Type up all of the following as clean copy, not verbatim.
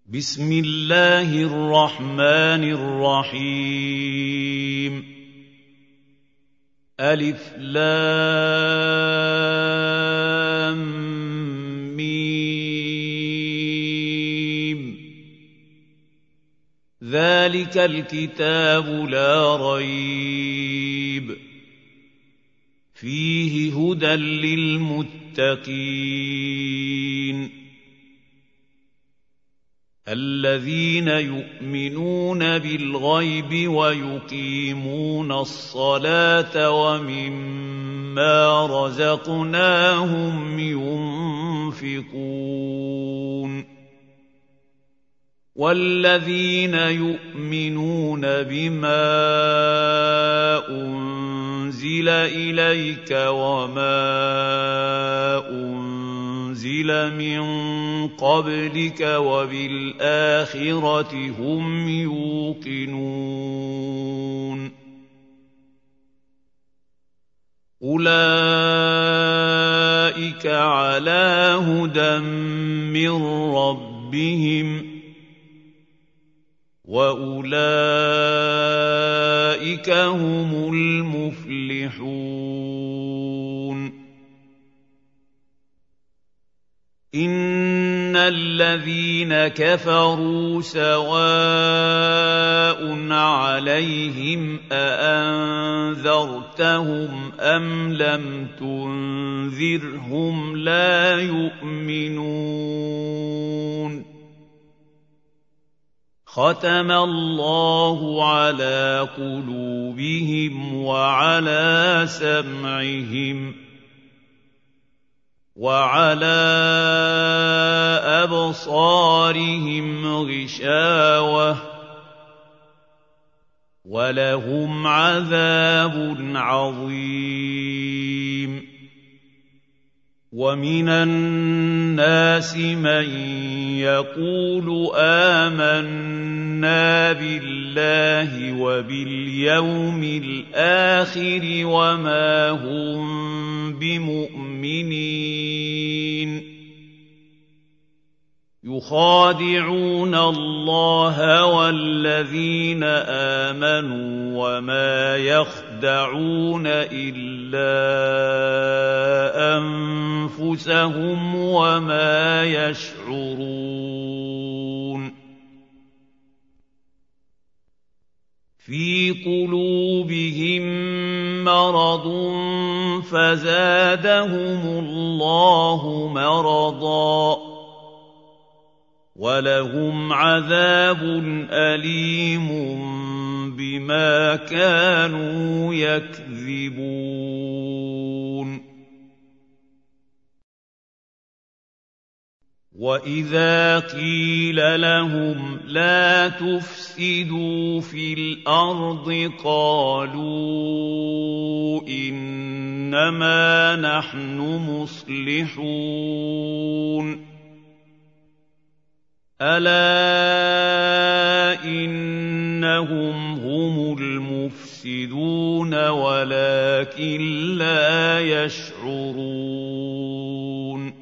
بسم الله الرحمن الرحيم ألف لام ميم ذلك الكتاب لا ريب فيه هدى للمتقين الذين يؤمنون بالغيب ويقيمون الصلاة ومما رزقناهم ينفقون والذين يؤمنون بما أنزل إليك وما أنزل من قبلك وبالآخرة هم يوقنون أولئك على هدى من ربهم وأولئك هم المفلحون إن الذين كفروا سواء عليهم أأنذرتهم أم لم تنذرهم لا يؤمنون ختم الله على قلوبهم وعلى سمعهم وعلى أبصارهم غشاوة ولهم عذاب عظيم ومن الناس من يقول آمنا بالله وباليوم الآخر وما هم بمؤمنين يخادعون الله والذين آمنوا وما يخدعون إلا أنفسهم وما يشعرون في قلوبهم مرض فزادهم الله مرضا ولهم عذاب أليم بما كانوا يكذبون وإذا قيل لهم لا تفسدوا في الأرض قالوا إنما نحن مصلحون ألا إنهم هم المفسدون ولكن لا يشعرون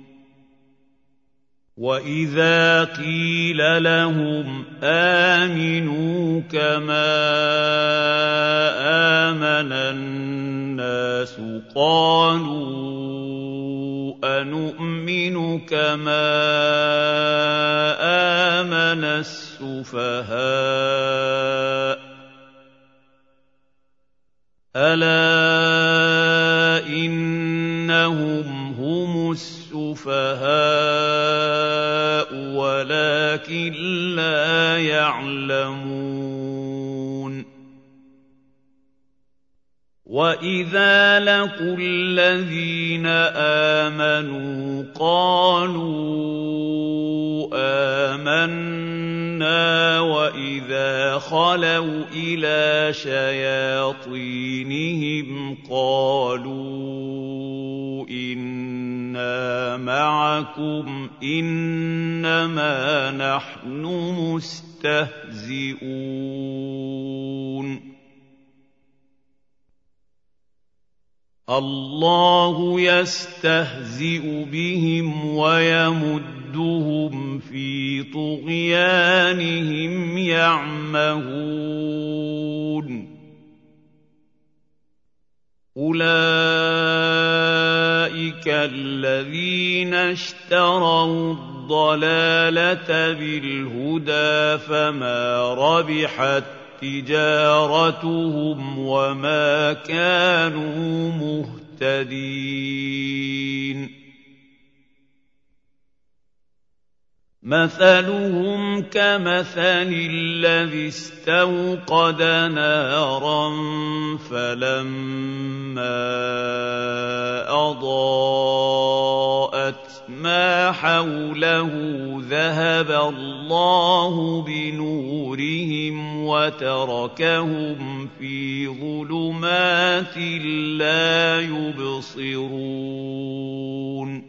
وإذا قيل لهم آمنوا كما آمن الناس قالوا أنؤمن كما آمن السفهاء ألا إنهم هم السفهاء ولكن لا يعلمون وإذا لقوا الذين آمنوا قالوا آمنا وإذا خلوا إلى شياطينهم قالوا إنا معكم إنما نحن مستهزئون الله يستهزئ بهم ويمدهم وَيَمُدُّهُمْ فِي طُغْيَانِهِمْ يَعْمَهُونَ أُولَٰئِكَ الَّذِينَ اشْتَرَوُا الضَّلَالَةَ بِالْهُدَىٰ فَمَا رَبِحَت تِّجَارَتُهُمْ وَمَا كَانُوا مُهْتَدِينَ مَثَلُهُمْ كَمَثَلِ الَّذِي اسْتَوْقَدَ نَارًا فَلَمَّا أَضَاءَتْ مَا حَوْلَهُ ذَهَبَ اللَّهُ بِنُورِهِمْ وَتَرَكَهُمْ فِي ظُلُمَاتٍ لَّا يُبْصِرُونَ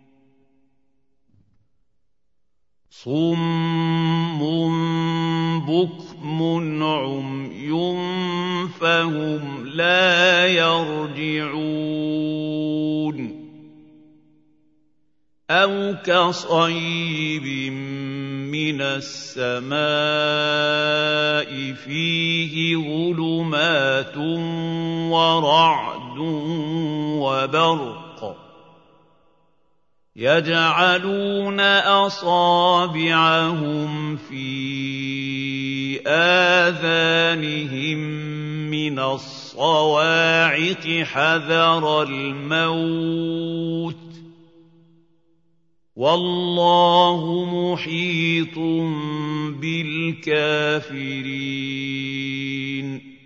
صُمٌّ بُكْمٌ عُمْيٌ فَهُمْ لَا يَرْجِعُونَ أَوْ كَصَيِّبٍ مِّنَ السَّمَاءِ فِيهِ ظُلُمَاتٌ وَرَعْدٌ وَبَرْقٌ يَجْعَلُونَ أَصَابِعَهُمْ فِي آذَانِهِم مِّنَ الصَّوَاعِقِ حَذَرَ الْمَوْتِ ۚ وَاللَّهُ مُحِيطٌ بِالْكَافِرِينَ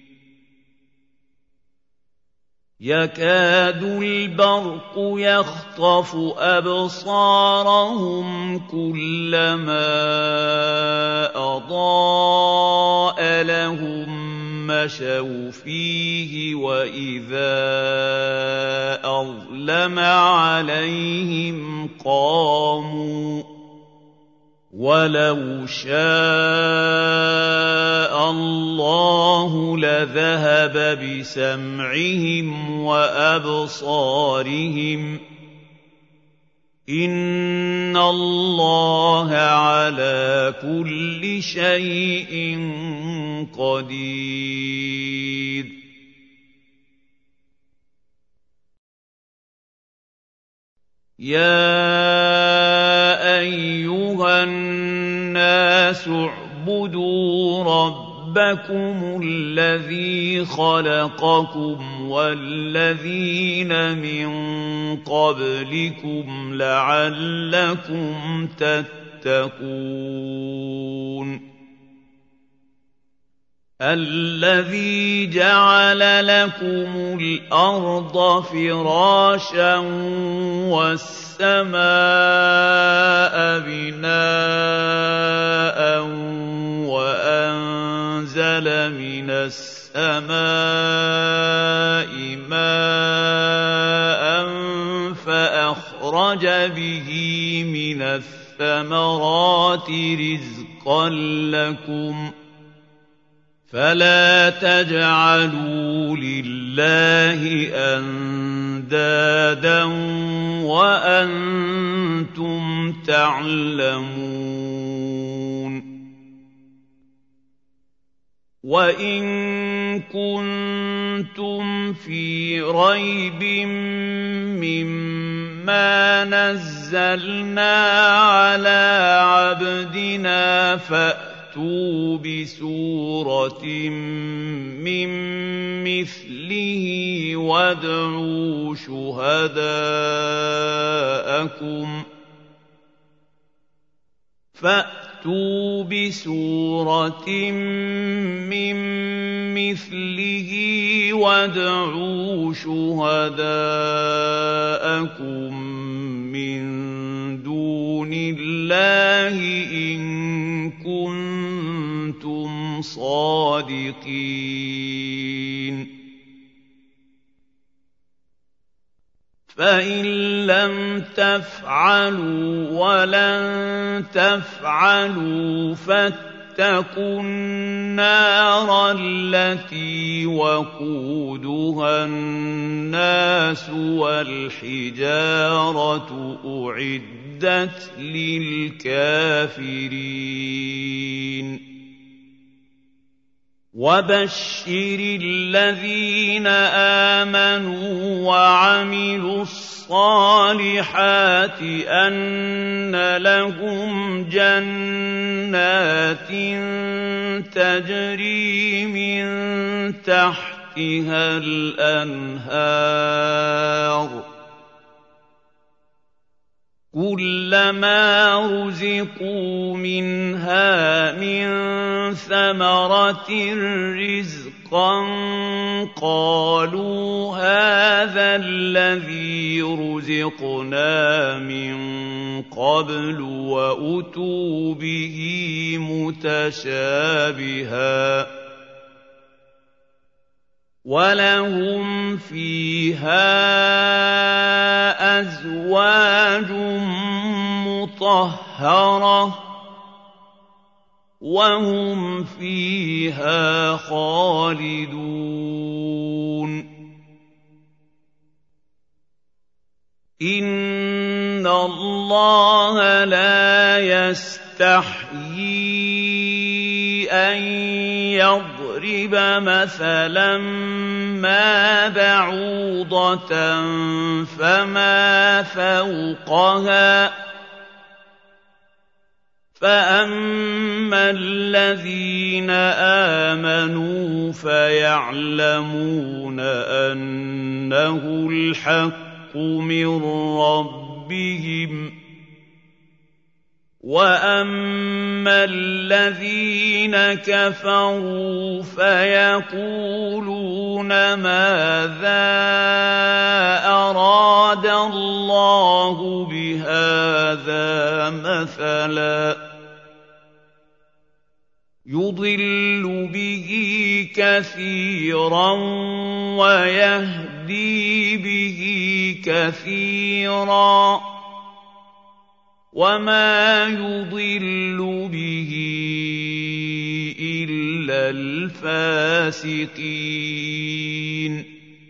يَكَادُ الْبَرْقُ يَخْطَفُ أَبْصَارَهُمْ كُلَّمَا أَضَاءَ لَهُم مَّشَوْا فِيهِ وَإِذَا أَظْلَمَ عَلَيْهِمْ قَامُوا ۚ وَلَوْ شَاءَ اللَّهُ لَذَهَبَ بِسَمْعِهِمْ وَأَبْصَارِهِمْ ۚ إِنَّ اللَّهَ عَلَىٰ كُلِّ شَيْءٍ قَدِيرٌ يَا أَيُّهَا النَّاسُ اعْبُدُوا رَبَّكُمُ الَّذِي خَلَقَكُمْ وَالَّذِينَ مِن قَبْلِكُمْ لَعَلَّكُمْ تَتَّقُونَ الَّذِي جَعَلَ لَكُمُ الْأَرْضَ فِرَاشًا وَالسَّمَاءَ بِنَاءً وَأَنزَلَ مِنَ السَّمَاءِ مَاءً فَأَخْرَجَ بِهِ مِنَ الثَّمَرَاتِ رِزْقًا لَّكُمْ فَلَا تَجْعَلُوا لِلَّهِ أَندَادًا وَأَنتُمْ تَعْلَمُونَ وَإِن كُنتُمْ فِي رَيْبٍ مِّمَّا نَزَّلْنَا عَلَىٰ عَبْدِنَا فَأْتُوا بِسُورَةٍ مِّن مِّثْلِهِ وَادْعُوا شُهَدَاءَكُم مِّن دُونِ اللَّهِ إِن كُنتُمْ صَادِقِينَ فَإِن لَّمْ تَفْعَلُوا وَلَن تَفْعَلُوا فَاتَّقُوا النَّارَ الَّتِي وَقُودُهَا النَّاسُ وَالْحِجَارَةُ أُعِدَّتْ أُعِدَّتْ لِلْكَافِرِينَ وَبَشِّرِ الَّذِينَ آمَنُوا وَعَمِلُوا الصَّالِحَاتِ أَنَّ لَهُمْ جَنَّاتٍ تَجْرِي مِن تَحْتِهَا الْأَنْهَارُ كُلَّمَا رُزِقُوا مِنْهَا مِن ثَمَرَةٍ رِّزْقًا قَالُوا هَٰذَا الَّذِي رُزِقْنَا مِن قَبْلُ وَأُتُوا بِهِ مُتَشَابِهًا وَلَهُمْ فِيهَا أَزْوَاجٌ مُّطَهَّرَةٌ وَهُمْ فِيهَا خَالِدُونَ إِنَّ اللَّهَ لَا يَسْتَحْيِي أَن يَضْرِبَ مَثَلًا مَّا بَعُوضَةً فَمَا فَوْقَهَا فَأَمَّا الَّذِينَ آمَنُوا فَيَعْلَمُونَ أَنَّهُ الْحَقُّ مِن رَّبِّهِمْ وَأَمَّا الَّذِينَ كَفَرُوا فَيَقُولُونَ مَاذَا أَرَادَ اللَّهُ بِهَٰذَا مَثَلًا يُضِلُّ بِهِ كَثِيرًا وَيَهْدِي بِهِ كَثِيرًا وَمَا يُضِلُّ بِهِ إِلَّا الْفَاسِقِينَ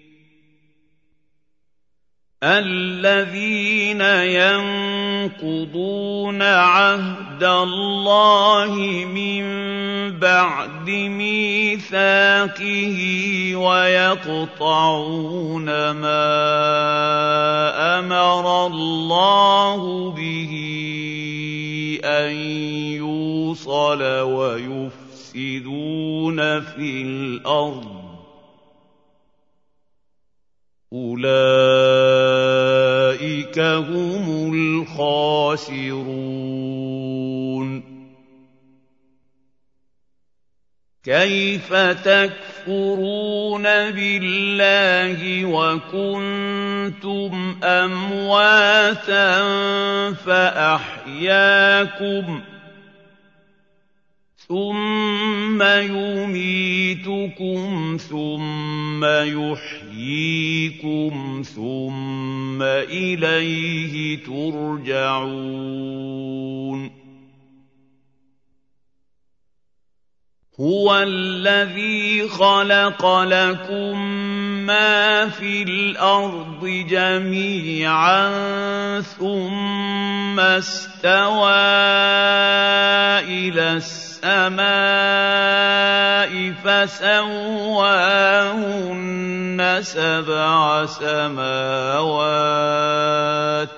الَّذِينَ يَنقُضُونَ عَهْدَ اللَّهِ مِن بَعْدِ مِيثَاقِهِ وَيَقْطَعُونَ مَا أَمَرَ اللَّهُ بِهِ أَن يُوصَلَ وَيُفْسِدُونَ فِي الْأَرْضِ أُولَٰئِكَ هُمُ الْخَاسِرُونَ كَيْفَ تَكْفُرُونَ بِاللَّهِ وَكُنتُمْ أَمْوَاتًا فَأَحْيَاكُمْ ثُمَّ يُمِيتُكُمْ ثُمَّ يُحْيِيكُمْ ثُمَّ إِلَيْهِ تُرْجَعُونَ هُوَ الَّذِي خَلَقَ لَكُم مَّا فِي الْأَرْضِ جَمِيعًا ثُمَّ اسْتَوَىٰ إِلَى السَّمَاءِ فَسَوَّاهُنَّ سَبْعَ سَمَاوَاتٍ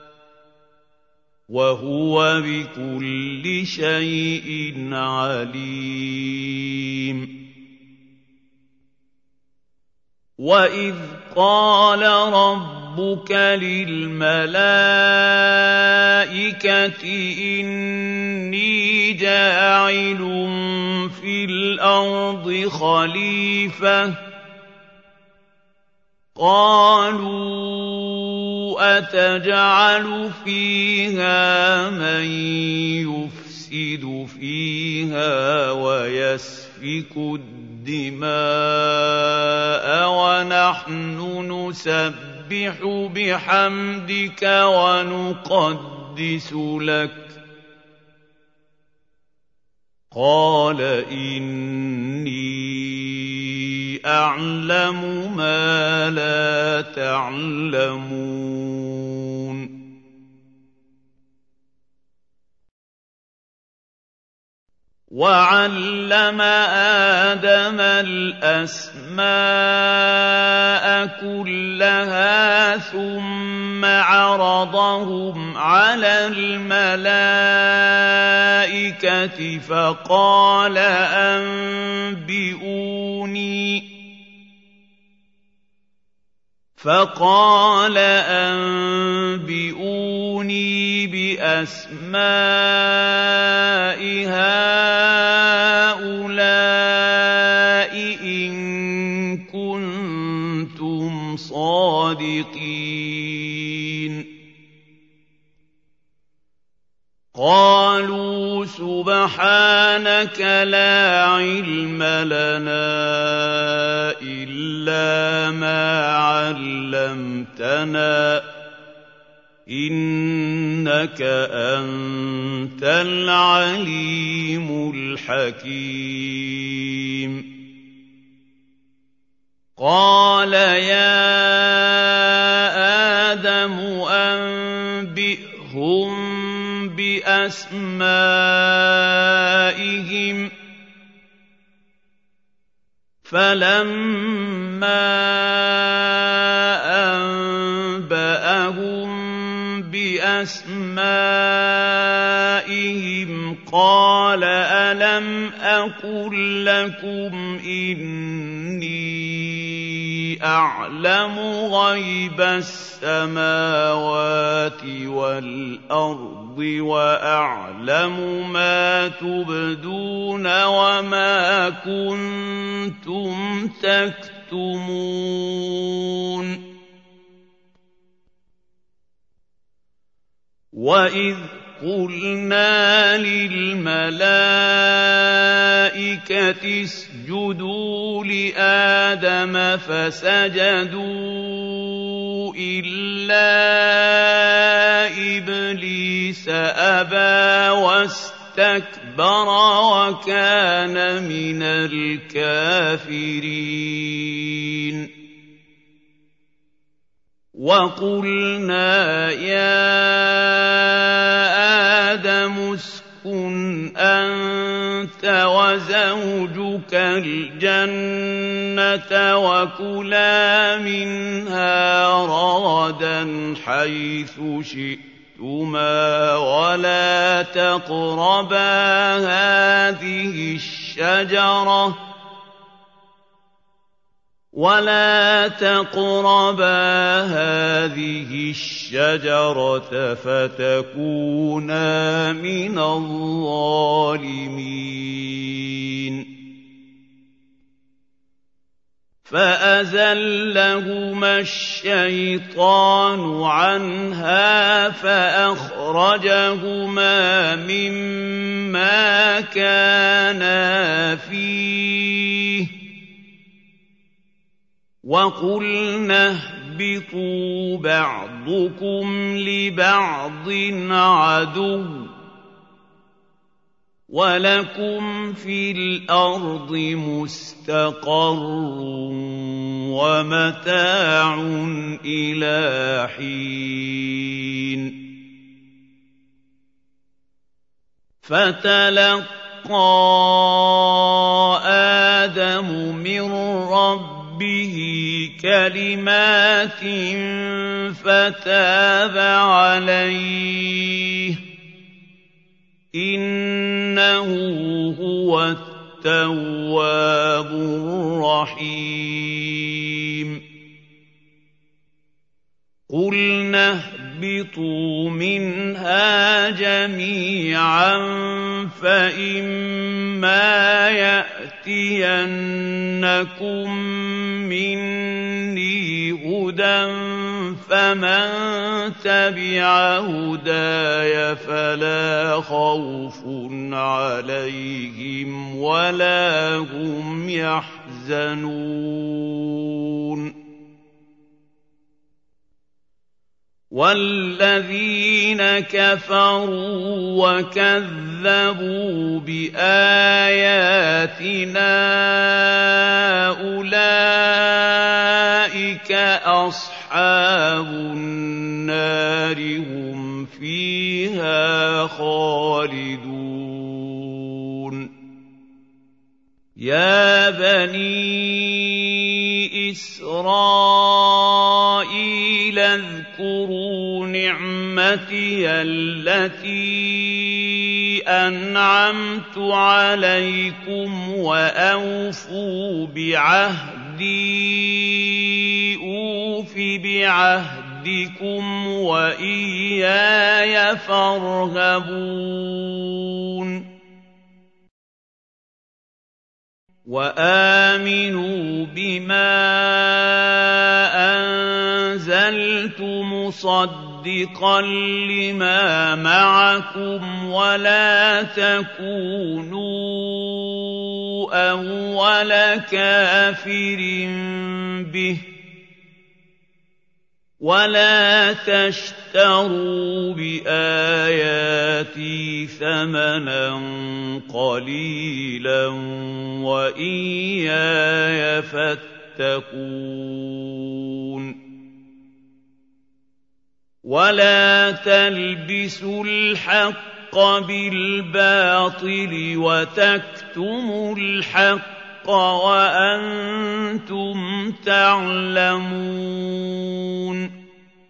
وَهُوَ بِكُلِّ شَيْءٍ عَلِيمٌ وَإِذْ قَالَ رَبُّكَ لِلْمَلَائِكَةِ إِنِّي جَاعِلٌ فِي الْأَرْضِ خَلِيفَةً قَالُوا أَتَجْعَلُ فِيهَا مَن يُفْسِدُ فِيهَا وَيَسْفِكُ الدِّمَاءَ وَنَحْنُ نُسَبِّحُ بِحَمْدِكَ وَنُقَدِّسُ لَكَ قَالَ إِنِّي أَعْلَمُ مَا لَا تَعْلَمُونَ وَعَلَّمَ آدَمَ الْأَسْمَاءَ كُلَّهَا ثُمَّ عَرَضَهُمْ عَلَى الْمَلَائِكَةِ فَقَالَ أَنبِئُونِي بِأَسْمَاءِ هَٰؤُلَاءِ إِن كُنتُمْ صَادِقِينَ قَالُوا سُبْحَانَكَ لَا عِلْمَ لَنَا إِلَّا مَا عَلَّمْتَنَا ۖ إِنَّكَ أَنتَ الْعَلِيمُ الْحَكِيمُ قَالَ يَا آدَمُ أَنبِئْهُم بِأَسْمَائِهِمْ ۖ فَلَمَّا أَنبَأَهُم بِأَسْمَائِهِمْ قَالَ أَلَمْ أَقُل لَّكُمْ إِنِّي أَعْلَمُ غَيْبَ السَّمَاوَاتِ وَالْأَرْضِ وَأَعْلَمُ مَا تُبْدُونَ وَمَا كُنتُمْ تَكْتُمُونَ وَإِذْ قُلْنَا لِلْمَلَائِكَةِ اسْجُدُوا لِآدَمَ فَسَجَدُوا إِلَّا إِبْلِيسَ أَبَىٰ وَاسْتَكْبَرَ وَكَانَ مِنَ الْكَافِرِينَ وَقُلْنَا يَا آدَمُ اسْكُنْ أَنتَ وَزَوْجُكَ الْجَنَّةَ وَكُلَا مِنْهَا رَغَدًا حَيْثُ شِئْتُمَا وَلَا تَقْرَبَا هَٰذِهِ الشَّجَرَةَ فَتَكُونَا مِنَ الظَّالِمِينَ فَأَزَلَّهُمَا الشَّيْطَانُ عَنْهَا فَأَخْرَجَهُمَا مِمَّا كَانَا فِيهِ وَقُلْنَا اهْبِطُوا بَعْضُكُمْ لِبَعْضٍ عَدُوٌّ ۖ وَلَكُمْ فِي الْأَرْضِ مُسْتَقَرٌّ وَمَتَاعٌ إِلَىٰ حِينٍ فَتَلَقَّىٰ آدَمُ مِن رَّبِّهِ كَلِمَاتٍ فَتَابَ عَلَيْهِ ۚ إِنَّهُ هُوَ التَّوَّابُ الرَّحِيمُ قُلْنَا اهْبِطُوا مِنْهَا جَمِيعًا فَإِمَّا يَأْتِيَنَّكُم مِّنِّي هُدًى فَمَن تَبِعَ هُدَايَ فَلَا خَوْفٌ عَلَيْهِمْ وَلَا هُمْ يَحْزَنُونَ وَالَّذِينَ كَفَرُوا وَكَذَّبُوا بِآيَاتِنَا أُولَٰئِكَ أَصْحَابُ النَّارِ ۖ هُمْ فِيهَا خَالِدُونَ يَا بَنِي إِسْرَائِيلَ اذْكُرُوا نِعْمَتِيَ الَّتِي أَنْعَمْتُ عَلَيْكُمْ وَأَوْفُوا بِعَهْدِي أُوفِ بِعَهْدِكُمْ وَإِيَّايَ فَارْهَبُونِ وَآمِنُوا بِمَا أَنزَلْتُ مُصَدِّقًا لِّمَا مَعَكُمْ وَلَا تَكُونُوا أَوَّلَ كَافِرٍ بِهِ وَلَا تَشْتَرُوا بِآيَاتِي ثَمَنًا قَلِيلًا وَإِيَّايَ فَاتَّقُونِ وَلَا تَلْبِسُوا الْحَقَّ بِالْبَاطِلِ وَتَكْتُمُوا الْحَقَّ وَأَنتُمْ تَعْلَمُونَ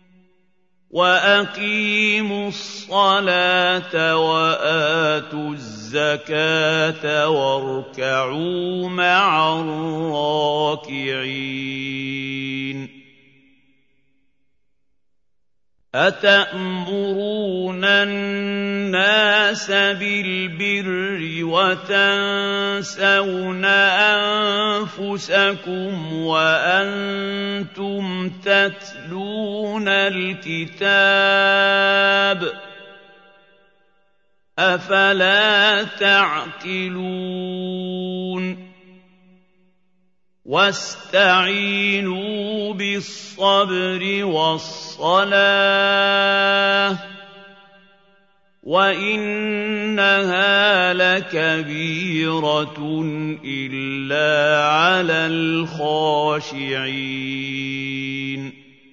وَأَقِيمُوا الصَّلَاةَ وَآتُوا الزَّكَاةَ وَارْكَعُوا مَعَ الرَّاكِعِينَ أَتَأْمُرُونَ النَّاسَ بِالْبِرِّ وَتَنسَوْنَ أَنفُسَكُمْ وَأَنتُمْ تَتْلُونَ الْكِتَابَ أَفَلَا تَعْقِلُونَ وَاسْتَعِينُوا بِالصَّبْرِ وَالصَّلَاةِ وَإِنَّهَا لَكَبِيرَةٌ إِلَّا عَلَى الْخَاشِعِينَ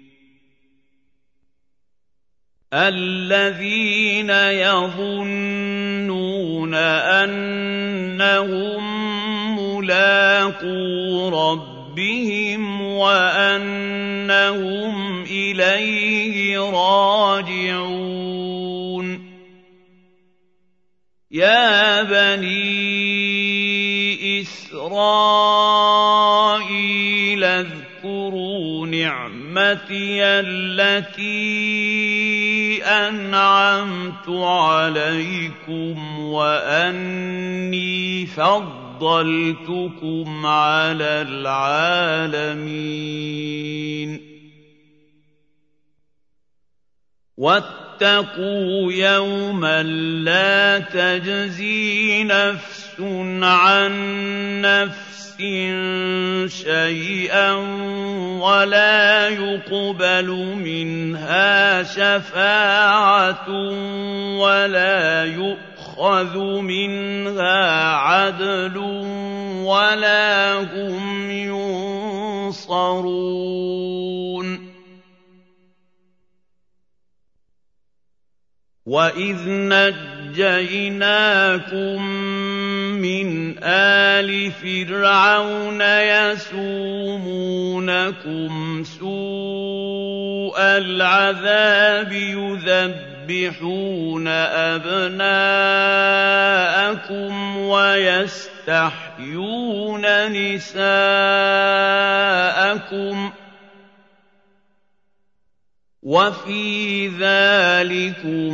الَّذِينَ يَظُنُّونَ أَنَّهُم مُّلَاقُو رَبِّهِمْ وَأَنَّهُمْ إِلَيْهِ رَاجِعُونَ يَا بَنِي إِسْرَائِيلَ اذْكُرُوا نِعْمَتِيَ الَّتِي أَنْعَمْتُ عَلَيْكُمْ وَأَنِّي فَضَّلْتُكُمْ عَلَى الْعَالَمِينَ وَاتَّقُوا يَوْمًا لَّا تَجْزِي نَفْسٌ عَن نَّفْسٍ شَيْئًا وَلَا يُقْبَلُ مِنْهَا شَفَاعَةٌ وَلَا يُؤْخَذُ مِنْهَا عَدْلٌ وَلَا هُمْ يُنصَرُونَ وَإِذْ نَجَّيْنَاكُم مِّنْ آلِ فِرْعَوْنَ يَسُومُونَكُمْ سُوءَ الْعَذَابِ يُذَبِّحُونَ أَبْنَاءَكُمْ وَيَسْتَحْيُونَ نِسَاءَكُمْ ۚ وَفِي ذَٰلِكُم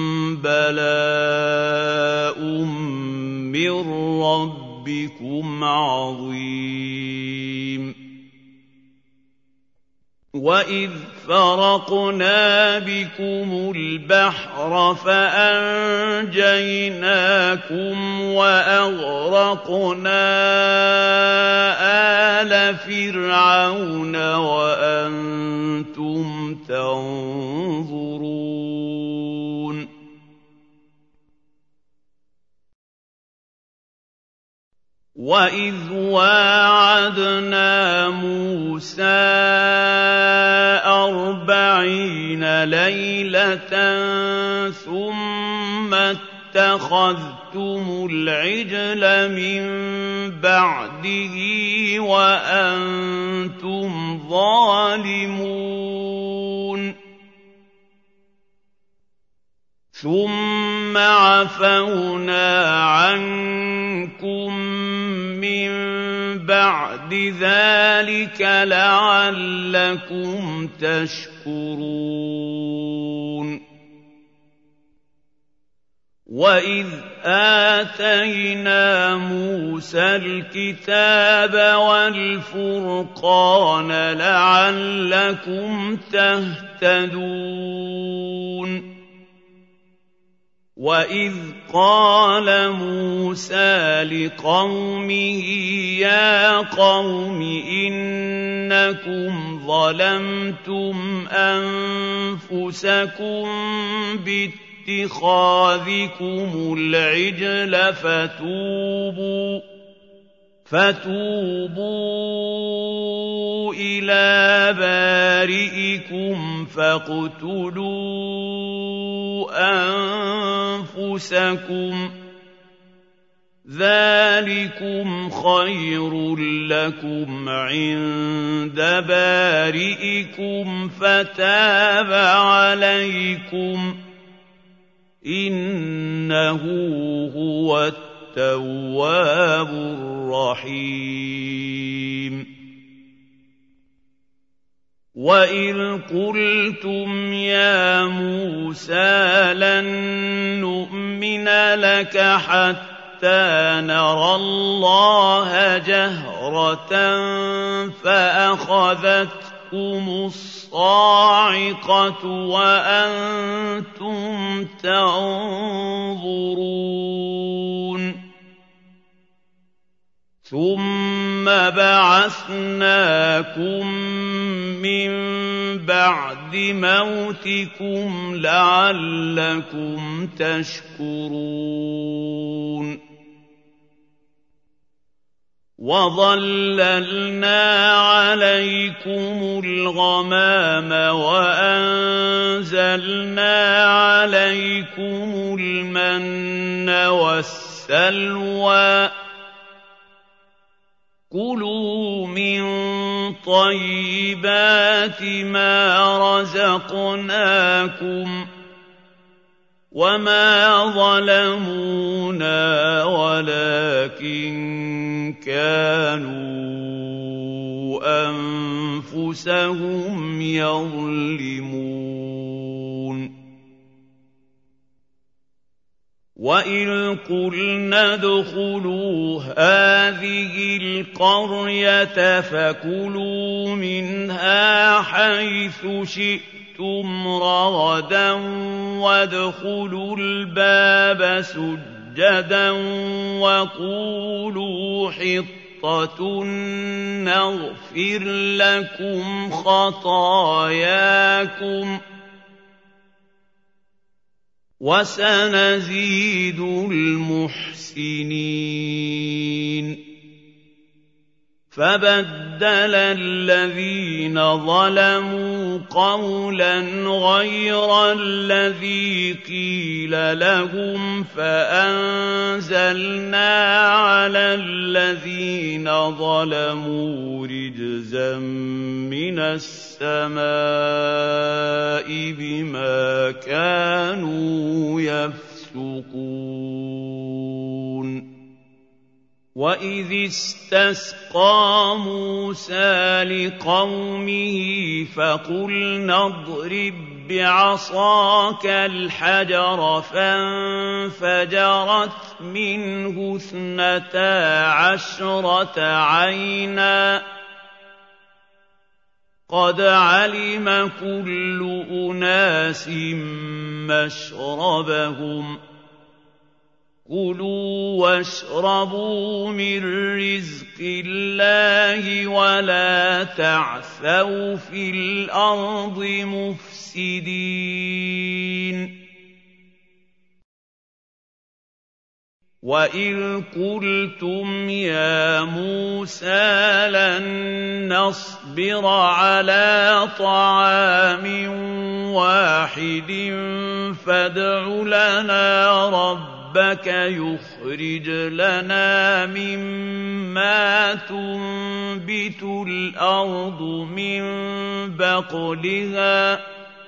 بَلَاءٌ مِّن رَّبِّكُمْ عَظِيمٌ وَإِذْ فَرَقْنَا بِكُمُ الْبَحْرَ فَأَنجَيْنَاكُمْ وَأَغْرَقْنَا آلَ فِرْعَوْنَ وَأَنتُمْ تَنظُرُونَ وَإِذْ وَاعَدْنَا مُوسَىٰ 40 لَيْلَةً ثُمَّ اتَّخَذْتُمُ اتَّخَذْتُمُ الْعِجْلَ مِن بَعْدِهِ وَأَنتُمْ ظَالِمُونَ ثُمَّ عَفَوْنَا عَنكُم مِّن بَعْدِ ذَٰلِكَ لَعَلَّكُمْ تَشْكُرُونَ وَإِذْ آتَيْنَا مُوسَى الْكِتَابَ وَالْفُرْقَانَ لَعَلَّكُمْ تَهْتَدُونَ وَإِذْ قَالَ مُوسَىٰ لِقَوْمِهِ يَا قَوْمِ إِنَّكُمْ ظَلَمْتُمْ أَنفُسَكُم بِاتِّخَاذِكُمُ الْعِجْلَ فَتُوبُوا إِلَىٰ بَارِئِكُمْ فَاقْتُلُوا أَنفُسَكُمْ ذَٰلِكُمْ خَيْرٌ لَّكُمْ عِندَ بَارِئِكُمْ فَتَابَ عَلَيْكُمْ ۖ إِنَّهُ هُوَ التَّوَّابُ الرَّحِيمُ وَإِذْ قُلْتُمْ يَا مُوسَىٰ لَن نُّؤْمِنَ لَكَ حَتَّىٰ نَرَى اللَّهَ جَهْرَةً فَأَخَذَتْكُمُ الصَّاعِقَةُ وَأَنتُمْ تَنظُرُونَ ثُمَّ بَعَثْنَاكُم مِّن بَعْدِ مَوْتِكُمْ لَعَلَّكُمْ تَشْكُرُونَ وَظَلَّلْنَا عَلَيْكُمُ الْغَمَامَ وَأَنزَلْنَا عَلَيْكُمُ الْمَنَّ وَالسَّلْوَىٰ ۖ كُلُوا مِن طَيِّبَاتِ مَا رَزَقْنَاكُمْ ۖ وَمَا ظَلَمُونَا وَلَٰكِن كَانُوا أَنفُسَهُمْ يَظْلِمُونَ وَإِذْ قُلْنَا ادْخُلُوا هَٰذِهِ الْقَرْيَةَ فَكُلُوا مِنْهَا حَيْثُ شِئْتُمْ رَغَدًا وَادْخُلُوا الْبَابَ سُجَّدًا وَقُولُوا حِطَّةٌ نَّغْفِرْ لَكُمْ خَطَايَاكُمْ ۚ وَسَنَزِيدُ الْمُحْسِنِينَ فَبَدَّلَ الَّذِينَ ظَلَمُوا قَوْلًا غَيْرَ الَّذِي قِيلَ لَهُمْ فَأَنزَلْنَا عَلَى الَّذِينَ ظَلَمُوا رِجْزًا مِّنَ السَّمَاءِ بِمَا كَانُوا يَفْسُقُونَ وَإِذِ اسْتَسْقَىٰ مُوسَىٰ لِقَوْمِهِ فَقُلْنَا اضْرِب بِّعَصَاكَ الْحَجَرَ فَانفَجَرَتْ مِنْهُ 12 عَيْنًا ۖ قَدْ عَلِمَ كُلُّ أُنَاسٍ مَّشْرَبَهُمْ ۖ كُلُوا وَاشْرَبُوا مِن رِّزْقِ اللَّهِ وَلَا تَعْثَوْا فِي الْأَرْضِ مُفْسِدِينَ وَإِذْ قُلْتُمْ يَا مُوسَىٰ لَن نَّصْبِرَ عَلَىٰ طَعَامٍ وَاحِدٍ فَادْعُ لَنَا رَبَّكَ رَبَّكَ يُخْرِجْ لَنَا مِمَّا تُنبِتُ الْأَرْضُ مِن بَقْلِهَا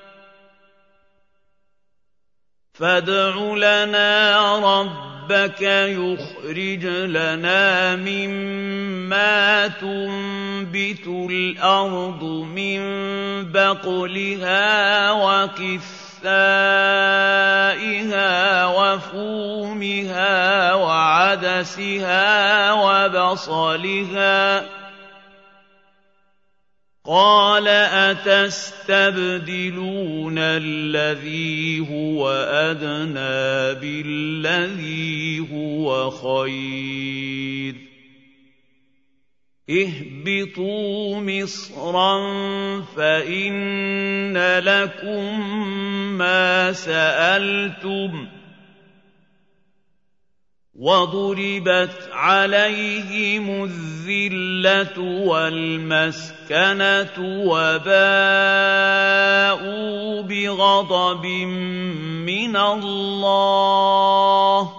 فَادْعُ لَنَا رَبَّكَ يُخْرِجْ لَنَا مِمَّا تُنبِتُ الْأَرْضُ مِن بَقْلِهَا وَقِثَّائِهَا وَفُومِهَا وَعَدَسِهَا وَبَصَلِهَا ۖ قَالَ أَتَسْتَبْدِلُونَ الَّذِي هُوَ أَدْنَىٰ بِالَّذِي هُوَ خَيْرٌ ۚ اهْبِطُوا مِصْرًا فَإِنَّ لَكُم مَّا سَأَلْتُمْ ۗ وَضُرِبَتْ عَلَيْهِمُ الذِّلَّةُ وَالْمَسْكَنَةُ وَبَاءُوا بِغَضَبٍ مِّنَ اللَّهِ ۗ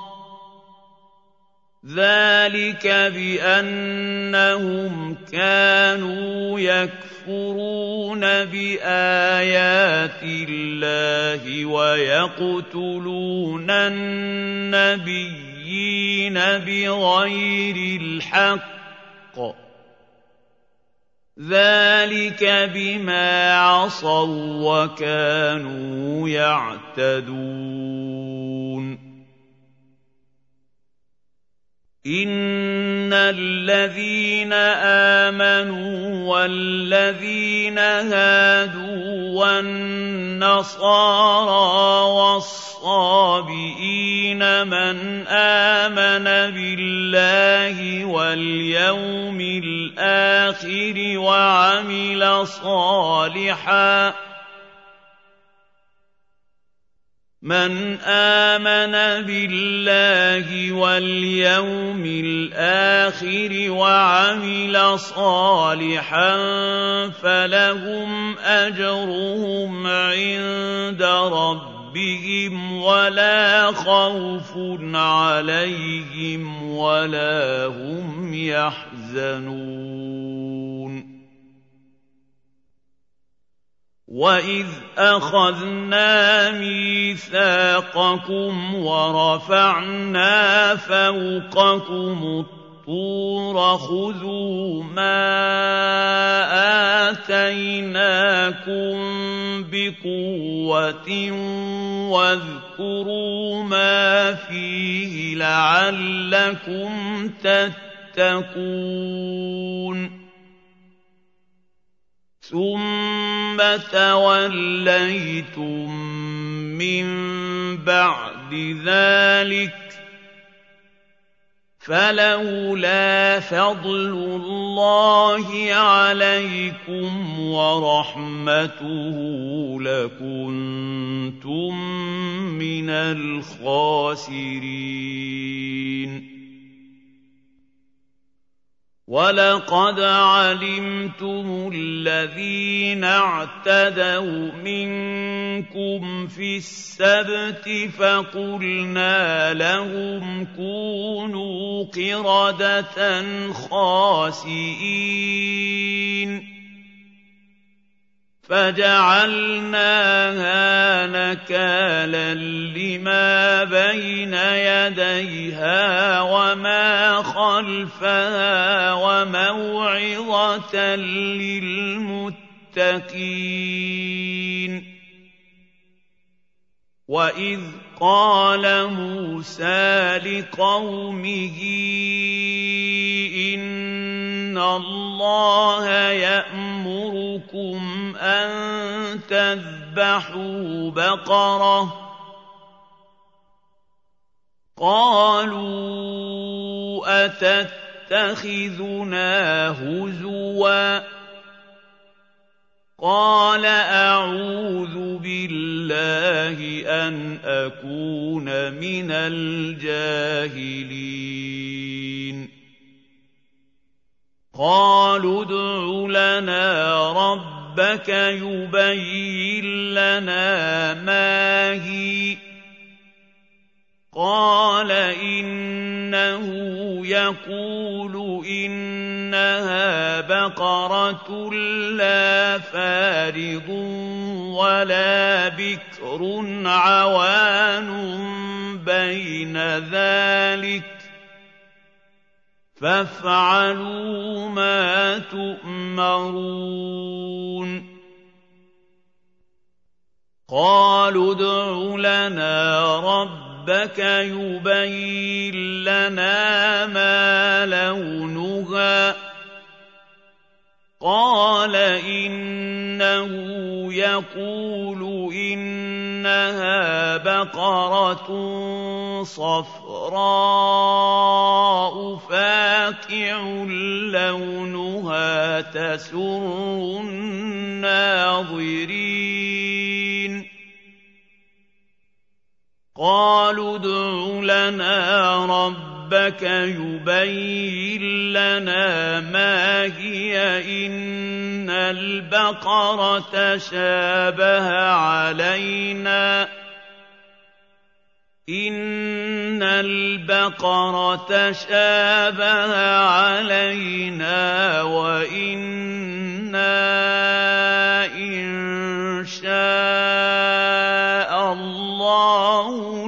ذَٰلِكَ بِأَنَّهُمْ كَانُوا يَكْفُرُونَ بِآيَاتِ اللَّهِ وَيَقْتُلُونَ النَّبِيِّينَ بِغَيْرِ الْحَقِّ ۗ ذَٰلِكَ بِمَا عَصَوا وَّكَانُوا يَعْتَدُونَ إِنَّ الَّذِينَ آمَنُوا وَالَّذِينَ هَادُوا وَالنَّصَارَىٰ وَالصَّابِئِينَ مَنْ آمَنَ بِاللَّهِ وَالْيَوْمِ الْآخِرِ وَعَمِلَ صَالِحًا فَلَهُمْ أَجْرُهُمْ عِندَ رَبِّهِمْ وَلَا خَوْفٌ عَلَيْهِمْ وَلَا هُمْ يَحْزَنُونَ وَإِذْ أَخَذْنَا مِيثَاقَكُمْ وَرَفَعْنَا فَوْقَكُمُ الطُّورَ خُذُوا مَا آتَيْنَاكُم بِقُوَّةٍ وَاذْكُرُوا مَا فِيهِ لَعَلَّكُمْ تَتَّقُونَ ثُمَّ تَوَلَّيْتُم مِّن بَعْدِ ذَٰلِكَ فَلَوْلَا فَضْلُ اللَّهِ عَلَيْكُمْ وَرَحْمَتُهُ لَكُنتُم مِّنَ الْخَاسِرِينَ وَلَقَدْ عَلِمْتُمُ الَّذِينَ اعْتَدَوْا مِنكُمْ فِي السَّبْتِ فَقُلْنَا لَهُمْ كُونُوا قِرَدَةً خَاسِئِينَ فَجَعَلْنَاهَا نَكَالًا لِّمَا بَيْنَ يَدَيْهَا وَمَا خَلْفَهَا وَمَوْعِظَةً لِّلْمُتَّقِينَ وَإِذْ قَالَ مُوسَىٰ لِقَوْمِهِ إِنَّ اللَّهَ يَأْمُرُكُمْ أَن تَذْبَحُوا بَقَرَةً ۖ قَالُوا أَتَتَّخِذُنَا هُزُوًا ۖ قَالَ أَعُوذُ بِاللَّهِ أَنْ أَكُونَ مِنَ الْجَاهِلِينَ قَالُوا ادْعُ لَنَا رَبَّكَ يُبَيِّن لَّنَا مَا هِيَ قَالَ يقول إنها بقرة لا فارض ولا بكر عوان بين ذلك فافعلوا ما تؤمرون قالوا ادع لنا ربك يبين لنا ما لونها قال إنه يقول إنها بقرة صفراء فاقع لونها تسر الناظرين قالوا ادع لنا ربك يبين لنا ما هي إن البقرة شابه علينا وإنا إن شاء الله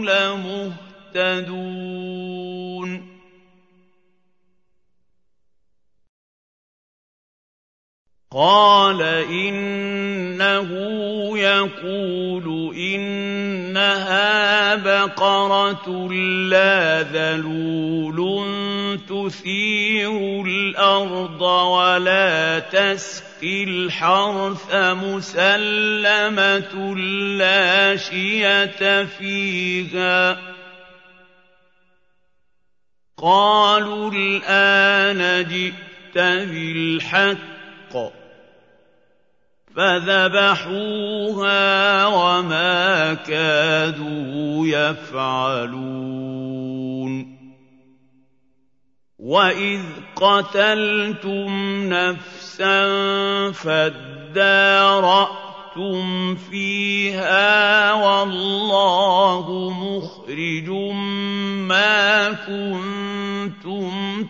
لمهتدون قال إنه يقول إنها بقرة لا ذلول تثير الأرض ولا تسقي الحرث مسلمة لا شية فيها قالوا الآن جئت بالحق فذبحوها وما كادوا يفعلون وإذ قتلتم نفسا فادارأتم فيها والله مخرج ما كنتم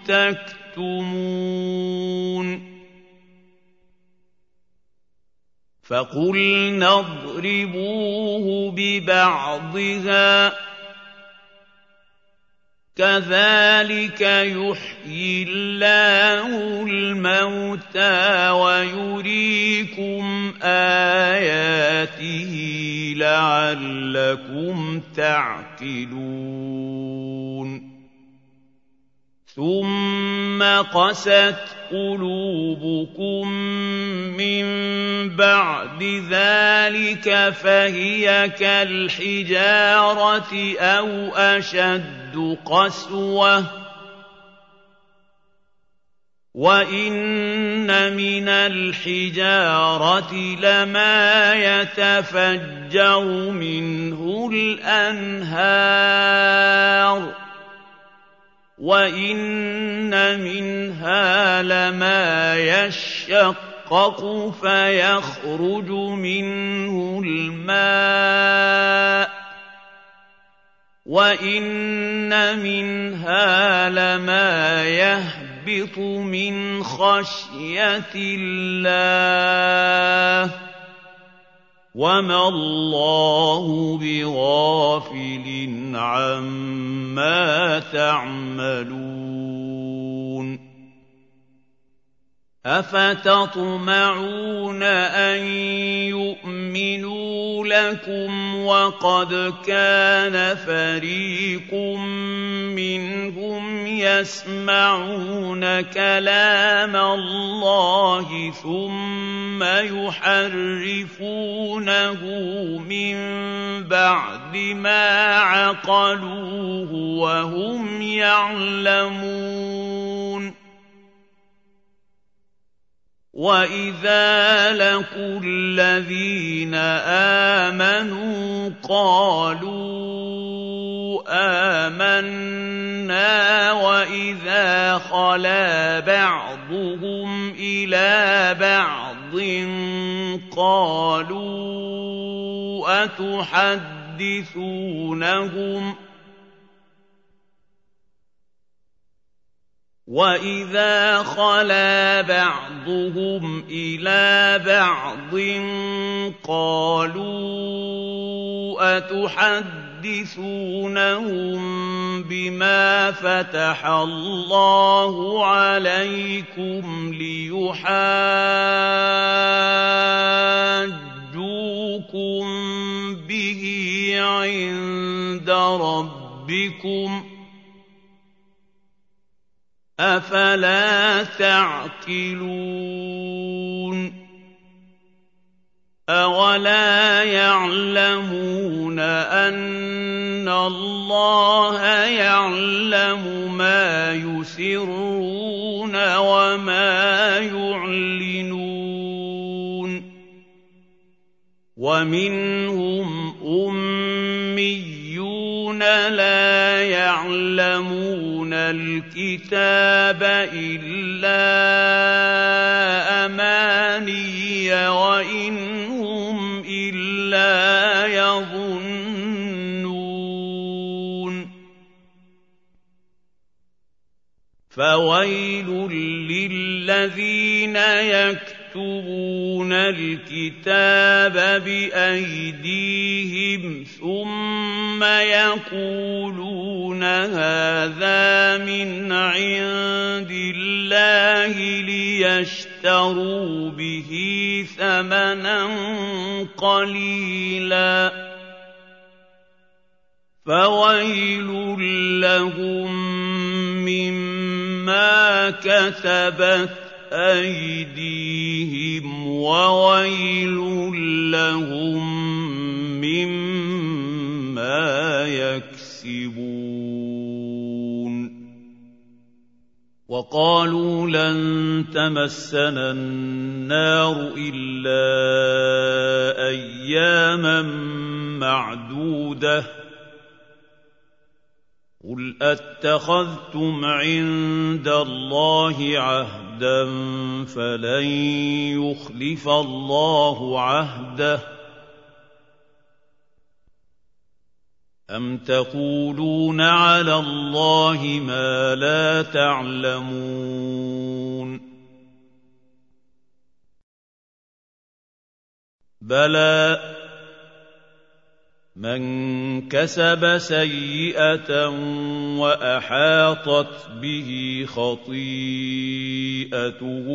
تكتمون فقلنا اضربوه ببعضها كذلك يحيي الله الموتى ويريكم آياته لعلكم تعقلون ثم قست قلوبكم من بعد ذلك فهي كالحجارة أو أشد قسوة وإن من الحجارة لما يتفجر منه الأنهار وإن منها لما يشقق فيخرج منه الماء وإن منها لما يهبط من خشية الله وما الله بغافل عما تعملون أفتطمعون أن يؤمنوا لكم وقد كان فريق منهم يسمعون كلام الله ثم يحرفونه من بعد ما عقلوه وهم يعلمون وَإِذَا لَقُوا الَّذِينَ آمَنُوا قَالُوا آمَنَّا وَإِذَا خَلَا بَعْضُهُمْ إِلَىٰ بَعْضٍ قَالُوا وَإِذَا خَلَا بَعْضُهُمْ إِلَىٰ بَعْضٍ قَالُوا أَتُحَدِّثُونَهُم بِمَا فَتَحَ اللَّهُ عَلَيْكُمْ لِيُحَاجُّوكُم بِهِ عِندَ رَبِّكُمْ ۚ أَفَلَا تَعْقِلُونَ أَوَلَا يَعْلَمُونَ أَنَّ اللَّهَ يَعْلَمُ مَا يُسِرُّونَ وَمَا يُعْلِنُونَ وَمِنْهُمْ أُمِّيُّونَ لَا يَعْلَمُونَ الْكِتَابَ إِلَّا أَمَانِيَّ وَإِنْ هُمْ إِلَّا يَظُنُّونَ فَوَيْلٌ لِّلَّذِينَ يَكْتُبُونَ الْكِتَابَ بِأَيْدِيهِمْ ثُمَّ يَقُولُونَ هَٰذَا مِنْ عِندِ اللَّهِ لِيَشْتَرُوا بِهِ ثَمَنًا قَلِيلًا ۖ فَوَيْلٌ لَّهُم مِّمَّا كَتَبَتْ أَيْدِيهِمْ وَوَيْلٌ لَّهُم مِّمَّا يَكْسِبُونَ وَقَالُوا لَن تَمَسَّنَا النَّارُ إِلَّا أَيَّامًا مَّعْدُودَةً قُلْ أَتَّخَذْتُمْ عِندَ اللَّهِ عَهْدًا فَلَن يُخْلِفَ اللَّهُ عَهْدَهُ أَمْ تَقُولُونَ عَلَى اللَّهِ مَا لَا تَعْلَمُونَ بَلَىٰ مَن كَسَبَ سَيِّئَةً وَأَحَاطَتْ بِهِ خَطِيئَتُهُ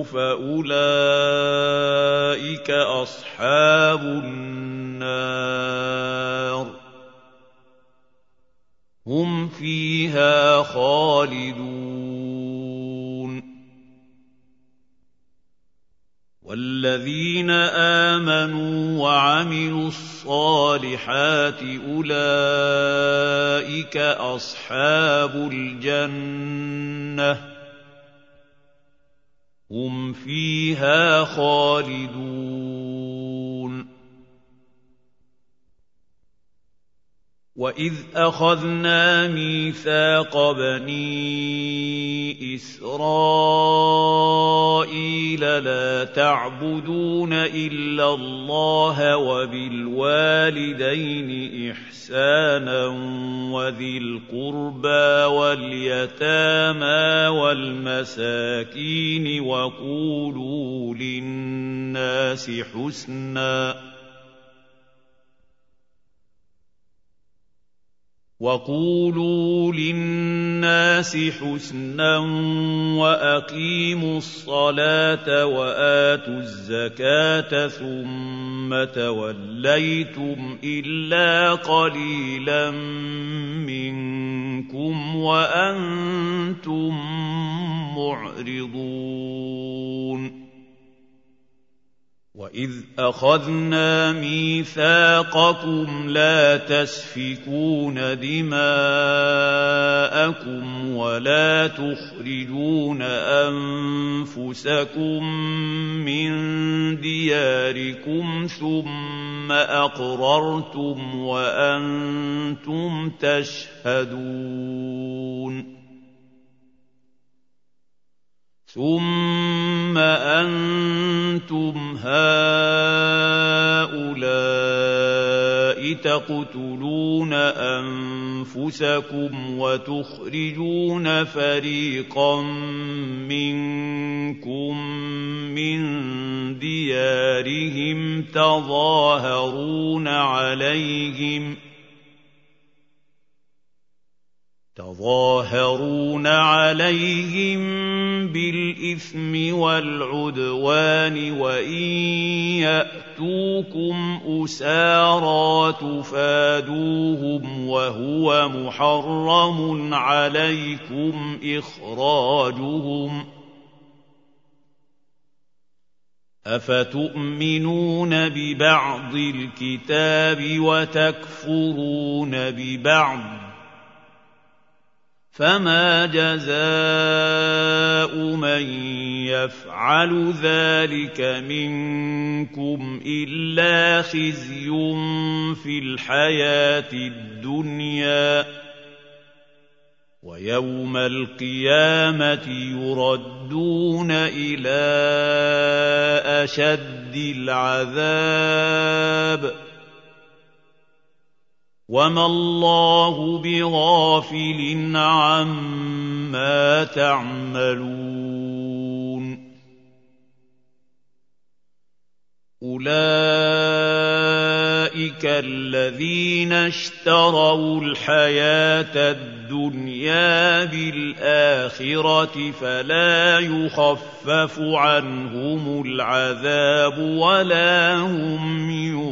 فَأُولَٰئِكَ أَصْحَابُ النَّارِ ۖ هُمْ فِيهَا خَالِدُونَ وَالَّذِينَ آمَنُوا وَعَمِلُوا الصَّالِحَاتِ أُولَٰئِكَ أَصْحَابُ الْجَنَّةِ هُمْ فِيهَا خَالِدُونَ وَإِذْ أَخَذْنَا مِيثَاقَ بَنِي إِسْرَائِيلَ لَا تَعْبُدُونَ إِلَّا اللَّهَ وَبِالْوَالِدَيْنِ إِحْسَانًا وَذِي الْقُرْبَىٰ وَالْيَتَامَىٰ وَالْمَسَاكِينِ وَقُولُوا لِلنَّاسِ حُسْنًا وَأَقِيمُوا الصَّلَاةَ وَآتُوا الزَّكَاةَ ثُمَّ تَوَلَّيْتُمْ إِلَّا قَلِيلًا مِّنكُمْ وَأَنتُم مُّعْرِضُونَ وَإِذْ أَخَذْنَا مِيثَاقَكُمْ لَا تَسْفِكُونَ دِمَاءَكُمْ وَلَا تُخْرِجُونَ أَنفُسَكُم مِّن دِيَارِكُمْ ثُمَّ أَقْرَرْتُمْ وَأَنتُمْ تَشْهَدُونَ ثُمَّ أَنتُمْ هَٰؤُلَاءِ تقتلون أنفسكم وتخرجون فريقا منكم من ديارهم تظاهرون عليهم بالإثم والعدوان وإن يأتوكم أسارى تفادوهم وهو محرم عليكم إخراجهم أفتؤمنون ببعض الكتاب وتكفرون ببعض فما جزاء من يفعل ذلك منكم إلا خزي في الحياة الدنيا ويوم القيامة يردون إلى أشد العذاب وما الله بغافل عما تعملون أولئك الذين اشتروا الحياة الدنيا بالآخرة فلا يخفف عنهم العذاب ولا هم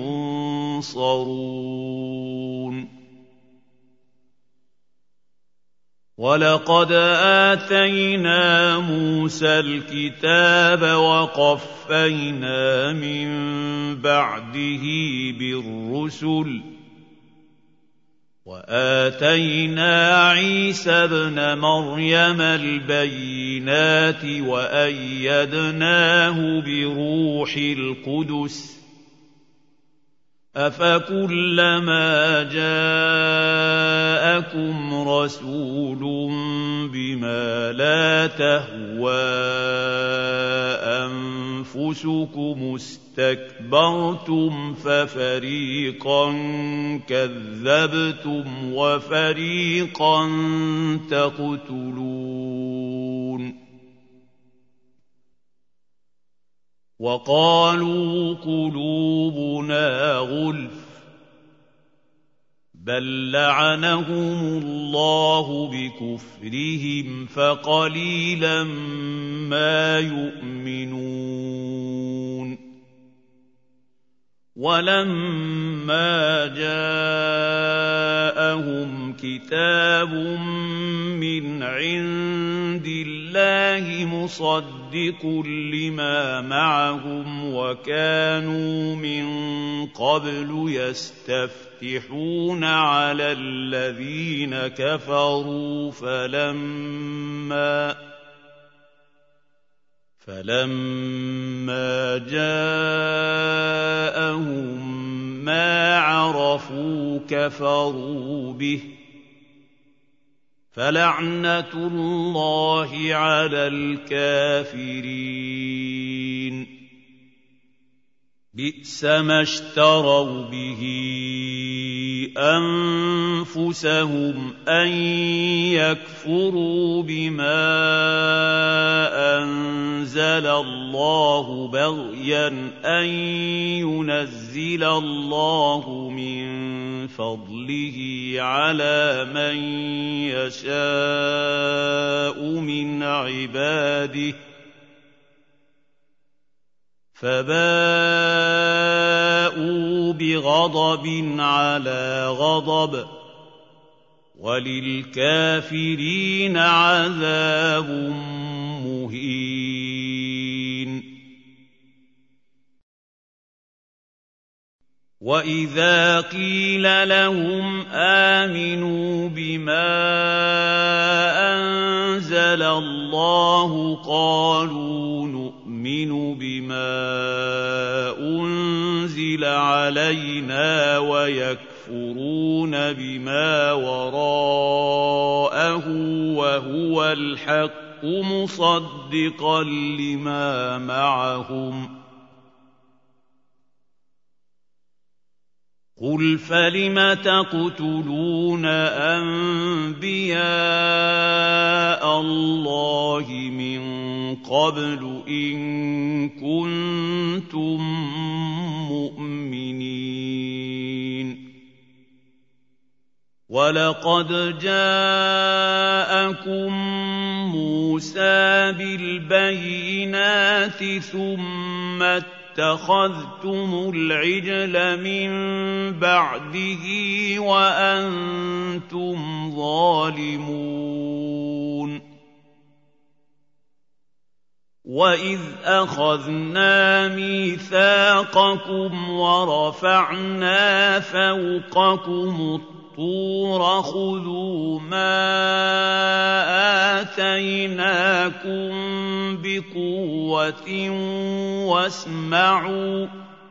ينصرون وَلَقَدْ آتَيْنَا مُوسَى الْكِتَابَ وَقَفَّيْنَا مِن بَعْدِهِ بِالرُّسُلِ وَآتَيْنَا عِيسَى ابْنَ مَرْيَمَ الْبَيِّنَاتِ وَأَيَّدْنَاهُ بِرُوحِ الْقُدُسِ أَفَكُلَّمَا جَاءَكُمْ رَسُولٌ بِمَا لَا تَهْوَىٰ أَنفُسُكُمُ اسْتَكْبَرْتُمْ فَفَرِيقًا كَذَّبْتُمْ وَفَرِيقًا تَقْتُلُونَ وَقَالُوا قُلُوبُنَا غُلْفٌ بَل لَّعَنَهُمُ اللَّهُ بِكُفْرِهِمْ فَقَلِيلًا مَّا يُؤْمِنُونَ وَلَمَّا جَاءَهُمْ كِتَابٌ مِّنْ عِندِ اللَّهِ مُصَدِّقٌ لِّمَا مَعَهُمْ وَكَانُوا مِن قَبْلُ يَسْتَفْتِحُونَ عَلَى الَّذِينَ كَفَرُوا فَلَمَّا جَاءَهُم مَّا عَرَفُوا كَفَرُوا بِهِ ۚ فَلَعْنَةُ اللَّهِ عَلَى الْكَافِرِينَ بِئْسَ مَا اشْتَرَوْا بِهِ أَنفُسَهُمْ أَن يَكْفُرُوا بِمَا أَنزَلَ اللَّهُ بَغْيًا أَن يُنَزِّلَ اللَّهُ مِن فَضْلِهِ عَلَىٰ مَن يَشَاءُ مِنْ عِبَادِهِ ۖ فَبَاءُوا بِغَضَبٍ عَلَىٰ غَضَبٍ ۚ وَلِلْكَافِرِينَ عَذَابٌ مُّهِينٌ وَإِذَا قِيلَ لَهُمْ آمِنُوا بِمَا أَنزَلَ اللَّهُ قَالُوا نُؤْمِنُ بِمَا أُنزِلَ عَلَيْنَا وَيَكْفُرُونَ بِمَا وَرَاءَهُ وَهُوَ الْحَقُّ مُصَدِّقًا لِّمَا مَعَهُمْ ۗ قُلْ فَلِمَ تَقْتُلُونَ أَنبِيَاءَ اللَّهِ مِن قَبْلُ إِن كُنتُم مُّؤْمِنِينَ وَلَقَدْ جَاءَكُم مُّوسَىٰ بِالْبَيِّنَاتِ ثُمَّ اتَّخَذْتُمُ الْعِجْلَ مِن بَعْدِهِ وَأَنتُمْ ظَالِمُونَ وَإِذْ أَخَذْنَا مِيثَاقَكُمْ وَرَفَعْنَا فَوْقَكُمُ الطُّورَ خُذُوا مَا آتَيْنَاكُم بِقُوَّةٍ وَاسْمَعُوا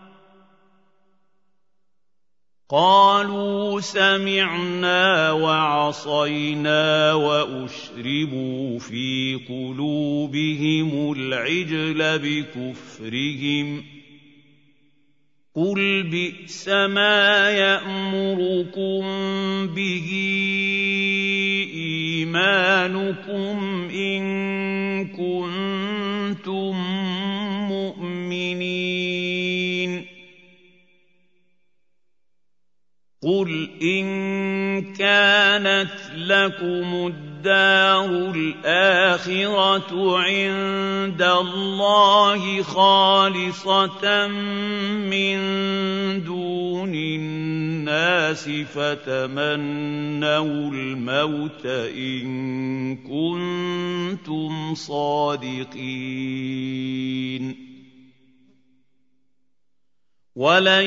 قَالُوا سَمِعْنَا وَعَصَيْنَا وَأُشْرِبُوا فِي قُلُوبِهِمُ الْعِجْلَ بِكُفْرِهِمْ قُلْ بِئْسَ مَا يَأْمُرُكُم بِهِ إِيمَانُكُمْ إِن كُنتُم مُّؤْمِنِينَ قُلْ إِن كَانَتْ لَكُمُ الدَّارُ الْآخِرَةُ عِندَ اللَّهِ خَالِصَةً مِّن دُونِ النَّاسِ فَتَمَنَّوُا الْمَوْتَ إِن كُنتُمْ صَادِقِينَ وَلَن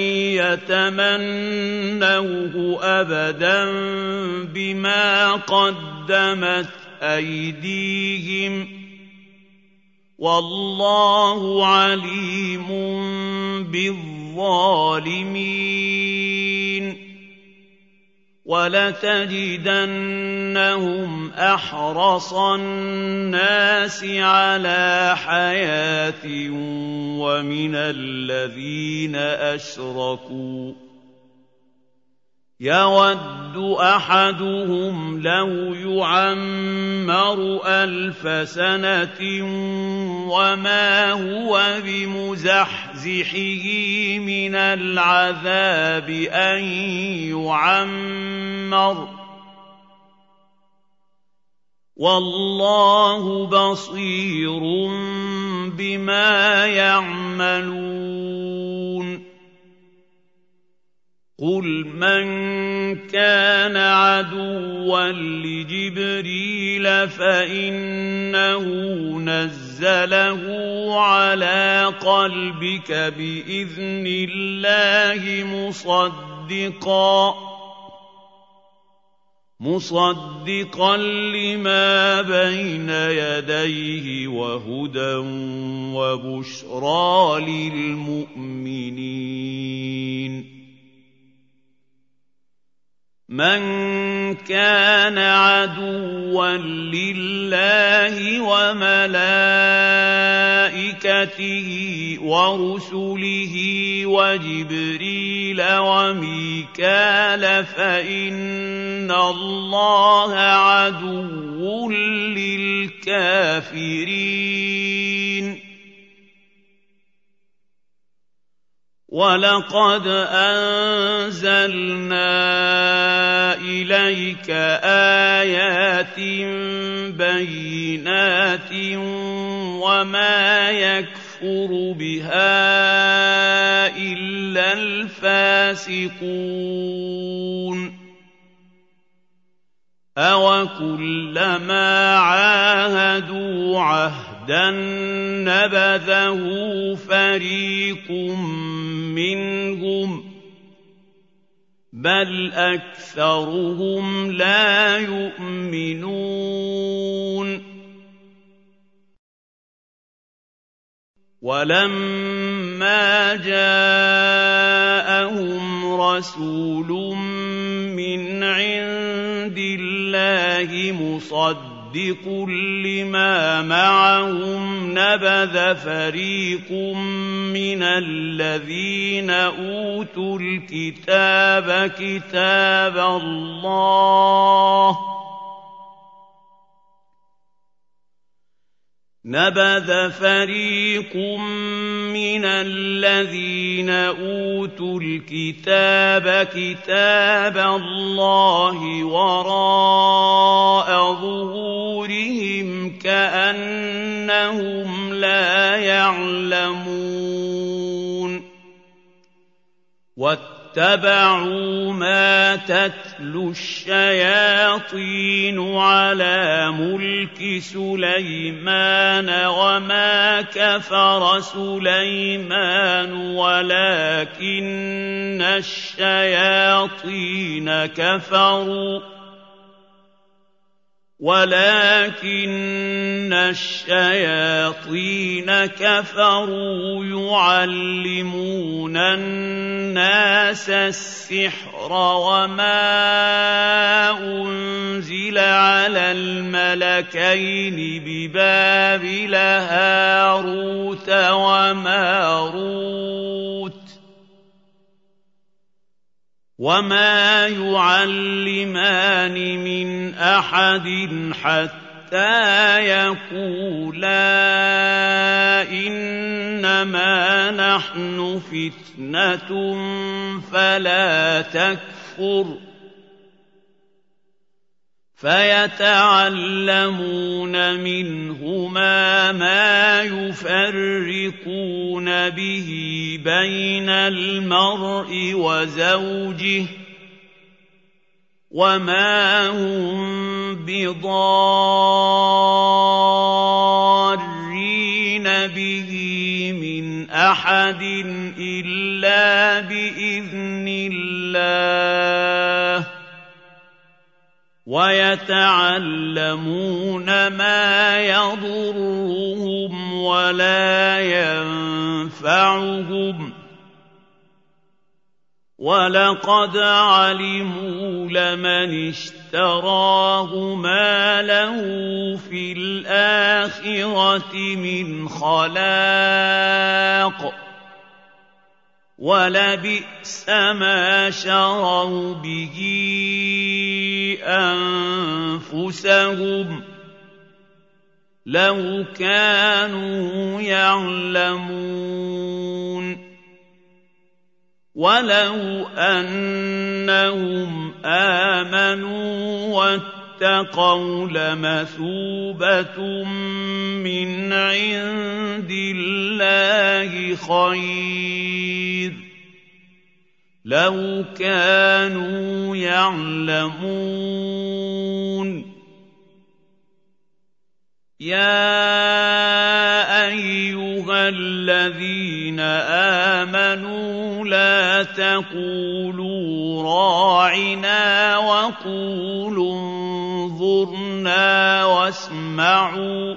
يَتَمَنَّوْهُ أَبَدًا بِمَا قَدَّمَتْ أَيْدِيهِمْ ۗ وَاللَّهُ عَلِيمٌ بِالظَّالِمِينَ وَلَتَجِدَنَّهُمْ أَحْرَصَ النَّاسِ عَلَىٰ حَيَاةٍ وَمِنَ الَّذِينَ أَشْرَكُوا يَوَدُّ أَحَدُهُمْ لَوْ يُعَمَّرُ 1000 سَنَةٍ وَمَا هُوَ بِمُزَحْزِحِهِ مِنَ الْعَذَابِ أَن يُعَمَّرَ ۗ وَاللَّهُ بَصِيرٌ بِمَا يَعْمَلُونَ قُلْ مَن كَانَ عَدُوًّا لِّجِبْرِيلَ فَإِنَّهُ نَزَّلَهُ عَلَىٰ قَلْبِكَ بِإِذْنِ اللَّهِ مُصَدِّقًا لِّمَا بَيْنَ يَدَيْهِ وَهُدًى وَبُشْرَىٰ لِلْمُؤْمِنِينَ مَن كَانَ عَدُوًّا لِّلَّهِ وَمَلَائِكَتِهِ وَرُسُلِهِ وَجِبْرِيلَ وَمِيكَالَ فَإِنَّ اللَّهَ عَدُوٌّ لِّلْكَافِرِينَ وَلَقَدْ أَنزَلْنَا إِلَيْكَ آيَاتٍ بَيِّنَاتٍ وَمَا يَكْفُرُ بِهَا إِلَّا الْفَاسِقُونَ أَوَكُلَّمَا عَاهَدُوا عَهْدًا نَّبَذَهُ فَرِيقٌ مِّنْهُم ۚ بَلْ أَكْثَرُهُمْ لَا يُؤْمِنُونَ وَلَمَّا جَاءَهُمْ رَسُولٌ مِّنْ عِندِ اللَّهِ مُصَدِّقٌ لِّمَا مَعَهُمْ نبذ فريق من الذين أوتوا الكتاب كتاب الله نبذ فريق من الذين أوتوا الكتاب كتاب الله وراء ظهورهم كأنهم لا يعلمون واتبعوا ما تتلو الشياطين على ملك سليمان وما كفر سليمان ولكن الشياطين كفروا يعلمون الناس السحر وما أنزل على الملكين ببابل هاروت وماروت وما يعلمان من أحد حتى يقولا إنما نحن فتنة فلا تكفر فيتعلمون منهما ما يفرقون به بين المرء وزوجه وما هم بضارين به من أحد إلا بإذن الله ويتعلمون ما يضرهم ولا ينفعهم ولقد علموا لمن اشتراه ما له في الآخرة من خلاق ولبئس ما شروا به أنفسهم لو كانوا يعلمون ولو أنهم آمنوا واتقوا لمثوبة من عند الله خير لو كانوا يعلمون يا أيها الذين آمنوا لا تقولوا راعنا وقولوا انظرنا واسمعوا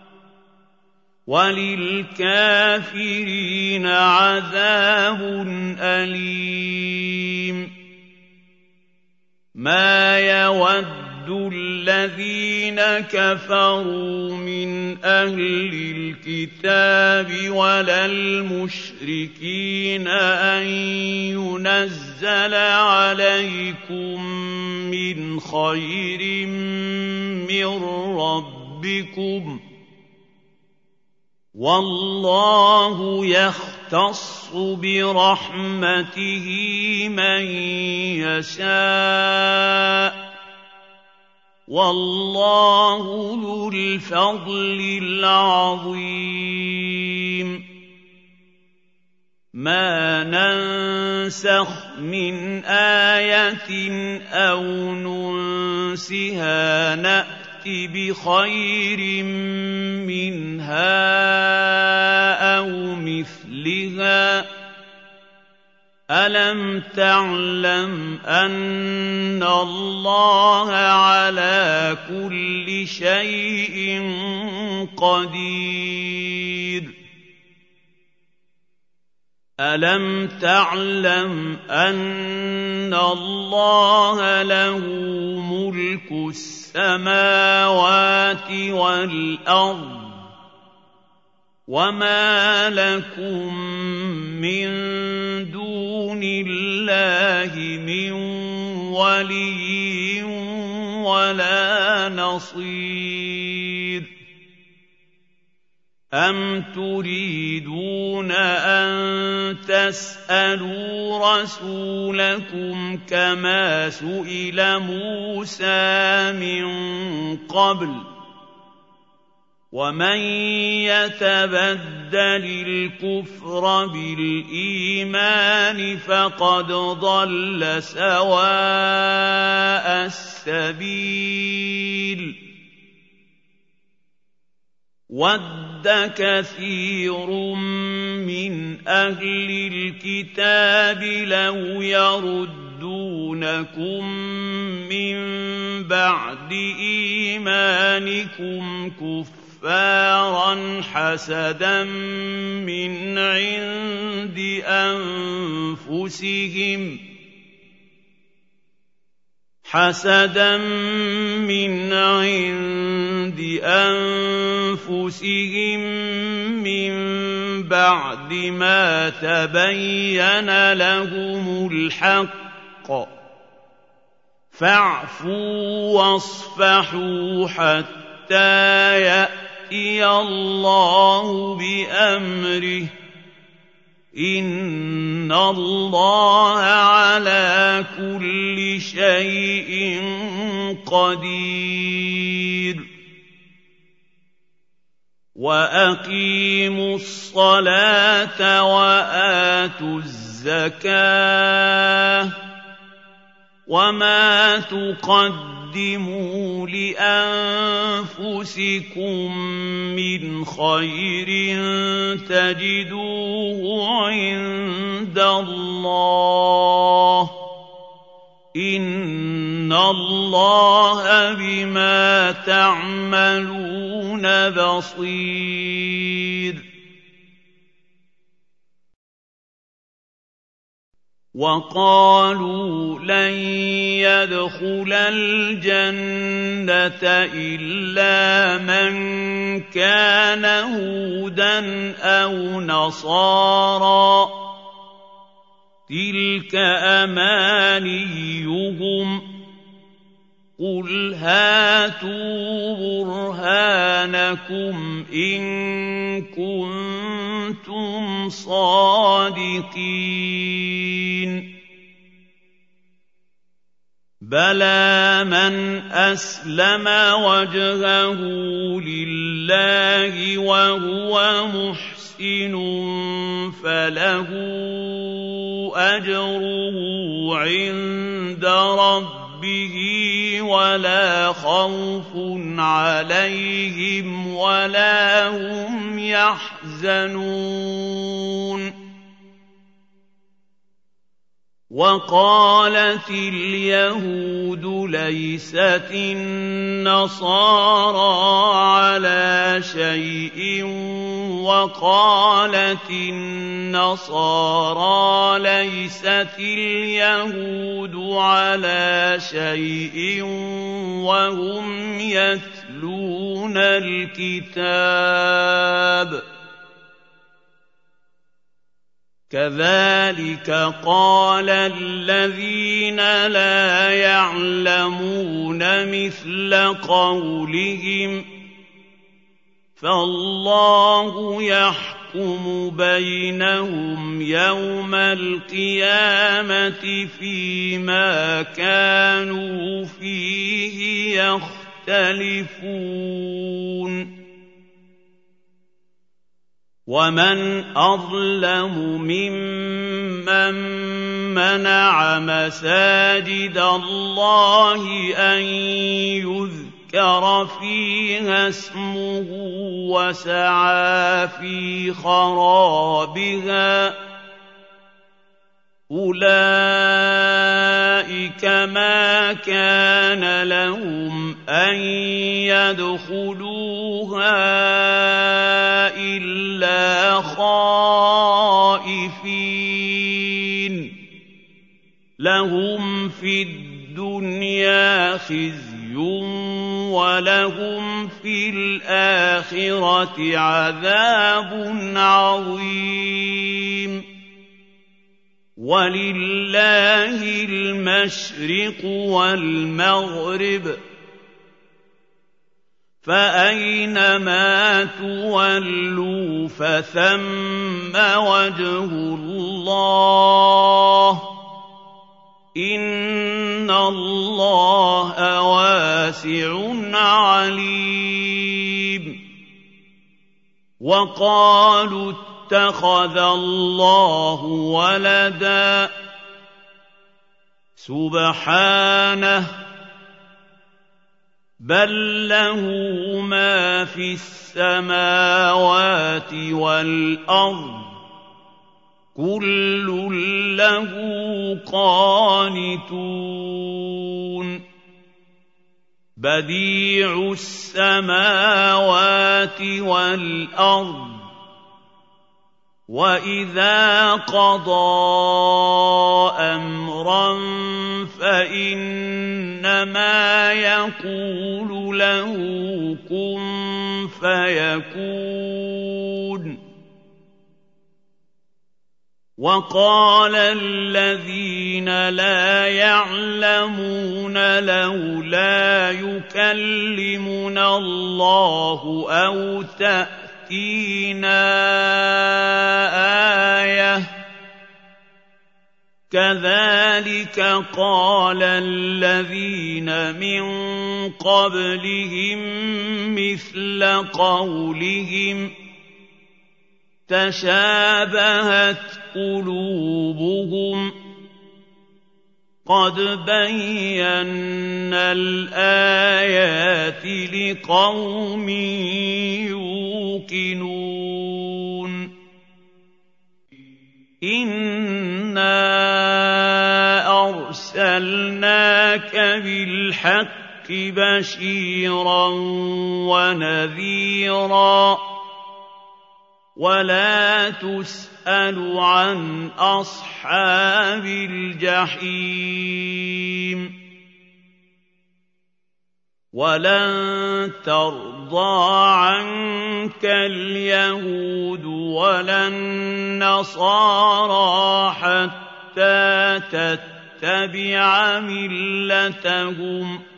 وللكافرين عذاب أليم ما يود الذين كفروا من أهل الكتاب ولا المشركين أن ينزل عليكم من خير من ربكم والله يختص برحمته من يشاء والله ذو الفضل العظيم ما ننسخ من آية أو ننسها نأت بخير منها أو مثلها ألم تعلم أن الله على كل شيء قدير ألم تعلم أن الله له ملك السماوات والأرض وَمَا لَكُم مِّن دُونِ اللَّهِ مِن وَلِيٍّ وَلَا نَصِيرٍ أَمْ تُرِيدُونَ أَن تَسْأَلُوا رَسُولَكُمْ كَمَا سُئِلَ مُوسَىٰ مِن قَبْلُ ۗ وَمَن يَتَبَدَّلِ الْكُفْرَ بِالْإِيمَانِ فَقَدْ ضَلَّ سَوَاءَ السَّبِيلِ وَدَّ كَثِيرٌ مِّنْ أَهْلِ الْكِتَابِ لَوْ يَرُدُّونَكُم مِّن بَعْدِ إِيمَانِكُمْ كُفَّارًا حَسَدًا مِّنْ عِندِ أَنفُسِهِم مِّن بَعْدِ مَا تَبَيَّنَ لَهُمُ الْحَقُّ ۖ فَاعْفُوا وَاصْفَحُوا حَتَّىٰ يَأْتِيَ اللَّهُ بِأَمْرِهِ ۗ إِنَّ اللَّهَ عَلَىٰ كُلِّ شَيْءٍ قَدِيرٌ وَأَقِيمُوا الصَّلَاةَ وَآتُوا الزَّكَاةَ ۚ وَمَا تُقَدِّمُوا لِأَنفُسِكُم مِّنْ خَيْرٍ تَجِدُوهُ عِندَ اللَّهِ ۗ إِنَّ اللَّهَ بِمَا تَعْمَلُونَ بَصِيرٌ وَقَالُوا لَن يَدْخُلَ الْجَنَّةَ إِلَّا مَن كَانَ هُودًا أَوْ نَصَارَىٰ ۗ تِلْكَ أَمَانِيُّهُمْ ۗ قُلْ هَاتُوا بُرْهَانَكُمْ إِن كُنتُمْ صَادِقِينَ بَلَىٰ مَنْ أَسْلَمَ وَجْهَهُ لِلَّهِ وَهُوَ مُحْسِنٌ فَلَهُ أَجْرُهُ عِندَ رَبِّهِ وَلَا خَوْفٌ عَلَيْهِمْ وَلَا هُمْ يَحْزَنُونَ وَقَالَتِ الْيَهُودُ لَيْسَتِ النَّصَارَىٰ عَلَىٰ شَيْءٍ وَقَالَتِ النَّصَارَىٰ لَيْسَتِ الْيَهُودُ عَلَىٰ شَيْءٍ وَهُمْ يَتْلُونَ الْكِتَابَ كَذَٰلِكَ قَالَ الَّذِينَ لَا يَعْلَمُونَ مِثْلَ قَوْلِهِمْ ۚ فَاللَّهُ يَحْكُمُ بَيْنَهُمْ يَوْمَ الْقِيَامَةِ فِيمَا كَانُوا فِيهِ يَخْتَلِفُونَ وَمَنْ أَظْلَمُ مِمَّن مَّنَعَ مَسَاجِدَ اللَّهِ أَن يُذْكَرَ فِيهَا اسْمُهُ وَسَعَىٰ فِي خَرَابِهَا ۚ أُولَٰئِكَ مَا كَانَ لَهُمْ أَن يَدْخُلُوهَا إِلَّا خَائِفِينَ ۚ لَهُمْ فِي الدُّنْيَا خِزْيٌ وَلَهُمْ فِي الْآخِرَةِ الْآخِرَةِ عَذَابٌ عَظِيمٌ وَلِلَّهِ الْمَشْرِقُ وَالْمَغْرِبُ فَأَيْنَمَا تُوَلُّوا فَثَمَّ وَجْهُ اللَّهِ ۚ إِنَّ اللَّهَ وَاسِعٌ عَلِيمٌ وَقَالُوا اتَّخَذَ اللَّهُ وَلَدًا سُبْحَانَهُ بَل لَّهُ مَا فِي السَّمَاوَاتِ وَالْأَرْضِ كُلٌّ لَّهُ قَانِتُونَ بَدِيعُ السَّمَاوَاتِ وَالْأَرْضِ وَإِذَا قَضَىٰ أَمْرًا فَإِنَّمَا يَقُولُ لَهُ كُن فَيَكُونُ وَقَالَ الَّذِينَ لَا يَعْلَمُونَ لَوْلَا يُكَلِّمُنَا اللَّهُ أَوْ تَأْتِينَا آيَةٌ ۗ كَذَٰلِكَ قَالَ الَّذِينَ مِن قَبْلِهِم مِّثْلَ قَوْلِهِمْ ۘ تَشَابَهَتْ قُلُوبُهُمْ ۗ قَدْ بَيَّنَّا الْآيَاتِ لِقَوْمٍ يُوقِنُونَ إِنَّا أَرْسَلْنَاكَ بِالْحَقِّ بَشِيرًا وَنَذِيرًا وَلَا تُسْأَلُ عَنْ أَصْحَابِ الْجَحِيمِ وَلَن تَرْضَىٰ عَنكَ الْيَهُودُ وَلَا النَّصَارَىٰ حَتَّىٰ تَتَّبِعَ مِلَّتَهُمْ ۗ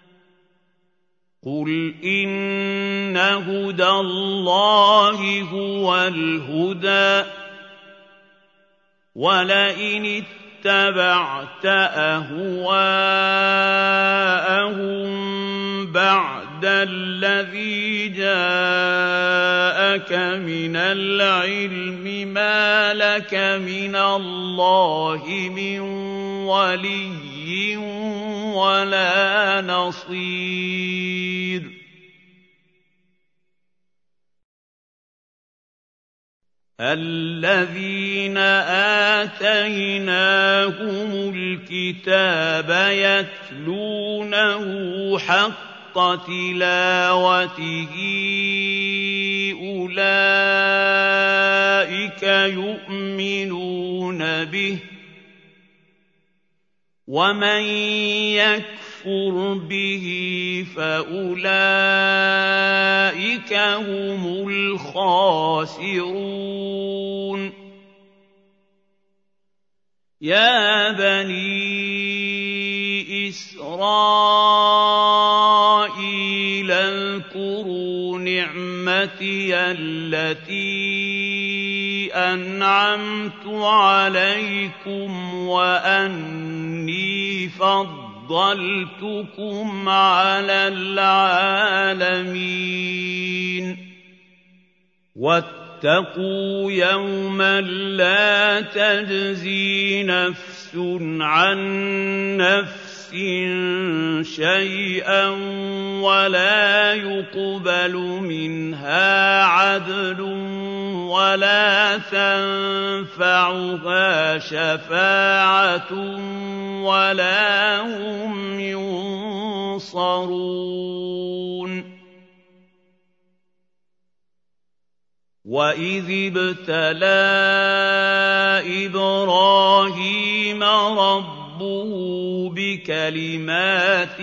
قُلْ إِنَّ هُدَى اللَّهِ هُوَ الْهُدَىٰ ۗ وَلَئِنِ اتَّبَعْتَ أَهْوَاءَهُم بَعْدَ الَّذِي جَاءَكَ مِنَ الْعِلْمِ مَا لَكَ مِنَ اللَّهِ مِن وَلِيٍّ وَلَا نَصِيرٍ الَّذِينَ آتَيْنَاهُمُ الْكِتَابَ يَتْلُونَهُ حَقَّ تِلَاوَتِهِ أُولَٰئِكَ يُؤْمِنُونَ بِهِ ۗ وَمَن يَكْفُرْ بِهِ فَأُولَٰئِكَ هُمُ الْخَاسِرُونَ يَا بَنِي إِسْرَائِيلَ اذْكُرُوا نِعْمَتِيَ الَّتِي أَنْعَمْتُ عَلَيْكُمْ وَأَنِّي فَضَّلْتُكُمْ عَلَى الْعَالَمِينَ وَاتَّقُوا يَوْمًا لَّا تَجْزِي نَفْسٌ عَن نَّفْسٍ شَيْئًا وَلَا يُقْبَلُ مِنْهَا عَدْلٌ وَلَا تَنفَعُهَا شَفَاعَةٌ وَلَا هُمْ يُنصَرُونَ وَإِذِ ابْتَلَىٰ إِبْرَاهِيمَ رَبُّهُ رَبُّهُ بِكَلِمَاتٍ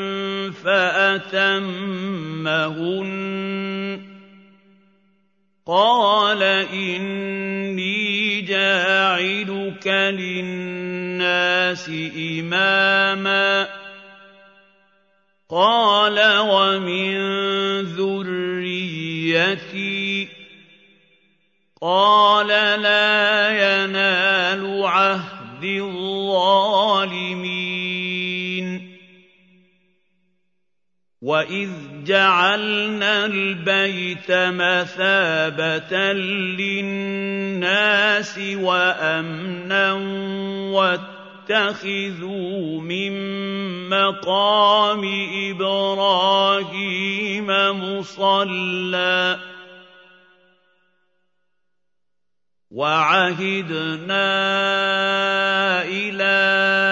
فَأَتَمَّهُنَّ قَالَ إِنِّي جَاعِلُكَ لِلنَّاسِ إِمَامًا قَالَ وَمِن ذُرِّيَّتِي قَالَ لَا يَنَالُ عَهْدِ الظَّالِمِينَ وَإِذْ جَعَلْنَا الْبَيْتَ مَثَابَةً لِّلنَّاسِ وَأَمْنًا وَاتَّخِذُوا مِن مَّقَامِ إِبْرَاهِيمَ مُصَلًّى وَعَهِدْنَا إِلَىٰ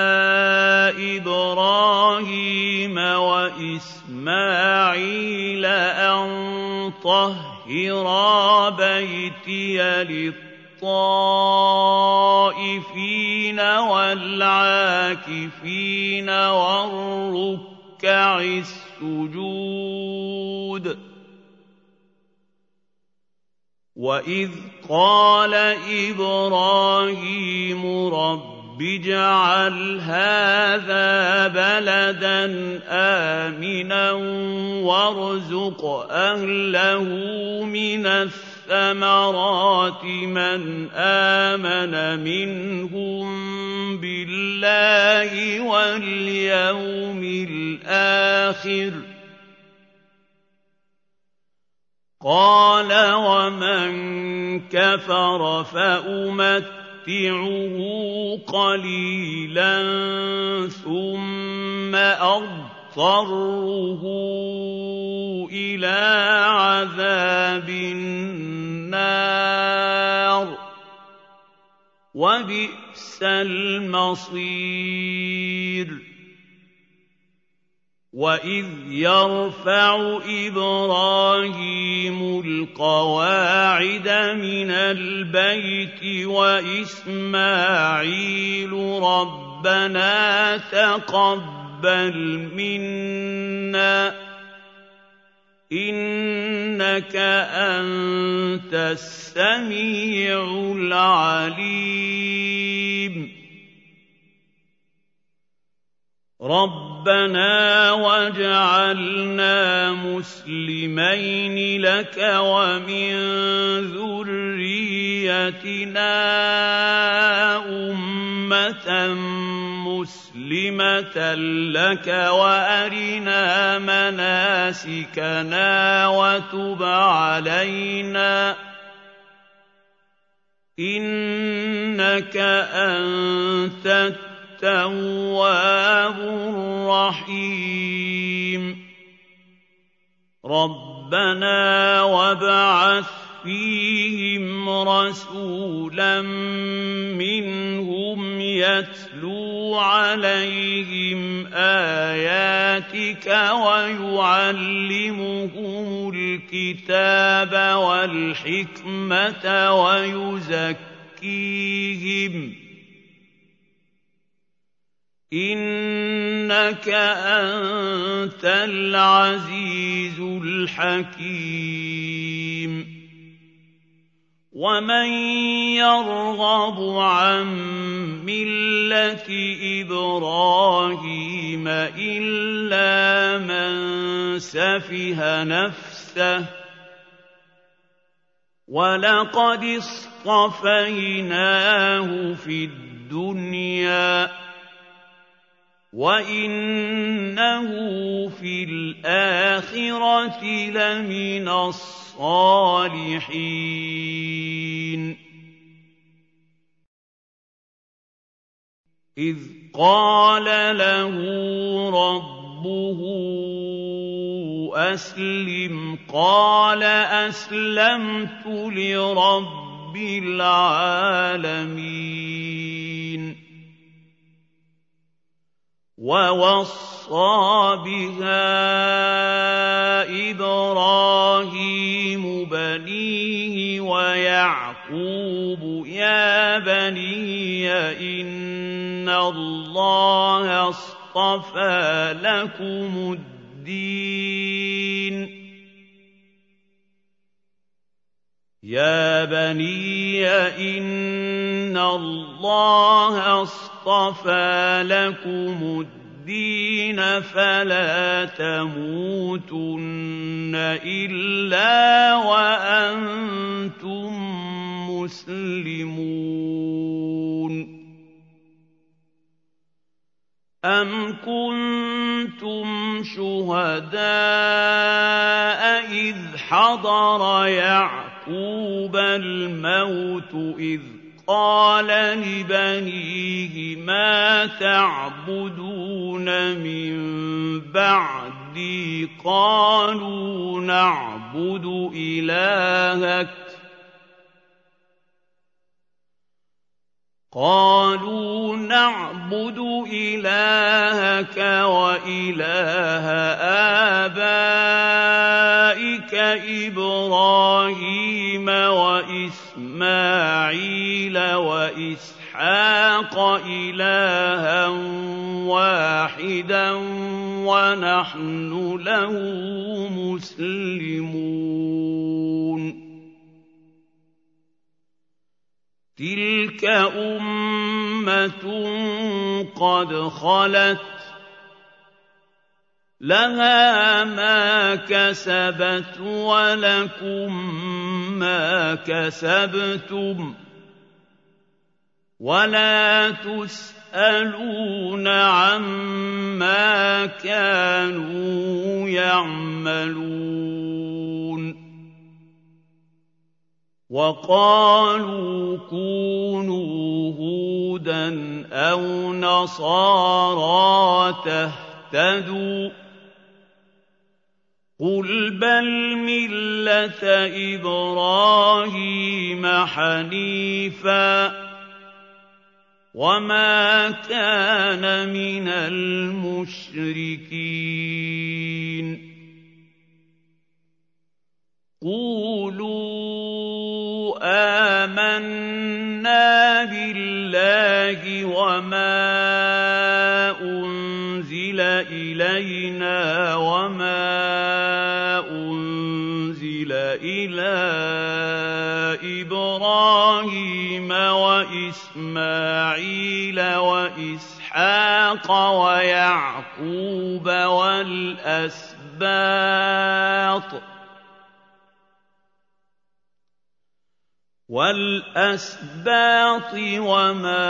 إِبْرَاهِيمَ وَإِسْمَاعِيلَ أَن طَهِّرَا بَيْتِيَ لِلطَّائِفِينَ وَالْعَاكِفِينَ وَالرُّكَّعِ السُّجُودِ وَإِذْ قَالَ إِبْرَاهِيمُ رَبِّ اجْعَلْ هَٰذَا بَلَدًا آمِنًا وَارْزُقْ أَهْلَهُ مِنَ الثَّمَرَاتِ مَنْ آمَنَ مِنْهُم بِاللَّهِ وَالْيَوْمِ الْآخِرِ قَالَ وَمَن كَفَرَ فَأُمَتِّعُهُ قَلِيلًا ثُمَّ أَضْطَرُّهُ إِلَىٰ عَذَابِ النَّارِ ۖ وَبِئْسَ الْمَصِيرُ وَإِذْ يَرْفَعُ إِبْرَاهِيمُ الْقَوَاعِدَ مِنَ الْبَيْتِ وَإِسْمَاعِيلُ رَبَّنَا تَقَبَّلْ مِنَّا إِنَّكَ أَنتَ السَّمِيعُ الْعَلِيمُ رَبَّنَا وَاجْعَلْنَا مُسْلِمَيْنِ لَكَ وَمِن ذُرِّيَّتِنَا أُمَّةً مُّسْلِمَةً لَكَ وَأَرِنَا مَنَاسِكَنَا وَتُبْ عَلَيْنَا إِنَّكَ أَنتَ التَّوَّابُ الرَّحِيمُ رَبَّنَا وَابْعَثْ فِيهِمْ رَسُولًا مِّنْهُمْ يَتْلُو عَلَيْهِمْ آيَاتِكَ وَيُعَلِّمُهُمُ الْكِتَابَ وَالْحِكْمَةَ وَيُزَكِّيهِمْ إِنَّكَ أَنتَ الْعَزِيزُ الْحَكِيمُ وَمَن يَرْغَبُ عَن مِّلَّةِ إِبْرَاهِيمَ إِلَّا مَن سَفِهَ نَفْسَهُ وَلَقَدِ اصْطَفَيْنَاهُ فِي الدُّنْيَا وَإِنَّهُ فِي الْآخِرَةِ لَمِنَ الصَّالِحِينَ إِذْ قَالَ لَهُ رَبُّهُ أَسْلِمْ قَالَ أَسْلَمْتُ لِرَبِّ الْعَالَمِينَ وَوَصَّىٰ بِهَا إِبْرَاهِيمُ بَنِيهِ وَيَعْقُوبُ يَا بَنِيَّ إِنَّ إِنَّ اللَّهَ اصْطَفَىٰ لَكُمُ الدِّينَ يَا بَنِيَّ إِنَّ اللَّهَ اصْطَفَىٰ لَكُمُ الدِّينَ فَلَا تَمُوتُنَّ إِلَّا وَأَنتُم مُّسْلِمُونَ أَمْ كُنتُمْ شُهَدَاءَ إِذْ حَضَرَ يَعْقُوبَ الْمَوْتُ إِذْ قَالَ لِبَنِيهِ مَا تَعْبُدُونَ مِن بَعْدِي قَالُوا نَعْبُدُ إِلَٰهَكَ وَإِلَٰهَ آبَائِكَ إِبْرَاهِيمَ وَإِسْمَاعِيلَ وَإِسْحَاقَ إِلَٰهًا وَاحِدًا وَنَحْنُ لَهُ مُسْلِمُونَ تِلْكَ أُمَّةٌ قَدْ خَلَتْ لَهَا مَا كَسَبَتْ وَلَكُم مَّا كَسَبْتُمْ وَلَا تُسْأَلُونَ عَمَّا كَانُوا يَعْمَلُونَ وَقَالُوا كُونُوا هُودًا أَوْ نَصَارَىٰ تَهْتَدُوا ۗ قُلْ بَلْ مِلَّةَ إِبْرَاهِيمَ حَنِيفًا ۖ وَمَا كَانَ مِنَ الْمُشْرِكِينَ قُولُوا آمَنَّا بِاللَّهِ وَمَا أُنزِلَ إِلَيْنَا وَمَا أُنزِلَ إِلَىٰ إِبْرَاهِيمَ وَإِسْمَاعِيلَ وَإِسْحَاقَ وَيَعْقُوبَ وَالْأَسْبَاطِ وَمَا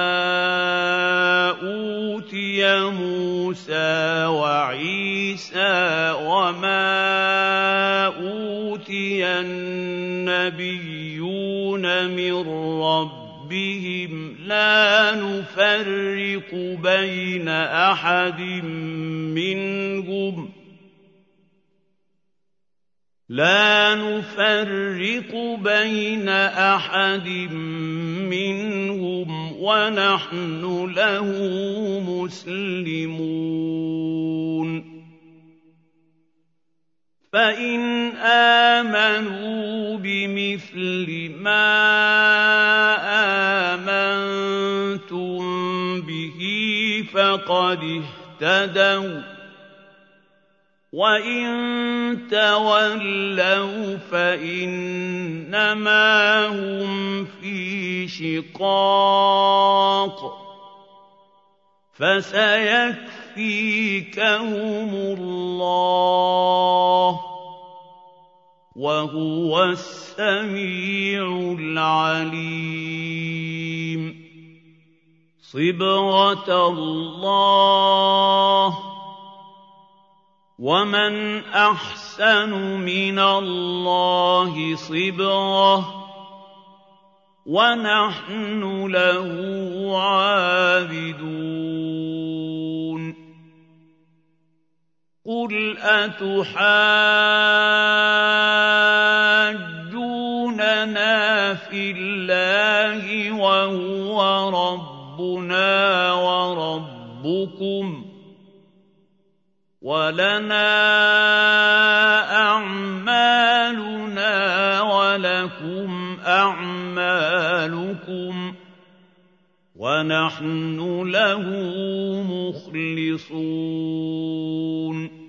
أُوتِيَ مُوسَىٰ وَعِيسَىٰ وَمَا أُوتِيَ النَّبِيُّونَ مِن رَّبِّهِمْ لَا نُفَرِّقُ بَيْنَ أَحَدٍ مِّنْهُمْ وَنَحْنُ لَهُ مُسْلِمُونَ فَإِنْ آمَنُوا بِمِثْلِ مَا آمَنتُم بِهِ فَقَدِ اهْتَدَوا ۖ وَإِن تَوَلَّوْا فَإِنَّمَا هُمْ فِي شِقَاقٍ ۖ فَسَيَكْفِيكَهُمُ اللَّهُ ۚ وَهُوَ السَّمِيعُ الْعَلِيمُ صِبْغَةَ اللَّهِ ۖ وَمَنْ أَحْسَنُ مِنَ اللَّهِ صِبْغَةً ۖ وَنَحْنُ لَهُ عَابِدُونَ قُلْ أَتُحَاجُّونَنَا فِي اللَّهِ وَهُوَ رَبُّنَا وَرَبُّكُمْ وَلَنَا أَعْمَالُنَا وَلَكُمْ أَعْمَالُكُمْ وَنَحْنُ لَهُ مُخْلِصُونَ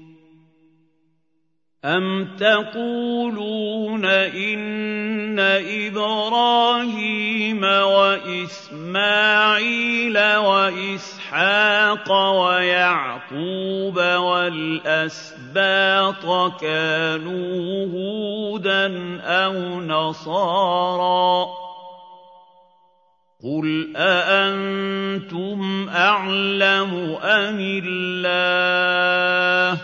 أَمْ تَقُولُونَ إِنَّ إِبْرَاهِيمَ وَإِسْمَاعِيلَ وَإِسْحَاقَ وَيَعْقُوبَ وَالْأَسْبَاطَ كَانُوا هُودًا أَوْ نَصَارَىٰ ۗ قُلْ أَأَنتُمْ أَعْلَمُ أَمِ اللَّهُ ۗ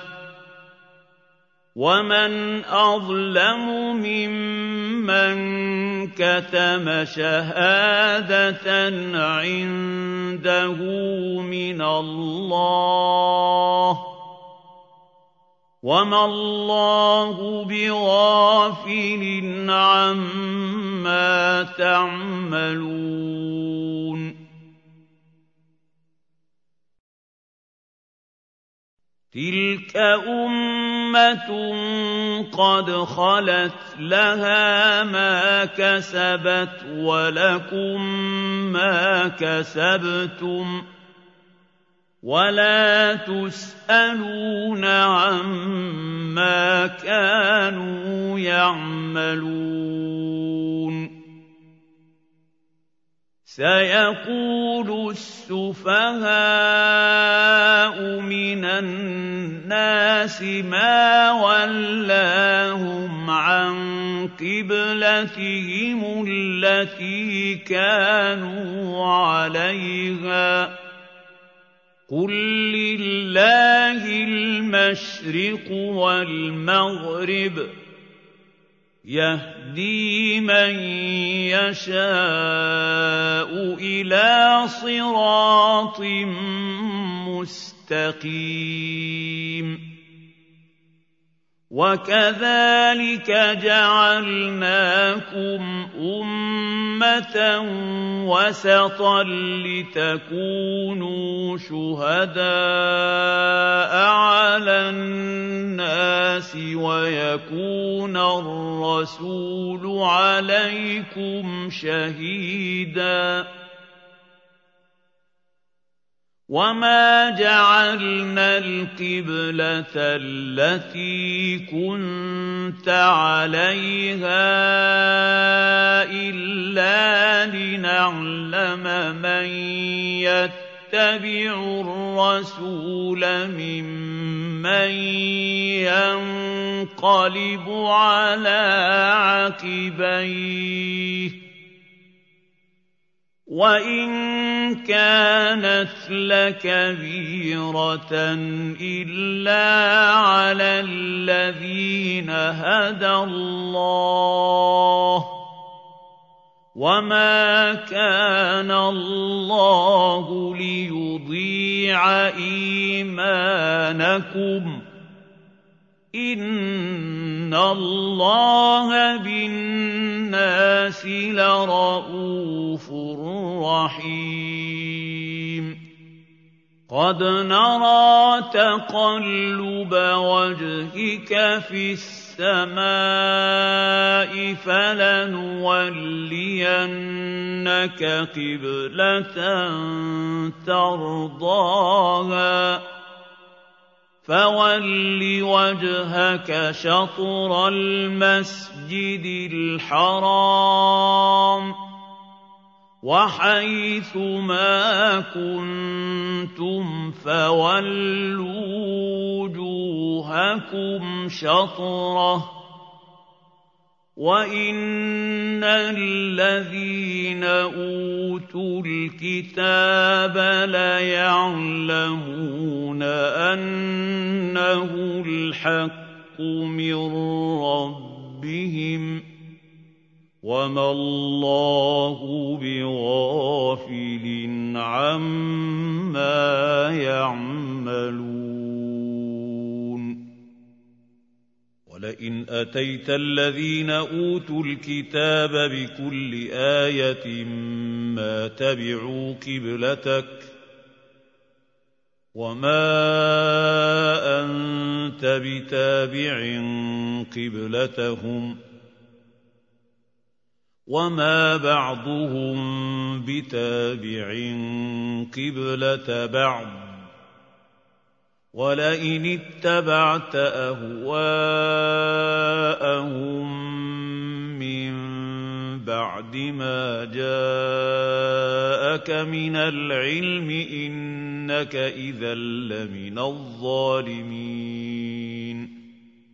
وَمَنْ أَظْلَمُ مِمَّن كَتَمَ شَهَادَةً عِندَهُ مِنَ اللَّهِ ۗ وَمَا اللَّهُ بِغَافِلٍ عَمَّا تَعْمَلُونَ تِلْكَ أُمَّةٌ قَدْ خَلَتْ لَهَا مَا كَسَبَتْ وَلَكُم مَّا كَسَبْتُمْ ۖ وَلَا تُسْأَلُونَ عَمَّا كَانُوا يَعْمَلُونَ سَيَقُولُ السُّفَهَاءُ مِنَ النَّاسِ مَا وَلَّاهُمْ عَن قِبْلَتِهِمُ الَّتِي كَانُوا عَلَيْهَا ۚ قُل لِّلَّهِ الْمَشْرِقُ وَالْمَغْرِبُ ۚ يَهْدِي مَن يَشَاءُ إِلَىٰ صِرَاطٍ مُّسْتَقِيمٍ وَكَذَٰلِكَ جَعَلْنَاكُمْ أُمَّةً وَسَطًا لِّتَكُونُوا شُهَدَاءَ عَلَى النَّاسِ وَيَكُونَ الرَّسُولُ عَلَيْكُمْ شَهِيدًا ۗ وَمَا جَعَلْنَا الْقِبْلَةَ الَّتِي كُنتَ عَلَيْهَا إِلَّا لِنَعْلَمَ مَن يَتَّبِعُ الرَّسُولَ مِمَّن يَنقَلِبُ عَلَىٰ عَقِبَيْهِ ۚ وَإِن كَانَتْ لَكَبِيرَةً إِلَّا عَلَى الَّذِينَ هَدَى اللَّهُ ۗ وَمَا كَانَ اللَّهُ لِيُضِيعَ إِيمَانَكُمْ ۚ إِنَّ اللَّهَ بِالنَّاسِ لَرَءُوفٌ رَّحِيمٌ قَدْ نَرَىٰ تَقَلُّبَ وَجْهِكَ فِي السَّمَاءِ فَلَنُوَلِّيَنَّكَ قِبْلَةً تَرْضَاهَا ۚ فَوَلِّ وَجْهَكَ شَطْرَ الْمَسْجِدِ الْحَرَامِ ۚ وَحَيْثُ مَا كُنتُمْ فَوَلُّوا وُجُوهَكُمْ شَطْرَهُ ۗ وَإِنَّ الَّذِينَ أُوتُوا الْكِتَابَ لَيَعْلَمُونَ أَنَّهُ الْحَقُّ مِن رَّبِّهِمْ ۗ وَمَا اللَّهُ بِغَافِلٍ عَمَّا يَعْمَلُونَ وَلَئِنْ أَتَيْتَ الَّذِينَ أُوتُوا الْكِتَابَ بِكُلِّ آيَةٍ مَّا تَبِعُوا قِبْلَتَكَ ۚ وَمَا أَنتَ بِتَابِعٍ قِبْلَتَهُمْ ۚ وَمَا بَعْضُهُم بِتَابِعٍ قِبْلَةَ بَعْضٍ ۚ وَلَئِنِ اتَّبَعْتَ أَهْوَاءَهُم مِّن بَعْدِ مَا جَاءَكَ مِنَ الْعِلْمِ إِنَّكَ إِذًا لَّمِنَ الظَّالِمِينَ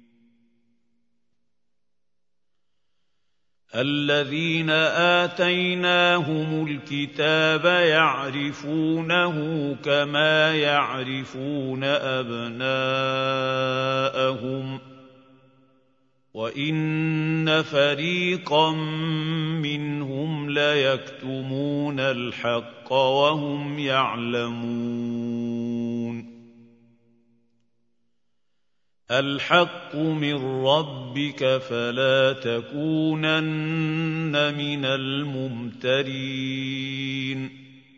الَّذِينَ آتَيْنَاهُمُ الْكِتَابَ يَعْرِفُونَهُ كَمَا يَعْرِفُونَ أَبْنَاءَهُمْ ۖ وَإِنَّ فَرِيقًا مِّنْهُمْ لَيَكْتُمُونَ الْحَقَّ وَهُمْ يَعْلَمُونَ الْحَقُّ مِن رَّبِّكَ فَلَا تَكُونَنَّ مِنَ الْمُمْتَرِينَ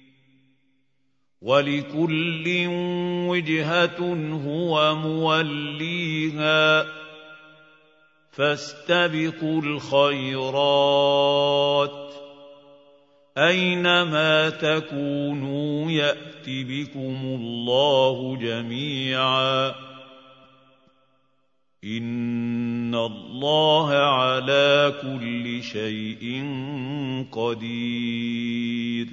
وَلِكُلٍّ وِجْهَةٌ هُوَ مُوَلِّيهَا ۖ فَاسْتَبِقُوا الْخَيْرَاتِ ۚ أَيْنَمَا تَكُونُوا يَأْتِ بِكُمُ اللَّهُ جَمِيعًا ۚ إِنَّ اللَّهَ عَلَىٰ كُلِّ شَيْءٍ قَدِيرٌ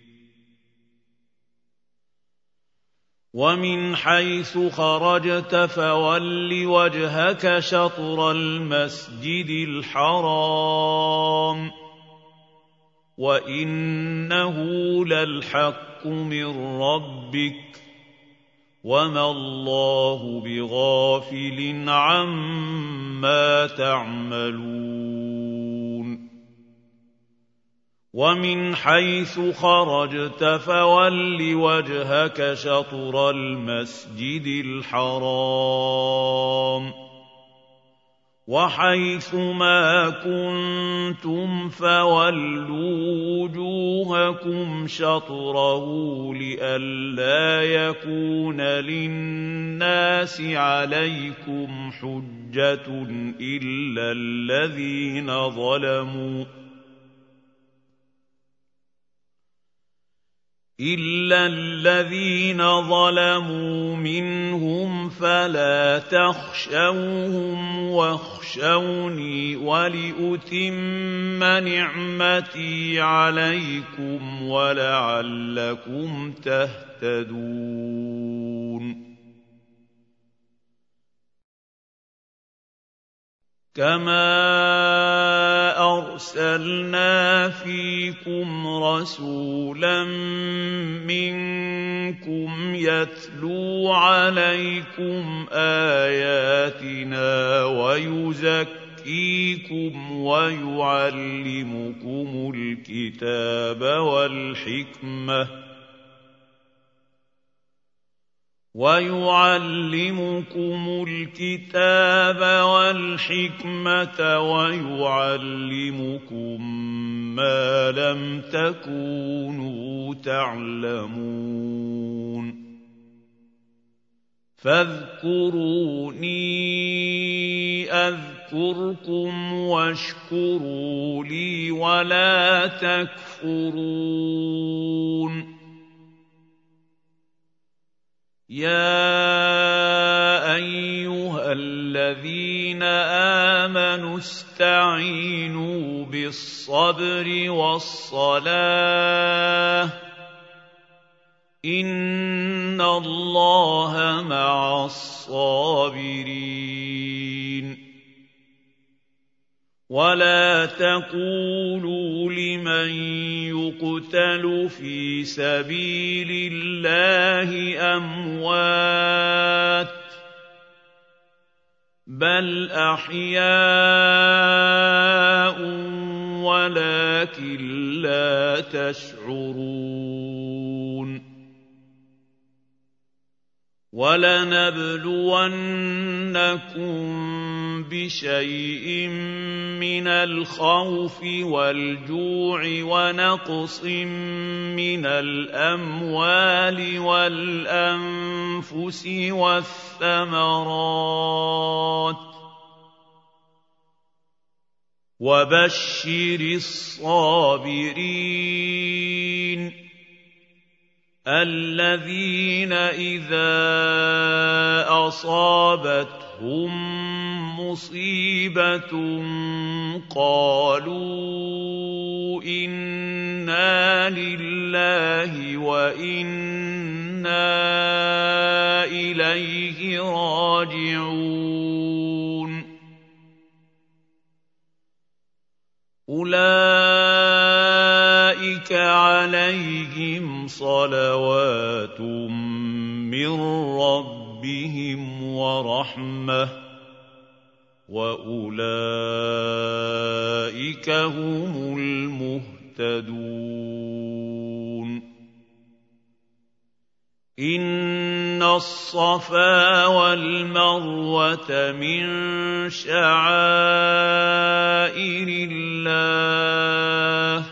وَمِنْ حَيْثُ خَرَجْتَ فَوَلِّ وَجْهَكَ شَطْرَ الْمَسْجِدِ الْحَرَامِ ۖ وَإِنَّهُ لَلْحَقُّ مِن رَّبِّكَ ۗ وَمَا اللَّهُ بِغَافِلٍ عَمَّا تَعْمَلُونَ وَمِنْ حَيْثُ خَرَجْتَ فَوَلِّ وَجْهَكَ شَطْرَ الْمَسْجِدِ الْحَرَامِ ۖ وَحَيْثُ مَا كُنتُمْ فَوَلُّوا وُجُوهَكُمْ شَطْرَهُ لِئَلَّا يَكُونَ لِلنَّاسِ عَلَيْكُمْ حُجَّةٌ إِلَّا الَّذِينَ ظَلَمُوا مِنْهُمْ فَلَا تَخْشَوْهُمْ وَاخْشَوْنِي وَلِأُتِمَّ نِعْمَتِي عَلَيْكُمْ وَلَعَلَّكُمْ تَهْتَدُونَ كَمَا أَرْسَلْنَا فِيكُمْ رَسُولًا مِّنكُمْ يَتْلُو عَلَيْكُمْ آيَاتِنَا وَيُزَكِّيكُمْ وَيُعَلِّمُكُمُ الْكِتَابَ وَالْحِكْمَةَ وَيُعَلِّمُكُم مَّا لَمْ تَكُونُوا تَعْلَمُونَ فَاذْكُرُونِي أَذْكُرْكُمْ وَاشْكُرُوا لِي وَلَا تَكْفُرُونِ يَا أَيُّهَا الَّذِينَ آمَنُوا اسْتَعِينُوا بِالصَّبْرِ وَالصَّلَاةِ ۚ إِنَّ اللَّهَ مَعَ الصَّابِرِينَ وَلَا تَقُولُوا لِمَن يُقْتَلُ فِي سَبِيلِ اللَّهِ أَمْوَاتٌ ۚ بَلْ أَحْيَاءٌ وَلَٰكِن لَّا تَشْعُرُونَ وَلَنَبْلُوَنَّكُم بِشَيْءٍ مِّنَ الْخَوْفِ وَالْجُوعِ وَنَقْصٍ مِّنَ الْأَمْوَالِ وَالْأَنفُسِ وَالثَّمَرَاتِ ۗ وَبَشِّرِ الصَّابِرِينَ الَّذِينَ إِذَا أَصَابَتْهُم مُّصِيبَةٌ قَالُوا إِنَّا لِلَّهِ وَإِنَّا إِلَيْهِ رَاجِعُونَ أُولَٰئِكَ عَلَيْهِمْ صَلَوَاتٌ مِّن رَّبِّهِمْ وَرَحْمَةٌ وَأُولَٰئِكَ هُمُ الْمُهْتَدُونَ إِنَّ الصَّفَا وَالْمَرْوَةَ مِن شَعَائِرِ اللَّهِ ۖ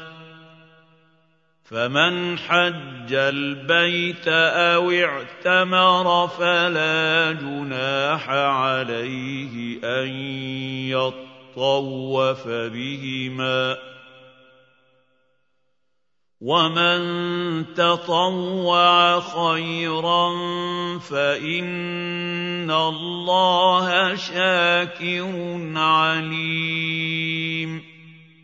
فَمَنْ حَجَّ الْبَيْتَ أَوِ اعْتَمَرَ فَلَا جُنَاحَ عَلَيْهِ أَن يَطَّوَّفَ بِهِمَا ۚ وَمَن تَطَوَّعَ خَيْرًا فَإِنَّ اللَّهَ شَاكِرٌ عَلِيمٌ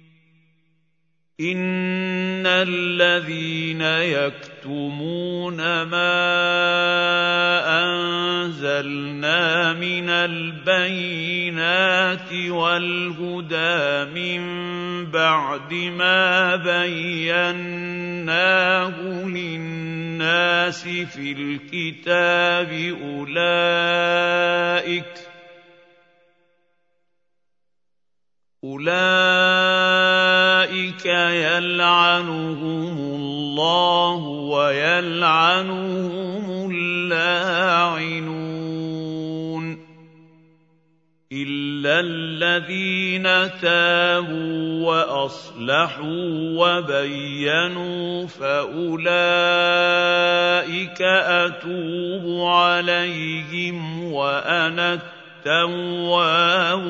إِنَّ الَّذِينَ يَكْتُمُونَ مَا أَنزَلْنَا مِنَ الْبَيِّنَاتِ وَالْهُدَىٰ مِن بَعْدِ مَا بَيَّنَّاهُ لِلنَّاسِ فِي الْكِتَابِ أُولَٰئِكَ يَلْعَنُهُمُ اللَّهُ وَيَلْعَنُهُمُ اللَّاعِنُونَ إِلَّا الَّذِينَ تَابُوا وَأَصْلَحُوا وَبَيَّنُوا فَأُولَٰئِكَ أَتُوبُ عَلَيْهِمْ وَأَنَا التَّوَّابُ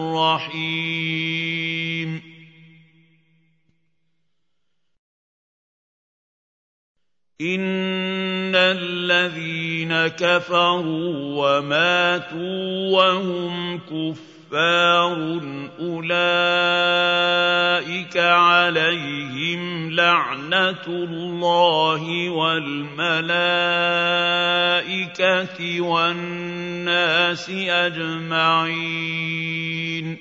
الرَّحِيمُ إِنَّ الَّذِينَ كَفَرُوا وَمَاتُوا وَهُمْ كُفَّارٌ أُولَٰئِكَ عَلَيْهِمْ لَعْنَةُ اللَّهِ وَالْمَلَائِكَةِ وَالنَّاسِ أَجْمَعِينَ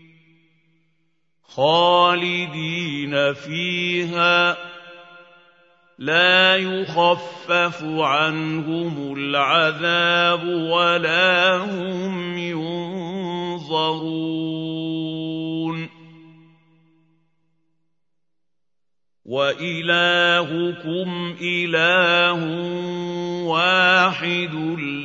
خَالِدِينَ فِيهَا لَا يُخَفَّفُ عَنْهُمُ الْعَذَابُ وَلَا هُمْ يُنظَرُونَ وَإِلَٰهُكُمْ إِلَٰهٌ وَاحِدٌ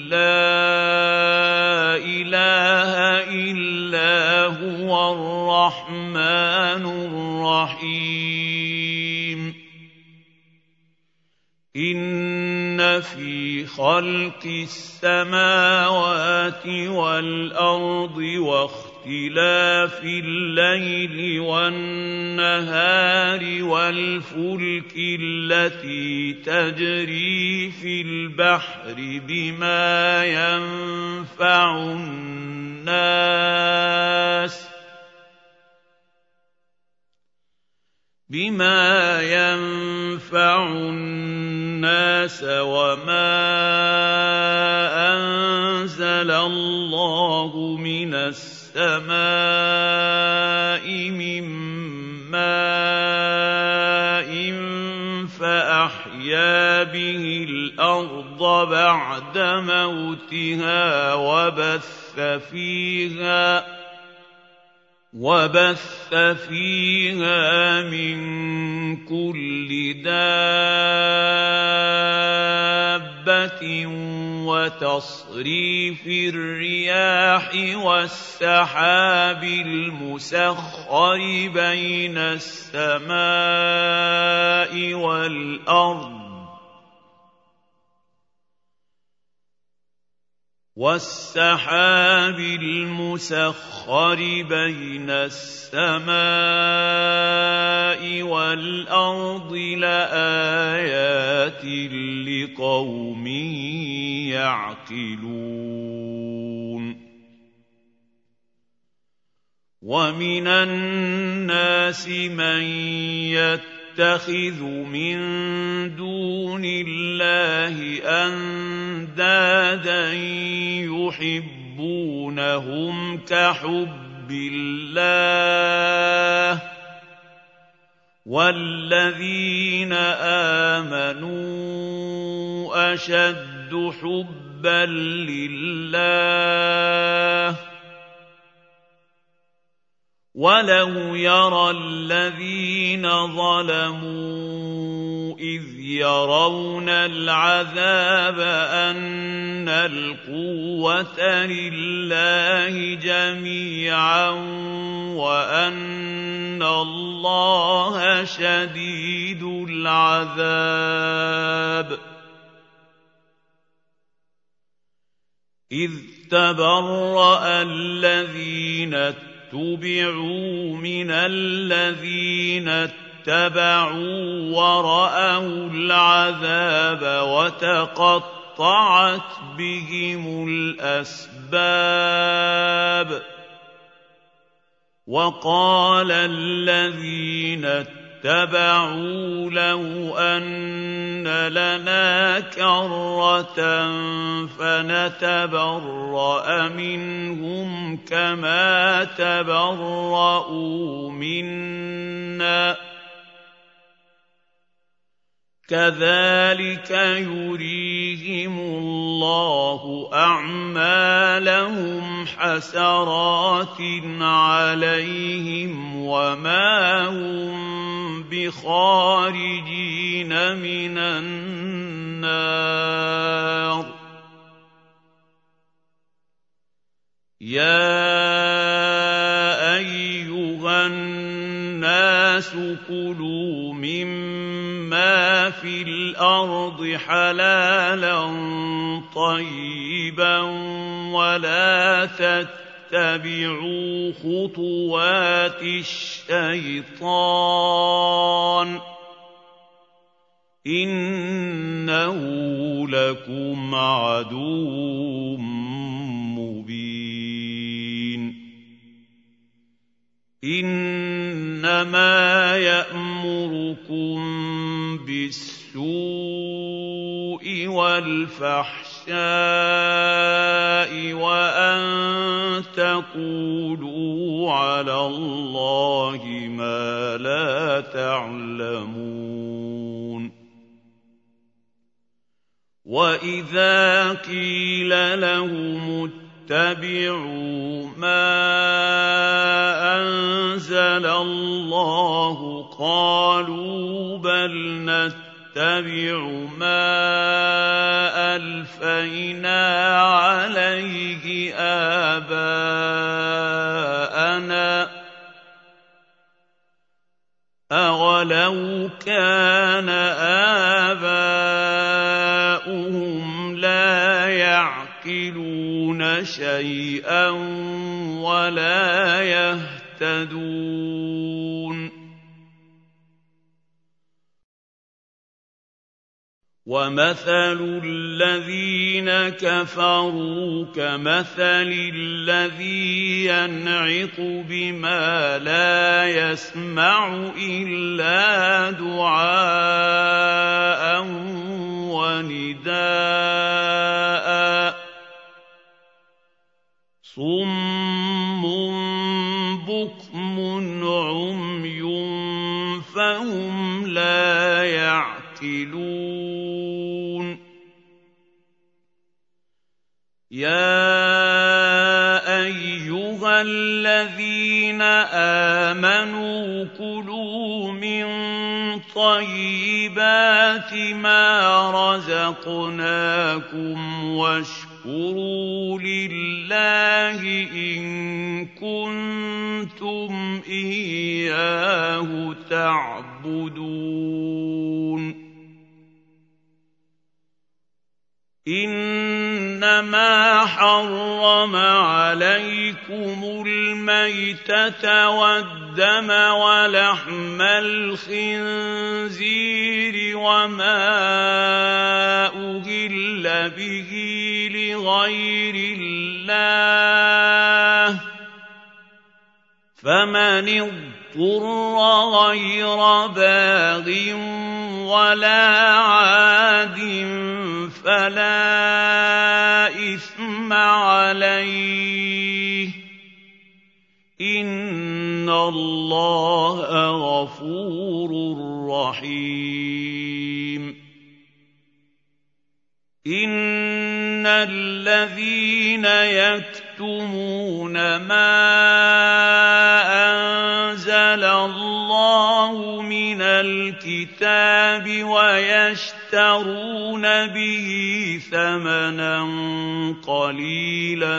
لَّا إِلَٰهَ إِلَّا هُوَ الرَّحْمَٰنُ الرَّحِيمُ إِنَّ فِي خَلْقِ السَّمَاوَاتِ وَالْأَرْضِ وَاخْتِلَافِ اللَّيْلِ وَالنَّهَارِ وَالْفُلْكِ الَّتِي تَجْرِي فِي الْبَحْرِ بِمَا يَنفَعُ النَّاسَ وَمَا أَنزَلَ اللَّهُ مِنَ السَّمَاءِ مِن مَّاءٍ فَأَحْيَا بِهِ الْأَرْضَ بَعْدَ مَوْتِهَا وَبَثَّ فِيهَا مِن كُلِّ دَابَّةٍ وَتَصْرِيفِ الرِّيَاحِ وَالسَّحَابِ الْمُسَخَّرِ بَيْنَ السَّمَاءِ وَالْأَرْضِ وَالسَّحَابِ الْمُسَخَّرِ بَيْنَ السَّمَاءِ وَالْأَرْضِ لَآيَاتٍ لِّقَوْمٍ يَعْقِلُونَ وَمِنَ النَّاسِ مَن يَتَّخِذُ مِن دُونِ اللَّهِ أَندَادًا يُحِبُّونَهُمْ كَحُبِّ اللَّهِ ۖ وَالَّذِينَ آمَنُوا أَشَدُّ حُبًّا لِّلَّهِ ۗ وَلَوْ يَرَى الَّذِينَ ظَلَمُوا إِذْ يَرَوْنَ الْعَذَابَ أَنَّ الْقُوَّةَ لِلَّهِ جَمِيعًا وَأَنَّ اللَّهَ شَدِيدُ الْعَذَابِ إِذْ تَبَرَّأَ الَّذِينَ اتُّبِعُوا مِنَ الَّذِينَ اتَّبَعُوا وَرَأَوُا الْعَذَابَ وَتَقَطَّعَتْ بِهِمُ الْأَسْبَابُ وَقَالَ الَّذِينَ اتَّبَعُوا لَوْ أَنَّ لَنَا كَرَّةً فَنَتَبَرَّأَ مِنْهُمْ كَمَا تَبَرَّءُوا مِنَّا ۗ كَذَٰلِكَ يُرِيهِمُ اللَّهُ أَعْمَالَهُمْ حَسَرَاتٍ عَلَيْهِمْ وَمَا هُم بِخَارِجِينَ مِنَ النَّارِ يَا أَيُّهَا النَّاسُ كُلُوا مِمَّا فِي الْأَرْضِ حَلَالًا طَيِّبًا وَلَا تَتَّبِعُوا خُطُوَاتِ الشَّيْطَانِ ۚ إِنَّهُ لَكُمْ عَدُوٌّ مُّبِينٌ إِنَّمَا يَأْمُرُكُم بِالسُّوءِ وَالْفَحْشَاءِ وَأَن تَقُولُوا عَلَى اللَّهِ مَا لَا تَعْلَمُونَ وَإِذَا قِيلَ لَهُمُ اتَّبِعُوا مَا أَنزَلَ اللَّهُ قَالُوا بَلْ نَتَّبِعُ مَا أَلْفَيْنَا عَلَيْهِ آبَاءَنَا ۚ أَوَلَوْ كَانَ آبَاؤُهُمْ لَا يَعْقِلُونَ شَيْئًا وَلَا يَهْتَدُونَ وَمَثَلُ الَّذِينَ كَفَرُوا كَمَثَلِ الَّذِي يَنْعِقُ بِمَا لَا يَسْمَعُ إِلَّا دُعَاءً وَنِدَاءً ۚ صُمٌّ بُكْمٌ عُمْيٌ فَهُمْ لَا يَعْقِلُونَ يَا أَيُّهَا الَّذِينَ آمَنُوا كُلُوا مِن طَيِّبَاتِ مَا رَزَقْنَاكُمْ وَاشْكُرُوا لِلَّهِ إِن كُنتُمْ إِيَّاهُ تعبدون إنما حرم عليكم الميتة والدم ولحم الخنزير وما أهل به لغير الله فمن اضطر غير باغ ولا عاد فلا إثم عليه إن الله غفور رحيم إن الذين يكتمون ما أنزل الله من الكتاب ويشترون به ثمنا قليلا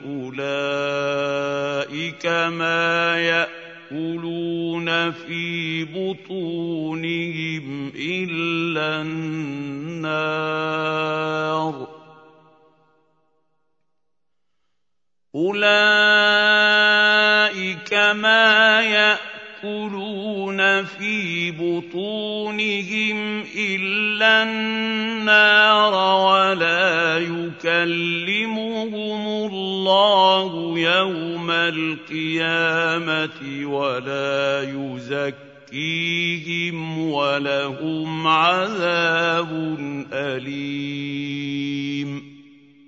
أولئك ما يأكلون في بطونهم إلا النار أولئك ما يأكلون في بطونهم إلا النار ولا يكلمهم الله يوم القيامة ولا يزكيهم ولهم عذاب أليم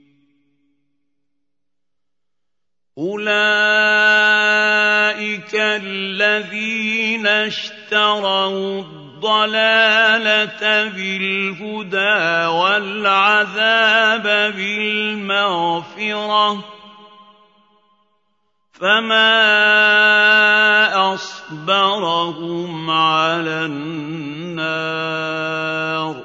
أولئك الذين اشتروا الضلالة بالهدى والعذاب بالمغفرة فما أصبرهم على النار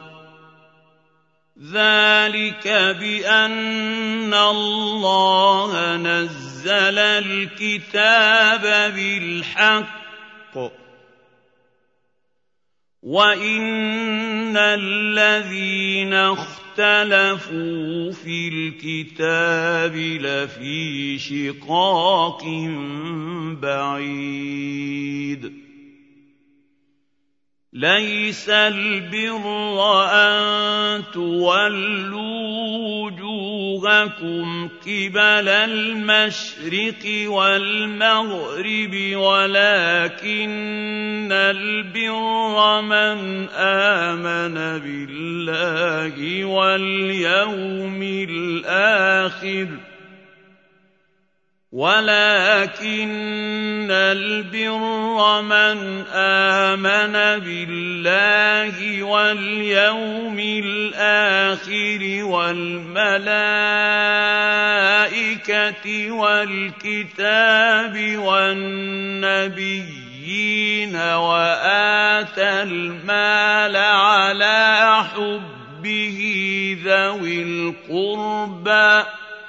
ذلك بأن الله نزل الكتاب بالحق وإن الذين اختلفوا في الكتاب لفي شقاق بعيد ليس البر أن تولوا وجوهكم قبل المشرق والمغرب ولكن البر من آمن بالله واليوم الآخر ولكن البر من آمن بالله واليوم الآخر والملائكة والكتاب والنبيين وآتى المال على حبه ذوي القربى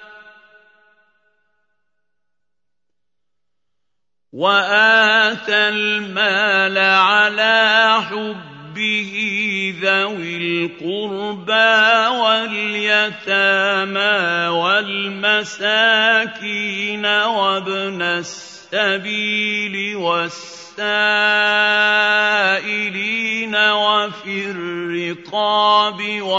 وآتى المال على حبه ذوي القربى واليتامى والمساكين وابن السبيل والسائلين وفي الرقاب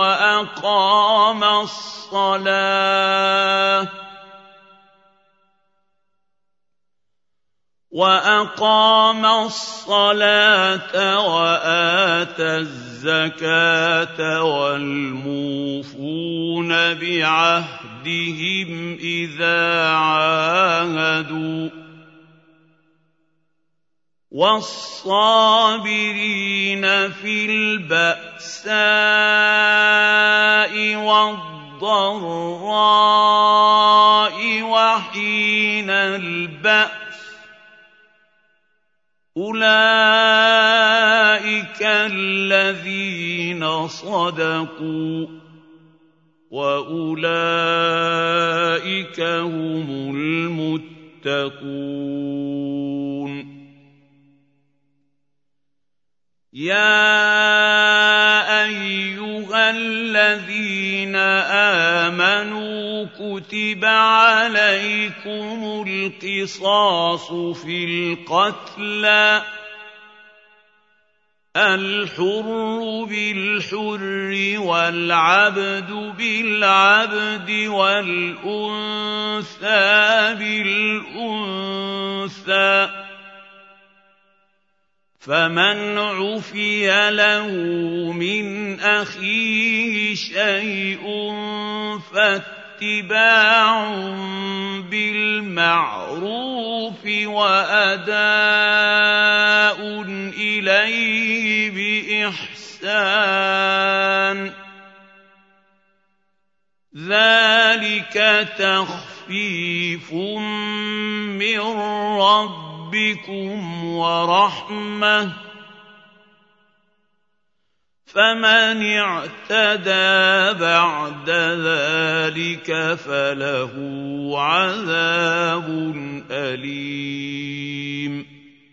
وأقام الصلاة وآتى الزكاة والموفون بعهدهم إذا عاهدوا والصابرين في البأساء والضراء وحين البأس أولئك الذين صدقوا وأولئك هم المتقون يا أيها الذين آمنوا كُتِبَ عَلَيْكُمُ الْقِصَاصُ فِي الْقَتْلَى ۖ الْحُرُّ بِالْحُرِّ وَالْعَبْدُ بِالْعَبْدِ وَالْأُنثَىٰ بِالْأُنثَىٰ ۚ فَمَنْ عُفِيَ لَهُ مِنْ أَخِيهِ شَيْءٌ فَاتِّبَاعٌ بِالْمَعْرُوفِ وَأَدَاءٌ إِلَيْهِ بِإِحْسَانٍ ۗ ذَٰلِكَ تَخْفِيفٌ مِّن رَّبِّكُمْ وَرَحْمَةٌ ۗ فَمَنِ اعْتَدَىٰ بَعْدَ ذَٰلِكَ فَلَهُ عَذَابٌ أَلِيمٌ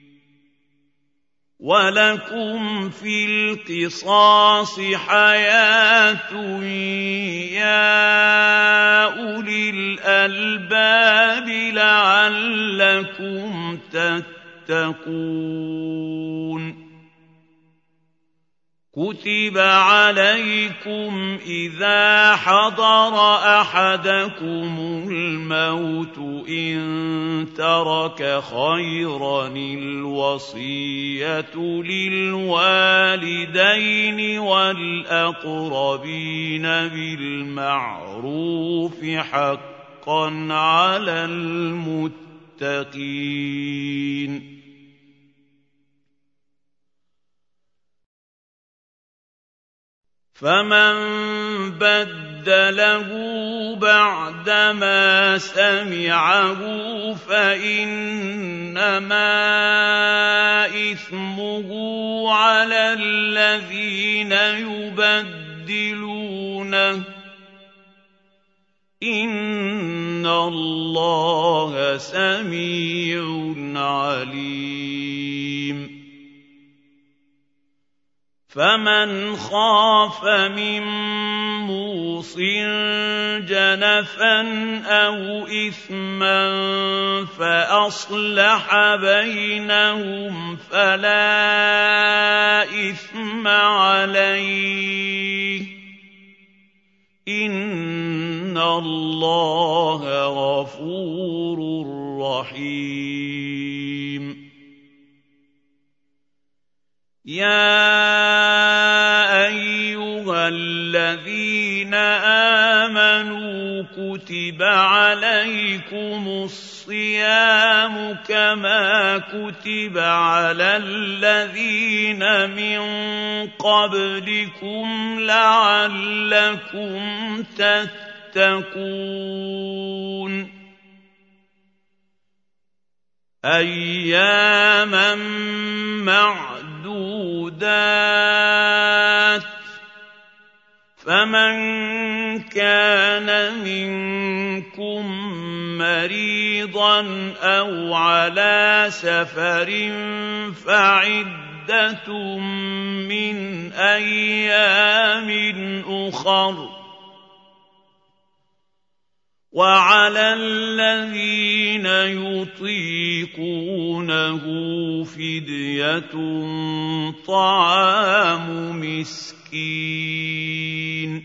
وَلَكُمْ فِي الْقِصَاصِ حَيَاةٌ يَا أُولِي الْأَلْبَابِ لَعَلَّكُمْ تَتَّقُونَ كُتِبَ عَلَيْكُمْ إِذَا حَضَرَ أَحَدَكُمُ الْمَوْتُ إِن تَرَكَ خَيْرًا الْوَصِيَّةُ لِلْوَالِدَيْنِ وَالْأَقْرَبِينَ بِالْمَعْرُوفِ حَقًّا عَلَى الْمُتَّقِينَ فَمَن بَدَّلَهُ بَعْدَمَا سَمِعَهُ فَإِنَّمَا إِثْمُهُ عَلَى الَّذِينَ يُبَدِّلُونَهُ ۚ إِنَّ اللَّهَ سَمِيعٌ عَلِيمٌ فَمَنْ خَافَ مِن مُّوصٍ جَنَفًا أَوْ إِثْمًا فَأَصْلَحَ بَيْنَهُمْ فَلَا إِثْمَ عَلَيْهِ ۚ إِنَّ اللَّهَ غَفُورٌ رَّحِيمٌ يَا أَيُّهَا الَّذِينَ آمَنُوا كُتِبَ عَلَيْكُمُ الصِّيَامُ كَمَا كُتِبَ عَلَى الَّذِينَ مِن قَبْلِكُمْ لَعَلَّكُمْ تَتَّقُونَ أَيَّامًا مَّعْدُودَاتٍ ۚ فَمَن كَانَ مِنكُم مَّرِيضًا أَوْ عَلَىٰ سَفَرٍ فَعِدَّةٌ مِّنْ أَيَّامٍ أُخَرَ ۚ وَعَلَى الَّذِينَ يُطِيقُونَهُ فِدْيَةٌ طَعَامُ مِسْكِينٍ ۖ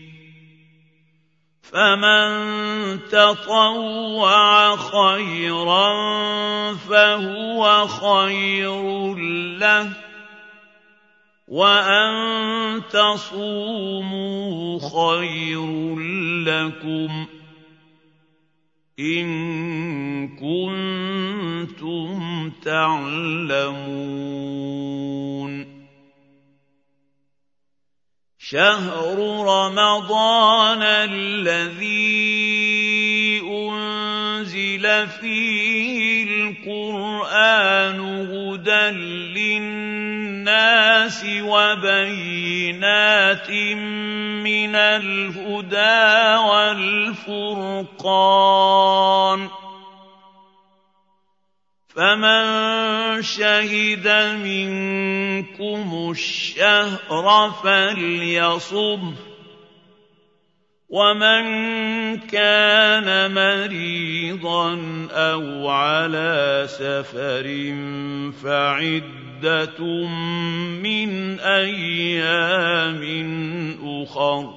فَمَن تَطَوَّعَ خَيْرًا فَهُوَ خَيْرٌ لَّهُ ۚ وَأَن تَصُومُوا خَيْرٌ لَّكُمْ إِن كُنتُمْ تَعْلَمُونَ شَهْرُ رَمَضَانَ الَّذِي أُنزِلَ فِيهِ الْقُرْآنُ هُدًى لِّلنَّاسِ وَبَيِّنَاتٍ مِّنَ الْهُدَىٰ وَالْفُرْقَانِ ۚ فَمَن شَهِدَ مِنكُمُ الشَّهْرَ فَلْيَصُمْهُ ۖ ومن كان مريضا أو على سفر فعدة من أيام أخر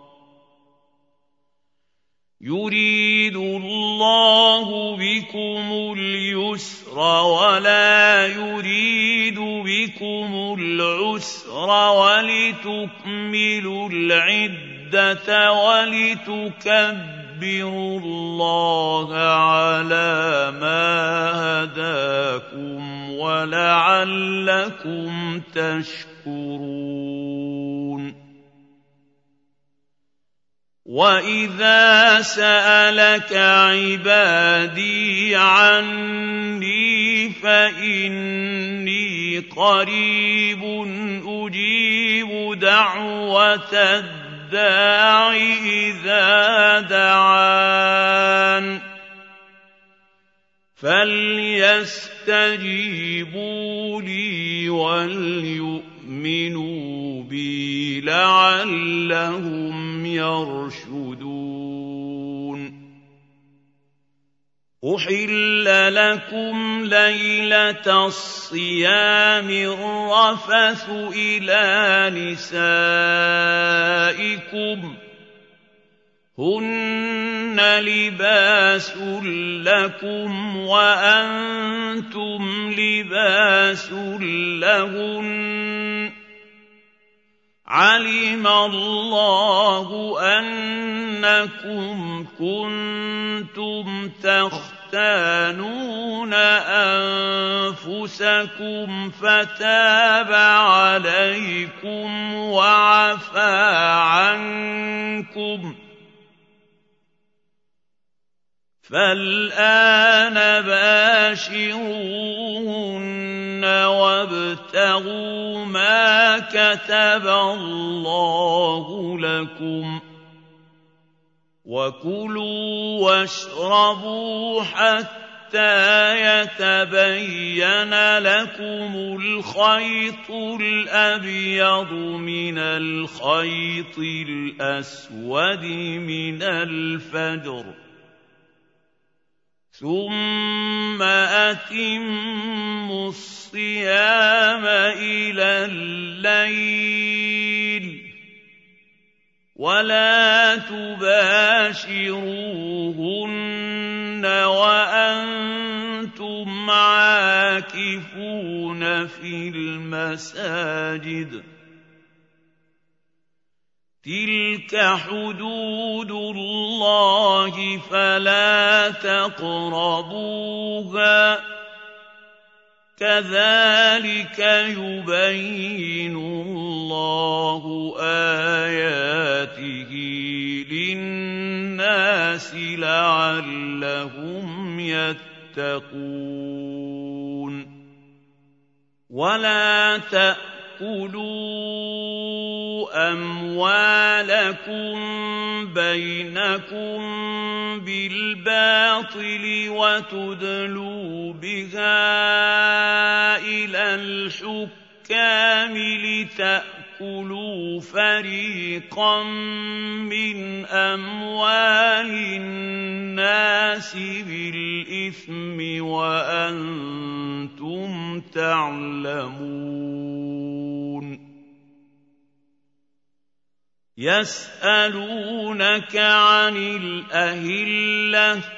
يريد الله بكم اليسر ولا يريد بكم العسر ولتكملوا العدة ولتكبروا الله على ما هداكم ولعلكم تشكرون وَإِذَا سَأَلَكَ عِبَادِي عَنِّي فَإِنِّي قَرِيبٌ أُجِيبُ دَعْوَةَ الدَّاعِ إِذَا دَعَانِ فَلْيَسْتَجِيبُوا لِي وَلْيُؤْمِنُوا بِي لَعَلَّهُمْ يَرْشُدُونَ أُحِلَّ لَكُمْ لَيْلَةَ الصِّيَامِ الرَّفَثُ إِلَىٰ نِسَائِكُمْ هُنَّ لِبَاسٌ لَّكُمْ وَأَنتُمْ لِبَاسٌ لَّهُنَّ عَلِمَ اللَّهُ أَنَّكُمْ كُنتُمْ تَخْتَانُونَ أَنفُسَكُمْ فَتَابَ عَلَيْكُمْ وَعَفَا عَنكُمْ فَالْآنَ بَاشِرُوهُنَّ وَابْتَغُوا مَا كَتَبَ اللَّهُ لَكُمْ ۚ وَكُلُوا وَاشْرَبُوا حَتَّىٰ يَتَبَيَّنَ لَكُمُ الْخَيْطُ الْأَبْيَضُ مِنَ الْخَيْطِ الْأَسْوَدِ مِنَ الْفَجْرِ ۖ ثُمَّ أَتِمُّوا الصِّيَامَ إِلَى اللَّيْلِ وَلَا تُبَاشِرُوهُنَّ وَأَنتُمْ عَاكِفُونَ فِي الْمَسَاجِدِ ۗ تِلْكَ حُدُودُ اللَّهِ فَلَا تَقْرَبُوهَا ۗ كَذَٰلِكَ يُبَيِّنُ اللَّهُ آيَاتِهِ لِلنَّاسِ لَعَلَّهُمْ يَتَّقُونَ وَلَا تَأْكُلُوا أَمْوَالَكُم بَيْنَكُم بِالْبَاطِلِ وَتُدْلُوا بِهَا إِلَى الْحُكَّامِ لِتَأْكُلُوا فَرِيقًا مِّنْ أَمْوَالِ النَّاسِ بِالْإِثْمِ وَأَنتُمْ تَعْلَمُونَ يَسْأَلُونَكَ عَنِ الْأَهِلَّةِ ۖ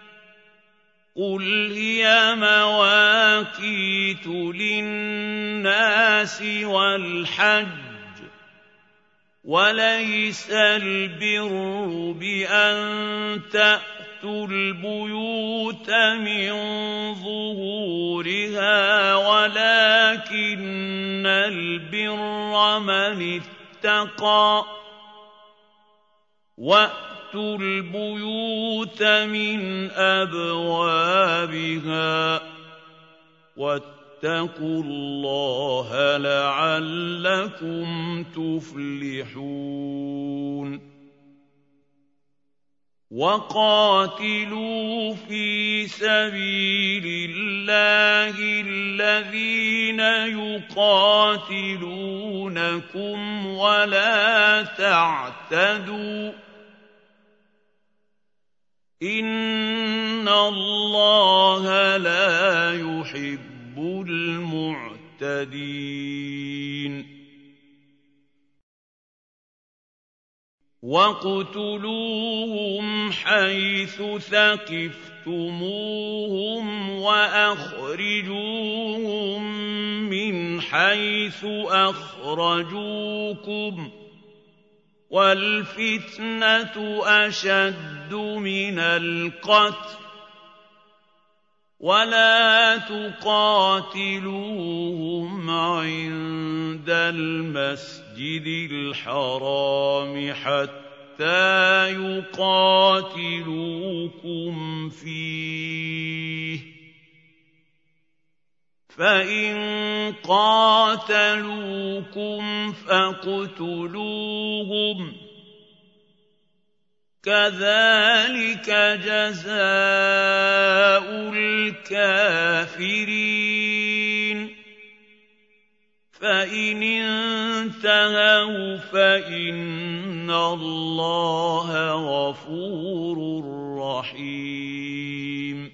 قُلْ هِيَ مَوَاقِيتُ لِلنَّاسِ وَالْحَجِّ ۗ وَلَيْسَ الْبِرُّ بِأَن تَأْتُوا الْبُيُوتَ مِن ظُهُورِهَا وَلَٰكِنَّ الْبِرَّ مَنِ اتَّقَىٰ ۗ وَأْتُوا الْبُيُوتَ مِنْ أَبْوَابِهَا ۚ وَاتَّقُوا اللَّهَ لَعَلَّكُمْ تُفْلِحُونَ وَقَاتِلُوا فِي سَبِيلِ اللَّهِ الَّذِينَ يُقَاتِلُونَكُمْ وَلَا تَعْتَدُوا ۚ إِنَّ اللَّهَ لَا يُحِبُّ الْمُعْتَدِينَ وَاقْتُلُوهُمْ حَيْثُ ثَقِفْتُمُوهُمْ وَأَخْرِجُوهُم مِّنْ حَيْثُ أَخْرَجُوكُمْ ۚ وَالْفِتْنَةُ أَشَدُّ مِنَ الْقَتْلِ ۚ وَلَا تُقَاتِلُوهُمْ عِندَ الْمَسْجِدِ الْحَرَامِ حَتَّىٰ يُقَاتِلُوكُمْ فِيهِ ۖ فَإِن قَاتَلُوكُمْ فَاقْتُلُوهُمْ ۗ كَذَٰلِكَ جَزَاءُ الْكَافِرِينَ فَإِنِ انتَهَوْا فَإِنَّ اللَّهَ غَفُورٌ رَّحِيمٌ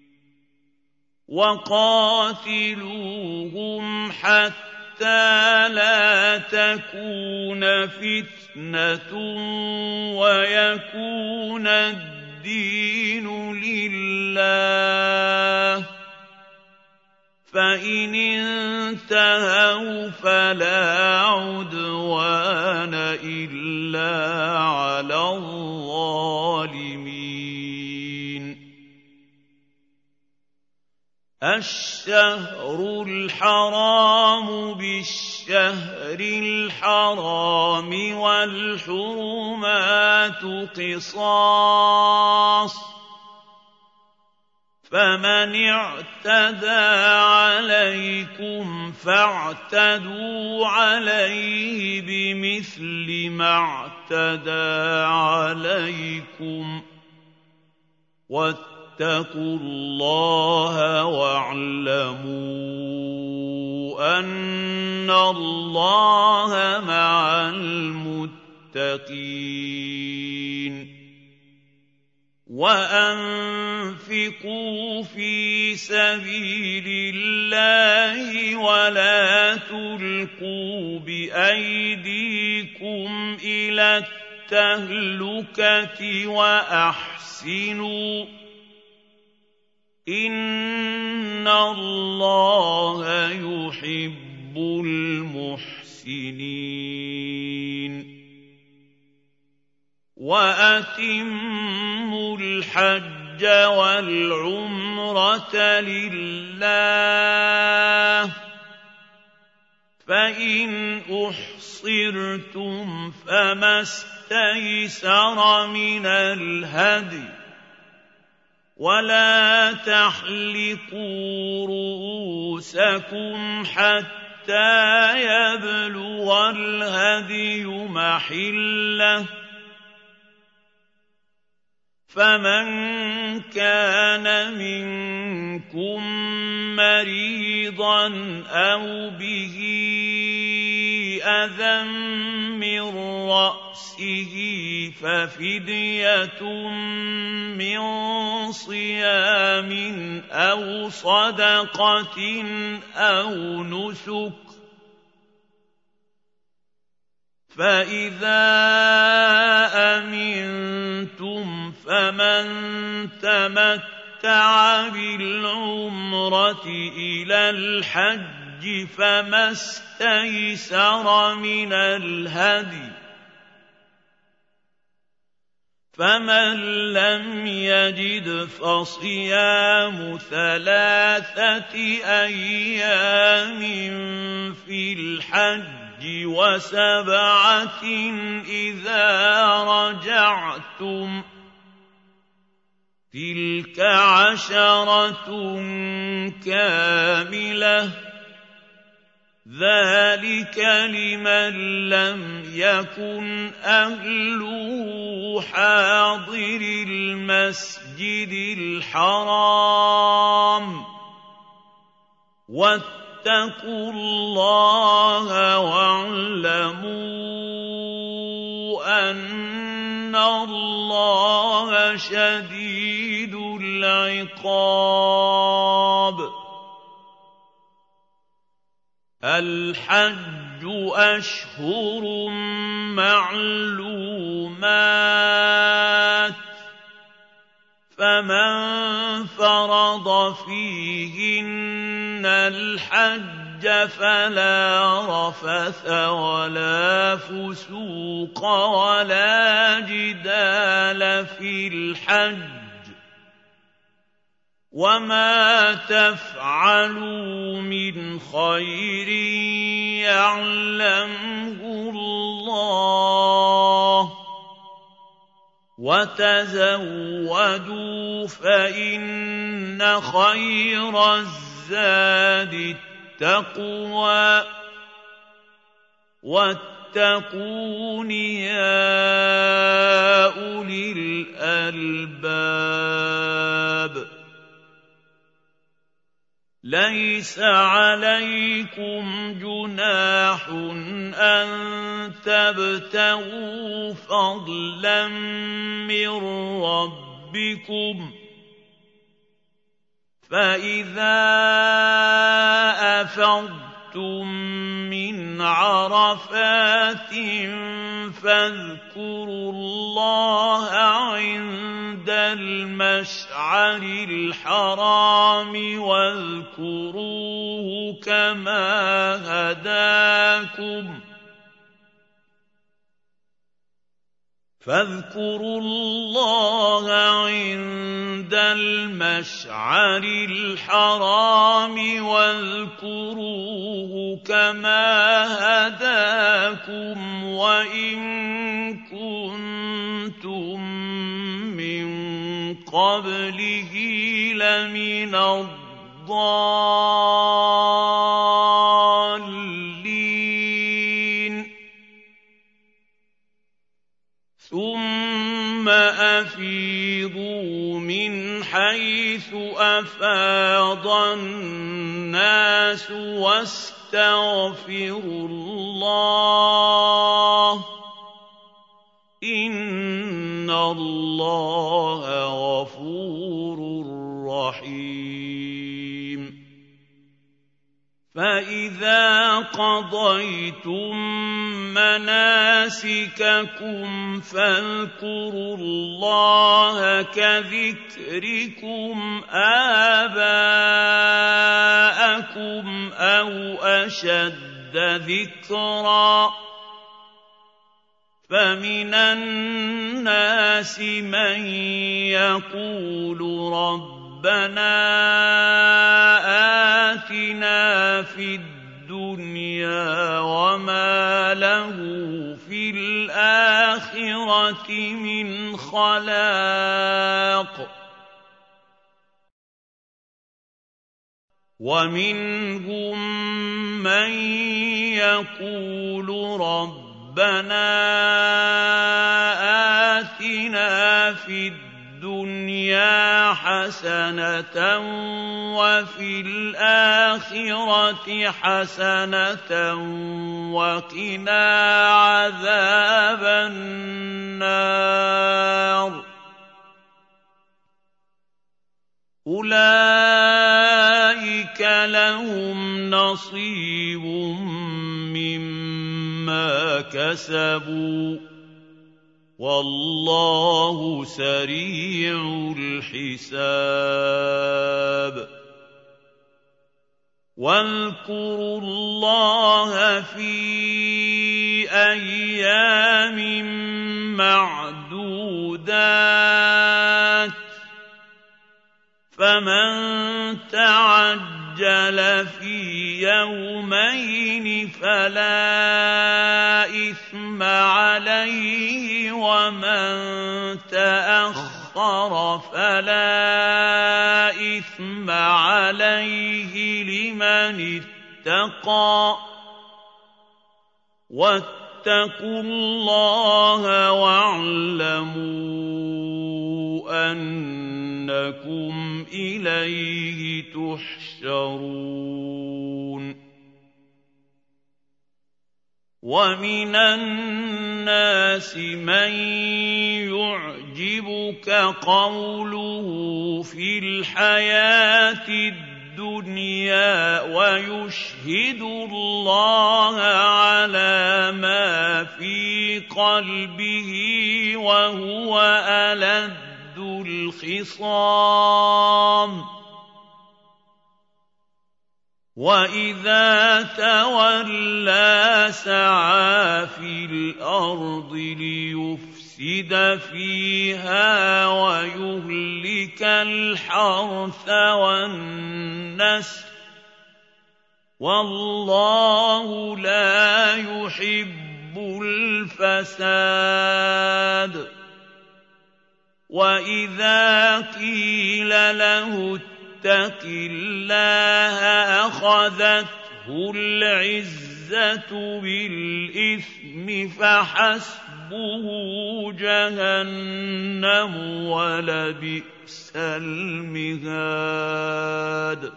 وَقَاتِلُوهُمْ حَتَّىٰ لَا تَكُونَ فِتْنَةٌ وَيَكُونَ الدِّينُ لِلَّهِ ۖ فَإِنِ انتَهَوْا فَلَا عُدْوَانَ إِلَّا عَلَى الظَّالِمِينَ الشَّهْرُ الْحَرَامُ بِالشَّهْرِ الْحَرَامِ وَالْحُرُمَاتُ قِصَاصٌ ۚ فَمَنِ اعْتَدَىٰ عَلَيْكُمْ فَاعْتَدُوا عَلَيْهِ بِمِثْلِ مَا اعْتَدَىٰ عَلَيْكُمْ ۚ وَاتَّقُوا اللَّهَ وَاعْلَمُوا أَنَّ اللَّهَ مَعَ الْمُتَّقِينَ وَأَنفِقُوا فِي سَبِيلِ اللَّهِ وَلَا تُلْقُوا بِأَيْدِيكُمْ إِلَى التَّهْلُكَةِ وَأَحْسِنُوا ۗ إِنَّ اللَّهَ يُحِبُّ الْمُحْسِنِينَ وَأَتِمُّوا الْحَجَّ وَالْعُمْرَةَ لِلَّهِ ۚ فَإِنْ أُحْصِرْتُمْ فَمَا اسْتَيْسَرَ مِنَ الْهَدْيِ ۖ وَلَا تَحْلِقُوا رُءُوسَكُمْ حَتَّىٰ يَبْلُغَ الْهَدْيُ مَحِلَّهُ ۚ فَمَن كَانَ مِنكُم مَّرِيضًا أَوْ بِهِ أَذًى مِّن رَّأْسِهِ فَفِدْيَةٌ مِّن صِيَامٍ أَوْ صَدَقَةٍ أَوْ نُسُكٍ ۚ فَإِذَا أَمِنتُمْ فَمَن تَمَتَّعَ بِالْعُمْرَةِ إِلَى الْحَجِّ فَمَا اسْتَيْسَرَ مِنَ الْهَدْيِ ۚ فَمَن لَّمْ يَجِدْ فَصِيَامُ 3 أيام فِي الْحَجِّ وَسَبْعَةٍ إِذَا رَجَعْتُمْ ۗ تِلْكَ 10 كَامِلَةٌ ۗ ذَٰلِكَ لِمَن لَّمْ يَكُنْ أَهْلُهُ حَاضِرِي الْمَسْجِدِ الْحَرَامِ ۚ وَاتَّقُوا اللَّهَ وَاعْلَمُوا أَنَّ اللَّهَ شَدِيدُ الحج أشهر معلومات فمن فرض فيهن الحج فلا رفث ولا فسوق ولا جدال في الحج وما تفعلوا من خير يعلمه الله وتزودوا فإن خير الزاد التقوى واتقون يا أولي الألباب ليس عليكم جناح أن تبتغوا فضلا من ربكم فإذا أفضتم من عرفات فاذكروا الله عند المشعر الحرام واذكروه كما هداكم فاذكروا الله عند المشعر الحرام واذكروه كما هداكم وإن كنتم من قبله لمن الضالين ثم أفيضوا من حيث أفاض الناس واستغفروا الله إن الله غفور رحيم فإذا قضيتم مناسككم فاذكروا الله كذكركم آباءكم أو أشد ذكرا فمن الناس من يقول ربنا آتنا في الدنيا وما له في الآخرة من خلاق ومنهم من يقول ربنا آتنا في الدنيا حسنة وفي الآخرة حسنة وقنا عذاب النار أولئك لهم نصيب مما كسبوا والله سريع الحساب واذكروا الله في أيام معدودات فمن تعجل في يومين فلا إثم عليه ومن تأخر فلا إثم عليه لمن اتقى واتقوا الله واعلموا أنكم إليه تحشرون ومن الناس من يعجبك قوله في الحياة الدنيا ويشهد الله على ما في قلبه وهو ألد الخصام وإذا تولى سعى في الأرض ليفسد فيها ويهلك الحرث والنسل والله لا يحب الفساد وإذا قيل له اتق الله أخذته العزة بالإثم فحسبه جهنم ولبئس المهاد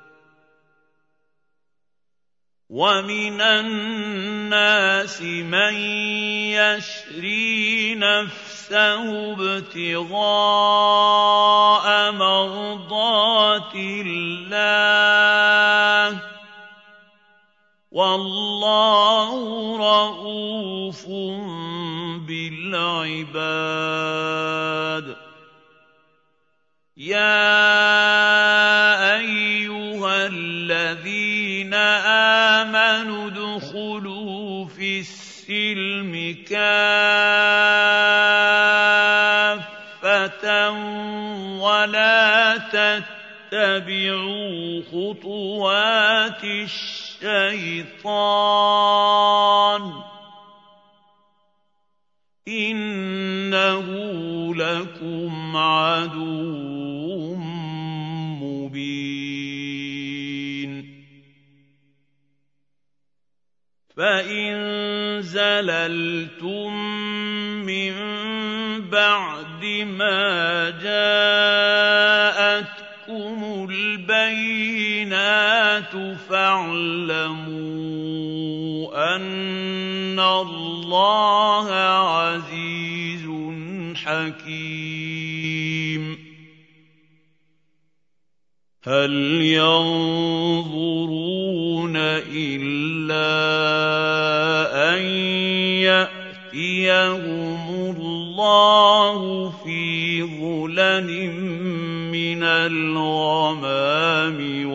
ومن الناس من يشري نفسه ابتغاء مرضات الله والله رءوف بالعباد يا أيها الذين آمنوا ادخلوا في السلم كافة ولا تتبعوا خطوات الشيطان إنه لكم عدو مبين فإن زللتم من بعد ما جاءتكم البينات فاعلموا أن الله عزيز حكيم هل ينظرون إلا أن يأتيهم الله في ظلل من الغمام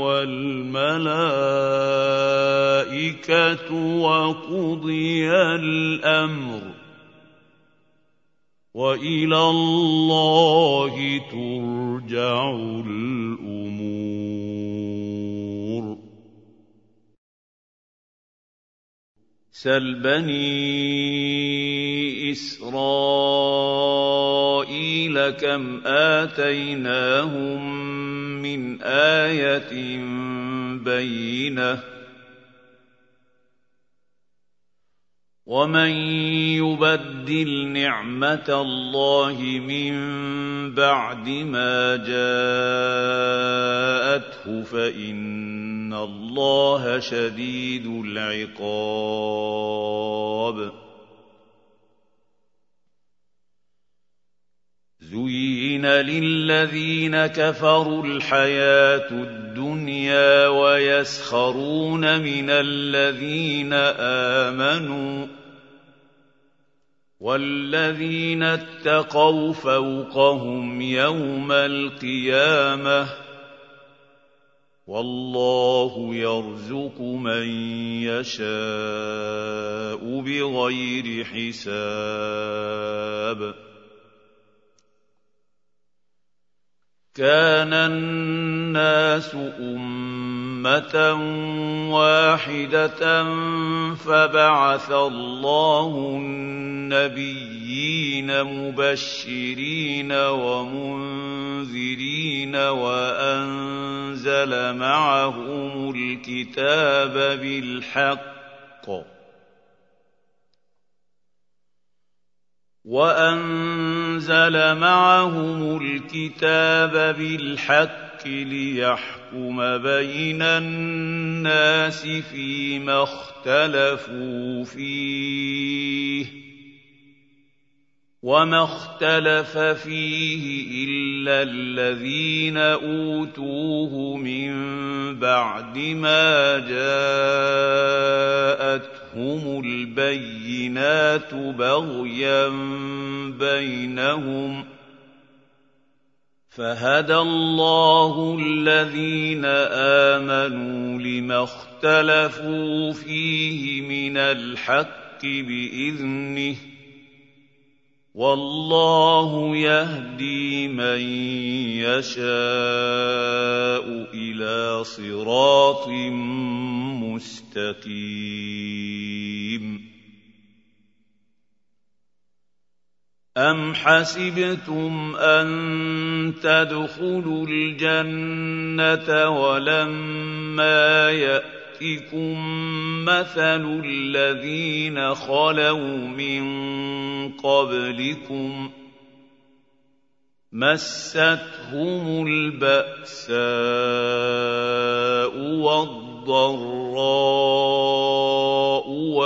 والملائكة وقضي الأمر وإلى الله ترجع الأمور سل بني إسرائيل كم آتيناهم من آية بينة ومن يبدل نعمة الله من بعد ما جاءته فإن الله شديد العقاب زين للذين كفروا الحياة الدنيا ويسخرون من الذين آمنوا والذين اتقوا فوقهم يوم القيامة والله يرزق من يشاء بغير حساب كان الناس أمة واحدة فبعث الله النبيين مبشرين ومنذرين وأنزل معهم الكتاب بالحق ليحكم بين الناس فيما اختلفوا فيه وَمَا اخْتَلَفَ فِيهِ إِلَّا الَّذِينَ أُوتُوهُ مِن بَعْدِ مَا جَاءَتْهُمُ الْبَيِّنَاتُ بَغْيًا بَيْنَهُمْ ۖ فَهَدَى اللَّهُ الَّذِينَ آمَنُوا لِمَا اخْتَلَفُوا فِيهِ مِنَ الْحَقِّ بِإِذْنِهِ ۗ وَاللَّهُ يَهْدِي مَن يَشَاءُ إِلَىٰ صِرَاطٍ مُّسْتَقِيمٍ أَمْ حَسِبْتُمْ أَن تَدْخُلُوا الْجَنَّةَ وَلَمَّا يَأْتِكُم مَّثَلُ الَّذِينَ خَلَوْا مِن قَبْلِكُم مَّسَّتْهُمُ الْبَأْسَاءُ وَالضَّرَّاءُ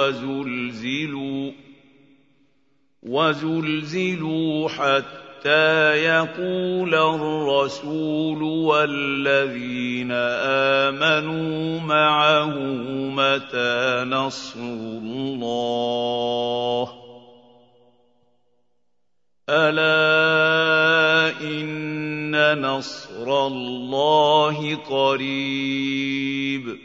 وَزُلْزِلُوا حَتَّىٰ يَقُولَ الرَّسُولُ وَالَّذِينَ آمَنُوا مَعَهُ مَتَىٰ نَصْرُ اللَّهِ ۗ أَلَا إِنَّ نَصْرَ اللَّهِ قَرِيبٌ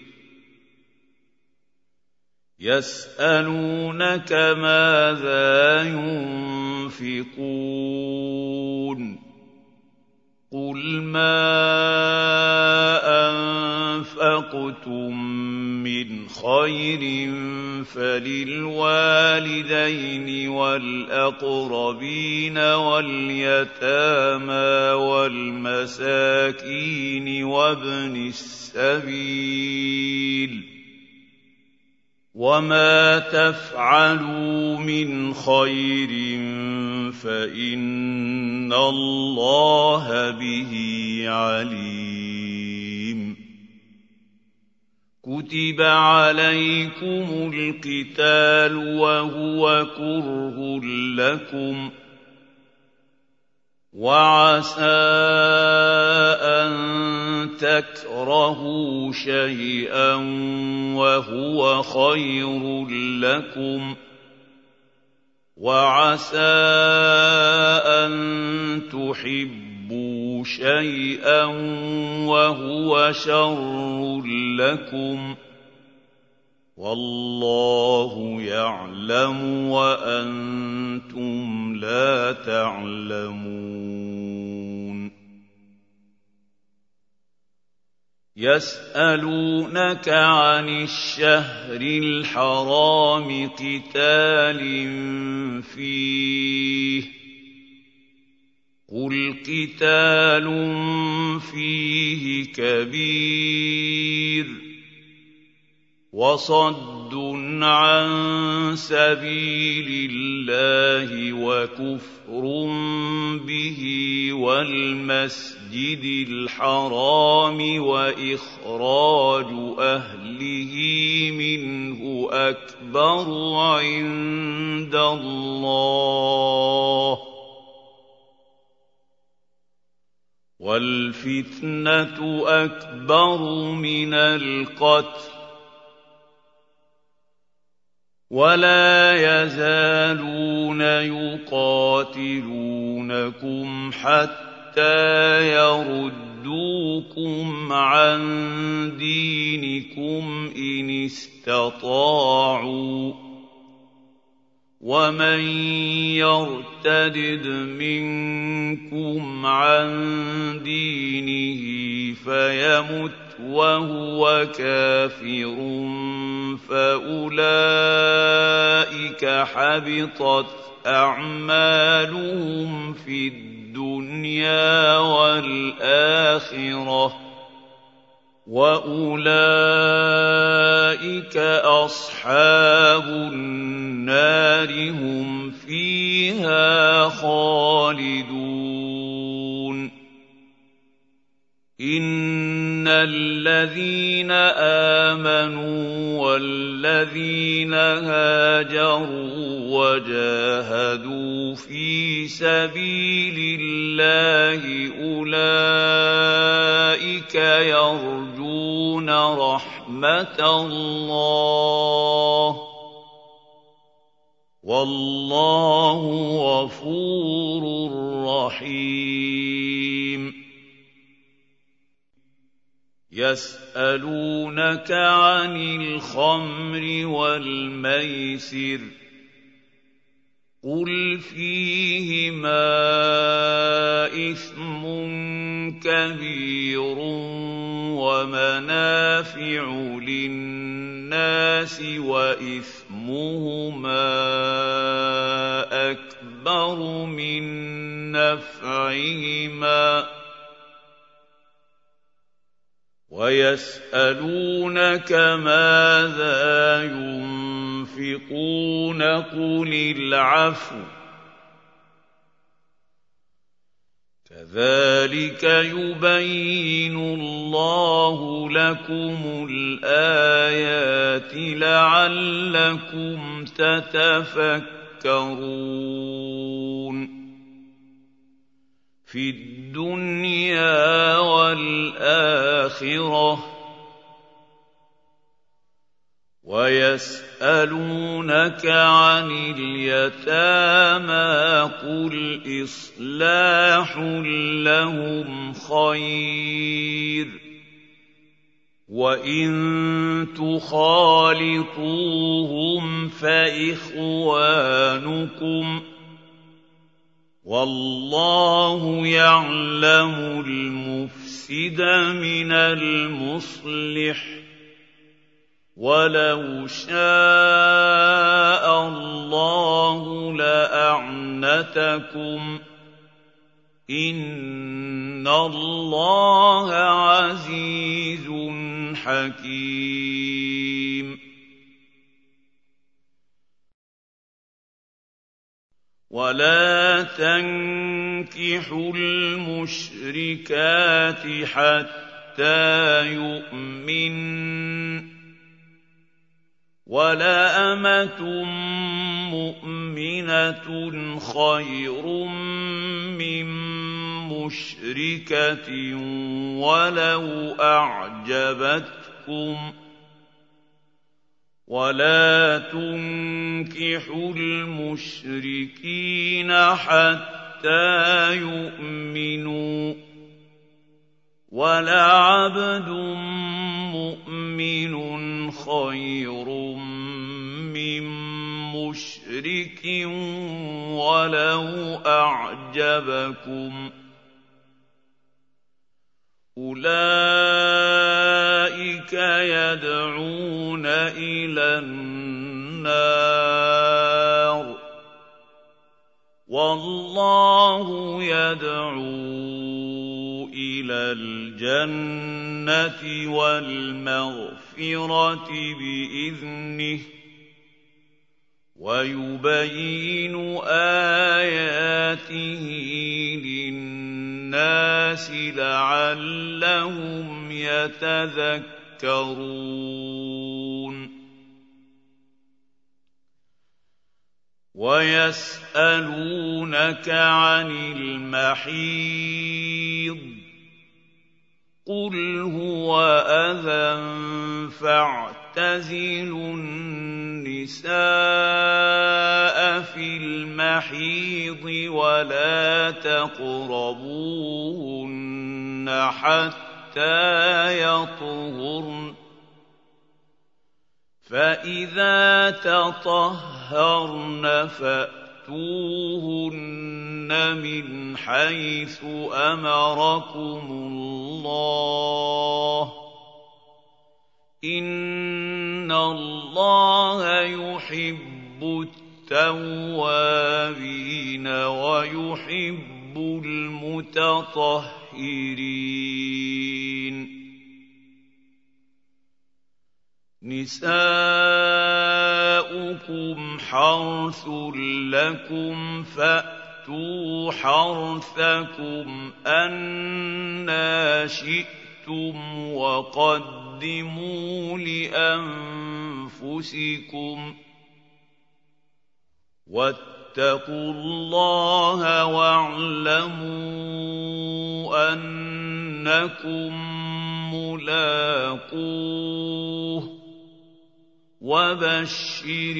يَسْأَلُونَكَ مَاذَا يُنفِقُونَ قُلْ مَا أَنفَقْتُم مِّنْ خَيْرٍ فَلِلْوَالِدَيْنِ وَالْأَقْرَبِينَ وَالْيَتَامَىٰ وَالْمَسَاكِينِ وَابْنِ السَّبِيلِ ۗ وَمَا تَفْعَلُوا مِنْ خَيْرٍ فَإِنَّ اللَّهَ بِهِ عَلِيمٌ كُتِبَ عَلَيْكُمُ الْقِتَالُ وَهُوَ كُرْهٌ لَّكُمْ ۖ وَعَسَىٰ أَن تَكْرَهُوا شَيْئًا وَهُوَ خَيْرٌ لَّكُمْ ۖ وَعَسَىٰ أَن تُحِبُّوا شَيْئًا وَهُوَ شَرٌّ لَّكُمْ ۗ وَاللَّهُ يَعْلَمُ وَأَنتُمْ لَا تَعْلَمُونَ يَسْأَلُونَكَ عَنِ الشَّهْرِ الْحَرَامِ قِتَالٍ فِيهِ ۖ قُلْ قِتَالٌ فِيهِ كَبِيرٌ وَصَدٌّ عَن سَبِيلِ اللَّهِ وَكُفْرٌ بِهِ وَالْمَسْجِدِ الْحَرَامِ وَإِخْرَاجُ أَهْلِهِ مِنْهُ أَكْبَرُ عِندَ اللَّهِ ۗ وَالْفِتْنَةُ أَكْبَرُ مِنَ الْقَتْلِ ۗ وَلَا يَزَالُونَ يُقَاتِلُونَكُمْ حَتَّىٰ يَرُدُّوكُمْ عَن دِينِكُمْ إِنِ اسْتَطَاعُوا ۚ وَمَن يَرْتَدِدْ مِنكُمْ عَن دِينِهِ فَيَمُتْ وَهُوَ كَافِرٌ فَأُولَٰئِكَ حَبِطَتْ أَعْمَالُهُمْ فِي الدُّنْيَا وَالْآخِرَةِ ۖ وَأُولَٰئِكَ أَصْحَابُ النَّارِ ۖ هُمْ فِيهَا خَالِدُونَ إِنَّ الَّذِينَ آمَنُوا وَالَّذِينَ هَاجَرُوا وَجَاهَدُوا فِي سَبِيلِ اللَّهِ أُولَٰئِكَ يَرْجُونَ رَحْمَتَ اللَّهِ ۗ وَاللَّهُ غَفُورٌ رَّحِيمٌ يَسْأَلُونَكَ عَنِ الْخَمْرِ وَالْمَيْسِرِ ۖ قُلْ فِيهِمَا إِثْمٌ كَبِيرٌ وَمَنَافِعُ لِلنَّاسِ وَإِثْمُهُمَا أَكْبَرُ مِن نَّفْعِهِمَا ۗ وَيَسْأَلُونَكَ مَاذَا يُنفِقُونَ قُلِ الْعَفْوَ ۗ كَذَٰلِكَ يُبَيِّنُ اللَّهُ لَكُمُ الْآيَاتِ لَعَلَّكُمْ تَتَفَكَّرُونَ فِي الدُّنْيَا وَالْآخِرَةِ ۗ وَيَسْأَلُونَكَ عَنِ الْيَتَامَىٰ قُلْ إِصْلَاحٌ لَّهُمْ خَيْرٌ ۖ وَإِن تُخَالِطُوهُمْ فَإِخْوَانُكُمْ ۚ وَاللَّهُ يَعْلَمُ الْمُفْسِدَ مِنَ الْمُصْلِحِ ۚ وَلَوْ شَاءَ اللَّهُ لَأَعْنَتَكُمْ ۚ إِنَّ اللَّهَ عَزِيزٌ حَكِيمٌ وَلَا تَنكِحُوا الْمُشْرِكَاتِ حَتَّىٰ يُؤْمِنَّ ۚ وَلَأَمَةٌ مُّؤْمِنَةٌ خَيْرٌ مِّن مُّشْرِكَةٍ وَلَوْ أَعْجَبَتْكُمْ ۗ وَلَا تُنكِحُوا الْمُشْرِكِينَ حَتَّىٰ يُؤْمِنُوا ۚ وَلَعَبْدٌ مُّؤْمِنٌ خَيْرٌ مِّن مُّشْرِكٍ وَلَوْ أَعْجَبَكُمْ ۗ أُولَٰئِكَ يَدْعُونَ إِلَى النَّارِ ۖ وَاللَّهُ يَدْعُو إِلَى الْجَنَّةِ وَالْمَغْفِرَةِ بِإِذْنِهِ ۖ وَيُبَيِّنُ آيَاتِهِ لِلنَّاسِ لَعَلَّهُمْ يَتَذَكَّرُونَ وَيَسْأَلُونَكَ عَنِ الْمَحِيضِ ۖ قُلْ هُوَ أَذًى فَاعْتَزِلُوا النِّسَاءَ فِي الْمَحِيضِ وَلَا تَقْرَبُوهُنَّ حَتَّىٰ يَطْهُرْنَ ۖ فَإِذَا تَطَهَّرْنَ فَأْتُوهُنَّ مِنْ حَيْثُ أَمَرَكُمُ اللَّهُ ۚ إِنَّ اللَّهَ يُحِبُّ التَّوَّابِينَ وَيُحِبُّ الْمُتَطَهِّرِينَ نِسَاؤُكُمْ حَرْثٌ لَّكُمْ فَأْتُوا حَرْثَكُمْ أَنَّىٰ شِئْتُمْ شئتم وقدموا لأنفسكم واتقوا الله واعلموا أنكم ملاقوه وبشر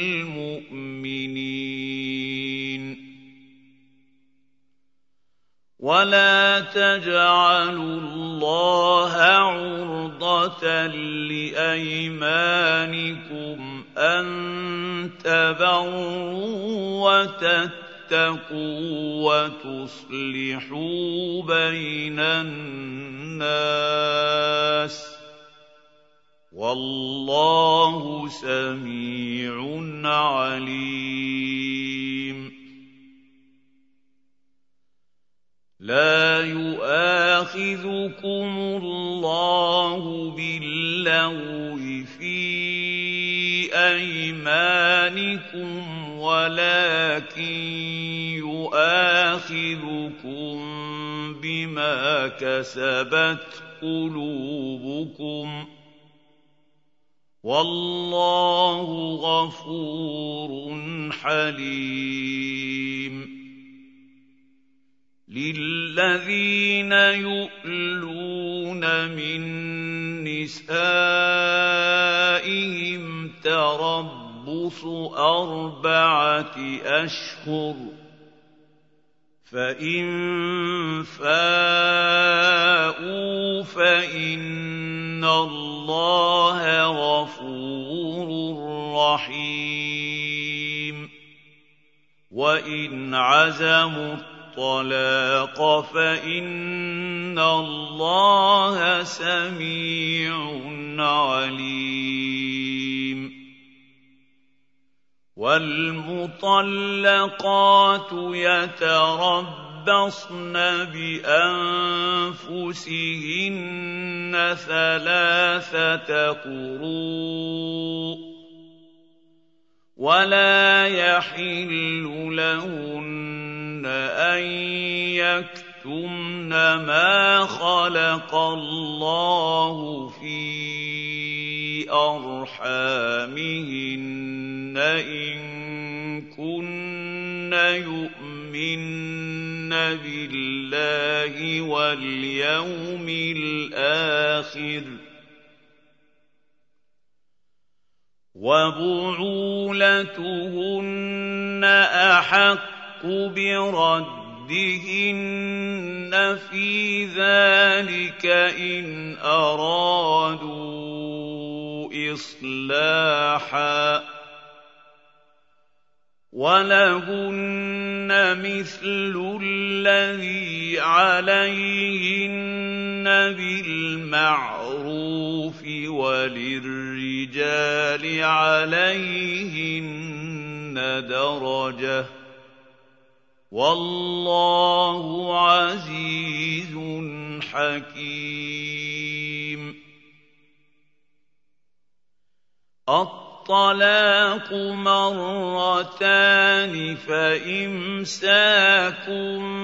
المؤمنين ولا تجعلوا الله عرضة لأيمانكم أن تبروا وتتقوا وتصلحوا بين الناس والله سميع عليم لا يؤاخذكم الله باللغو في أيمانكم ولكن يؤاخذكم بما كسبت قلوبكم والله غفور حليم للذين يؤلون من نسائهم تربص 4 أشهر فإن فاءوا فإن الله غفور رحيم وإن عزموا الطلاق فإن الله سميع عليم والمطلقات يتربصن بأنفسهن 3 قروء ولا يحل لهن أن يكتمن ما خلق الله في أرحامهن إن كن يؤمن بالله واليوم الآخر وبعولتهن أحق بردهن في ذلك إن أرادوا إصلاحا ولهن مثل الذي عليهن بالمعروف وللرجال عليهن درجة والله عزيز حكيم الطلاق مرتان فإمساك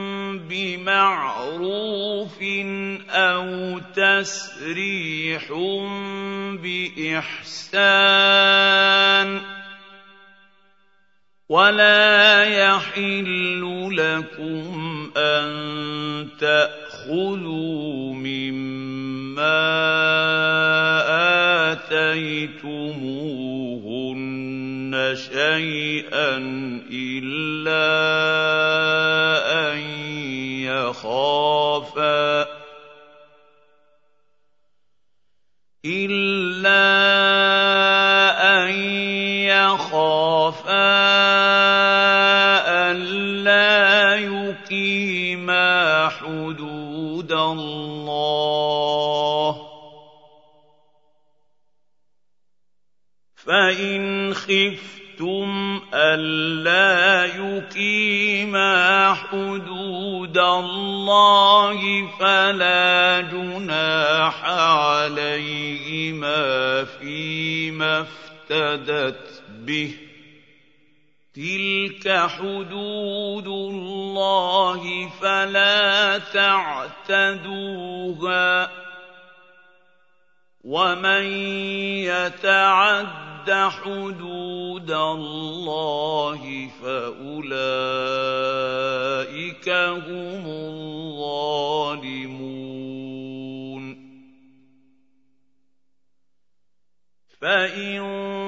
بمعروف أو تسريح بإحسان ولا يحل لكم أن تأخذوا مما آتيتموهن شيئا إلا أن يخافا ألا يقيما حدود الله فإن خفتم ألا يقيما حدود الله فلا جناح عليهما فيما افتدت به تلك حدود الله فلا تعتدوها ومن يتعد حدود الله فأولئك هم الظالمون فإن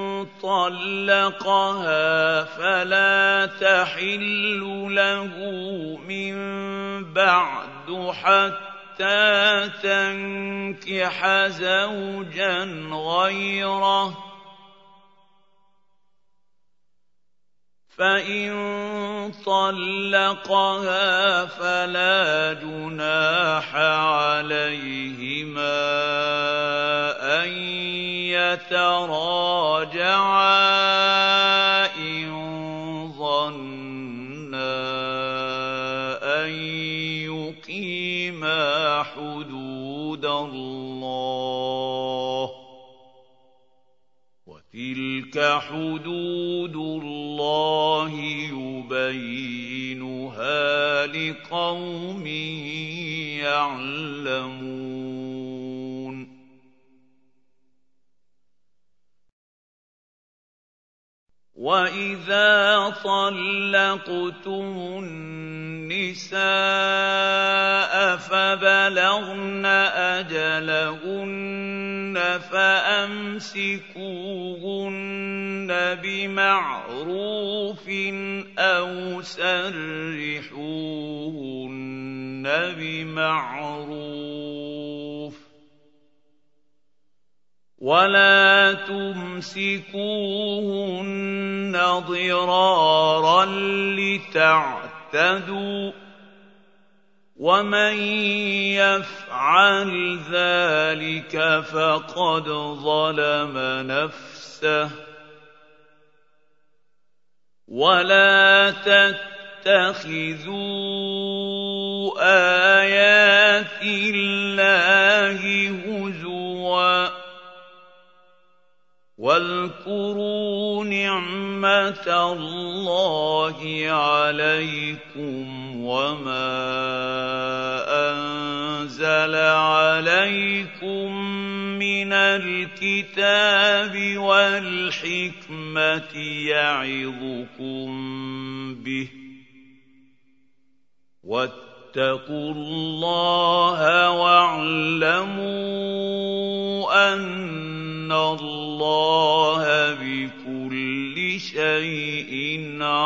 طلقها فلا تحل له من بعد حتى تنكح زوجا غيره فإن طلقها فلا جناح عليهما أن يتراجعا إن ظنا أن يقيما حدود الله وتلك حدود الله يبينها لقوم يعلمون وإذا طلقتم النساء فبلغن أجلهن فأمسكوهن بمعروف أو سرحوهن بمعروف ولا تمسكوهن ضرارا لتعتدوا ومن يفعل ذلك فقد ظلم نفسه ولا تتخذوا آيات الله هزوا واذكروا نعمة الله عليكم وما أنزل عليكم من الكتاب والحكمة يعظكم به واتقوا الله واعلموا أن الله بكل شيء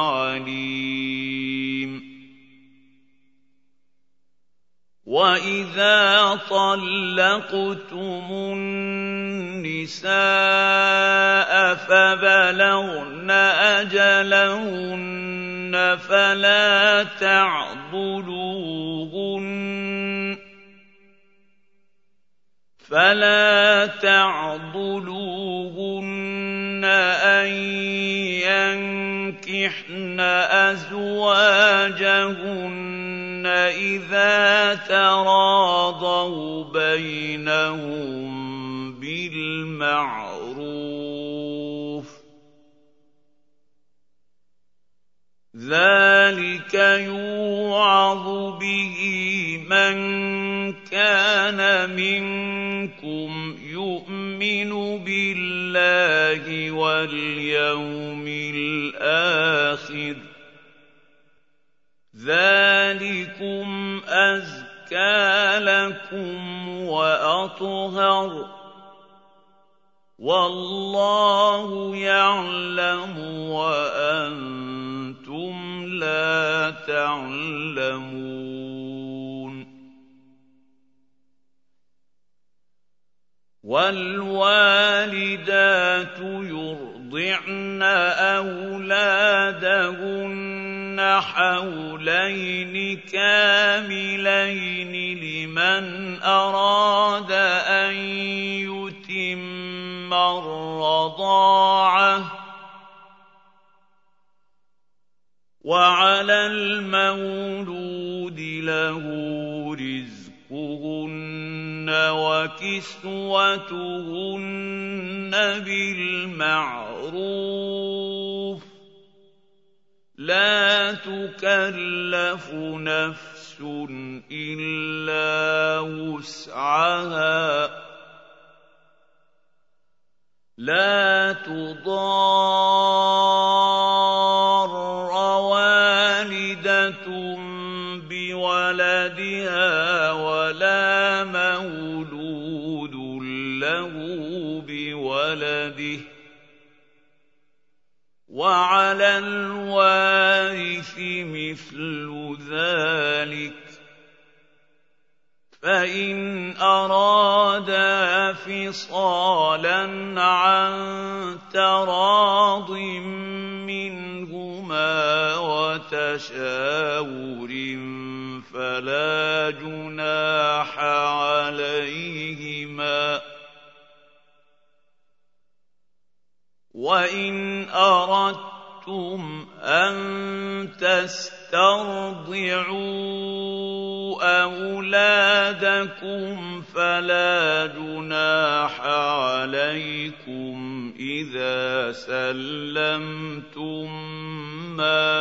عليم وإذا طلقتم النساء فبلغن أجلهن فلا تعضلوهن أن ينكحن أزواجهن إذا تراضوا بينهم بالمعروف ذلك يوعظ به من كان منكم يؤمن بالله واليوم الآخر ذلكم أزكى لكم وأطهر والله يعلم وأنتم لا تعلمون والوالدات يرضعن أولادهن حولين كاملين لمن أراد أن يتم الرضاعة وعلى المولود له رزقهن وكسوتهن بالمعروف لا تكلف نفس إلا وسعها لَا تُضَارَّ وَالِدَةٌ بِوَلَدِهَا وَلَا مَوْلُودٌ لَّهُ بِوَلَدِهِ ۚ وَعَلَى الْوَارِثِ مِثْلُ ذَٰلِكَ ۗ فَإِنْ أَرَادَا فِصَالًا عَن تَرَاضٍ مِّنْهُمَا وَتَشَاوُرٍ فَلَا جُنَاحَ عَلَيْهِمَا ۗ وَإِنْ أَرَدتُّمْ أَن تَسْتَرْضِعُوا أَوْلَادَكُمْ فَلَا جُنَاحَ عَلَيْكُمْ إِذَا سَلَّمْتُم مَّا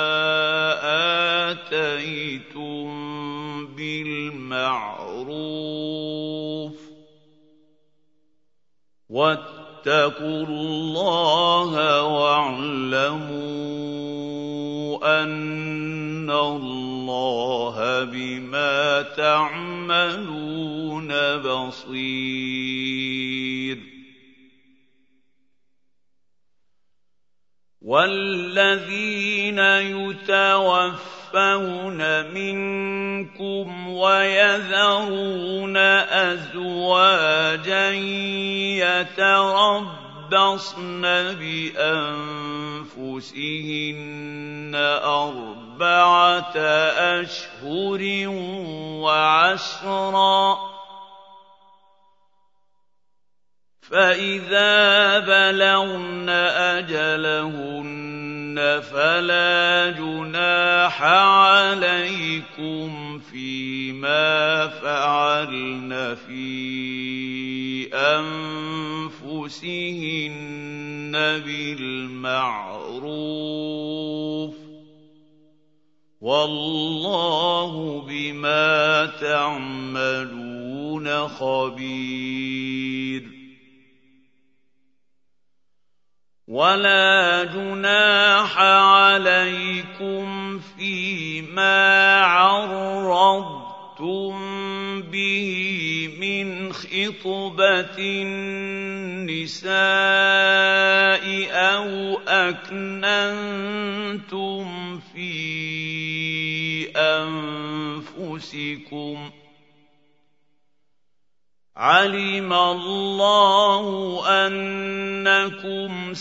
آتَيْتُم بِالْمَعْرُوفِ ۗ وَاتَّقُوا اللَّهَ وَاعْلَمُوا أَنَّ اللَّهَ بِمَا تَعْمَلُونَ بَصِيرٌ. وَالَّذِينَ يُتَوَفَّوْنَ مِنكُمْ وَيَذَرُونَ أَزْوَاجًا يَتَرَبَّصْنَ بِأَنفُسِهِنَّ أَرْبَعَةَ أَشْهُرٍ وَعَشْرًا ۖ فَإِذَا بَلَغْنَ أَجَلَهُنَّ فَلَا جُنَاحَ عَلَيْكُمْ فِيمَا فَعَلْنَ فِي أَنفُسِهِنَّ بِالْمَعْرُوفِ ۗ وَاللَّهُ بِمَا تَعْمَلُونَ خَبِيرٌ. وَلَا جُنَاحَ عَلَيْكُمْ فِيمَا عَرَّضْتُم بِهِ مِنْ خِطْبَةِ النِّسَاءِ أَوْ أَكْنَنتُمْ فِي أَنفُسِكُمْ ۚ عَلِمَ اللَّهُ أَنَّكُمْ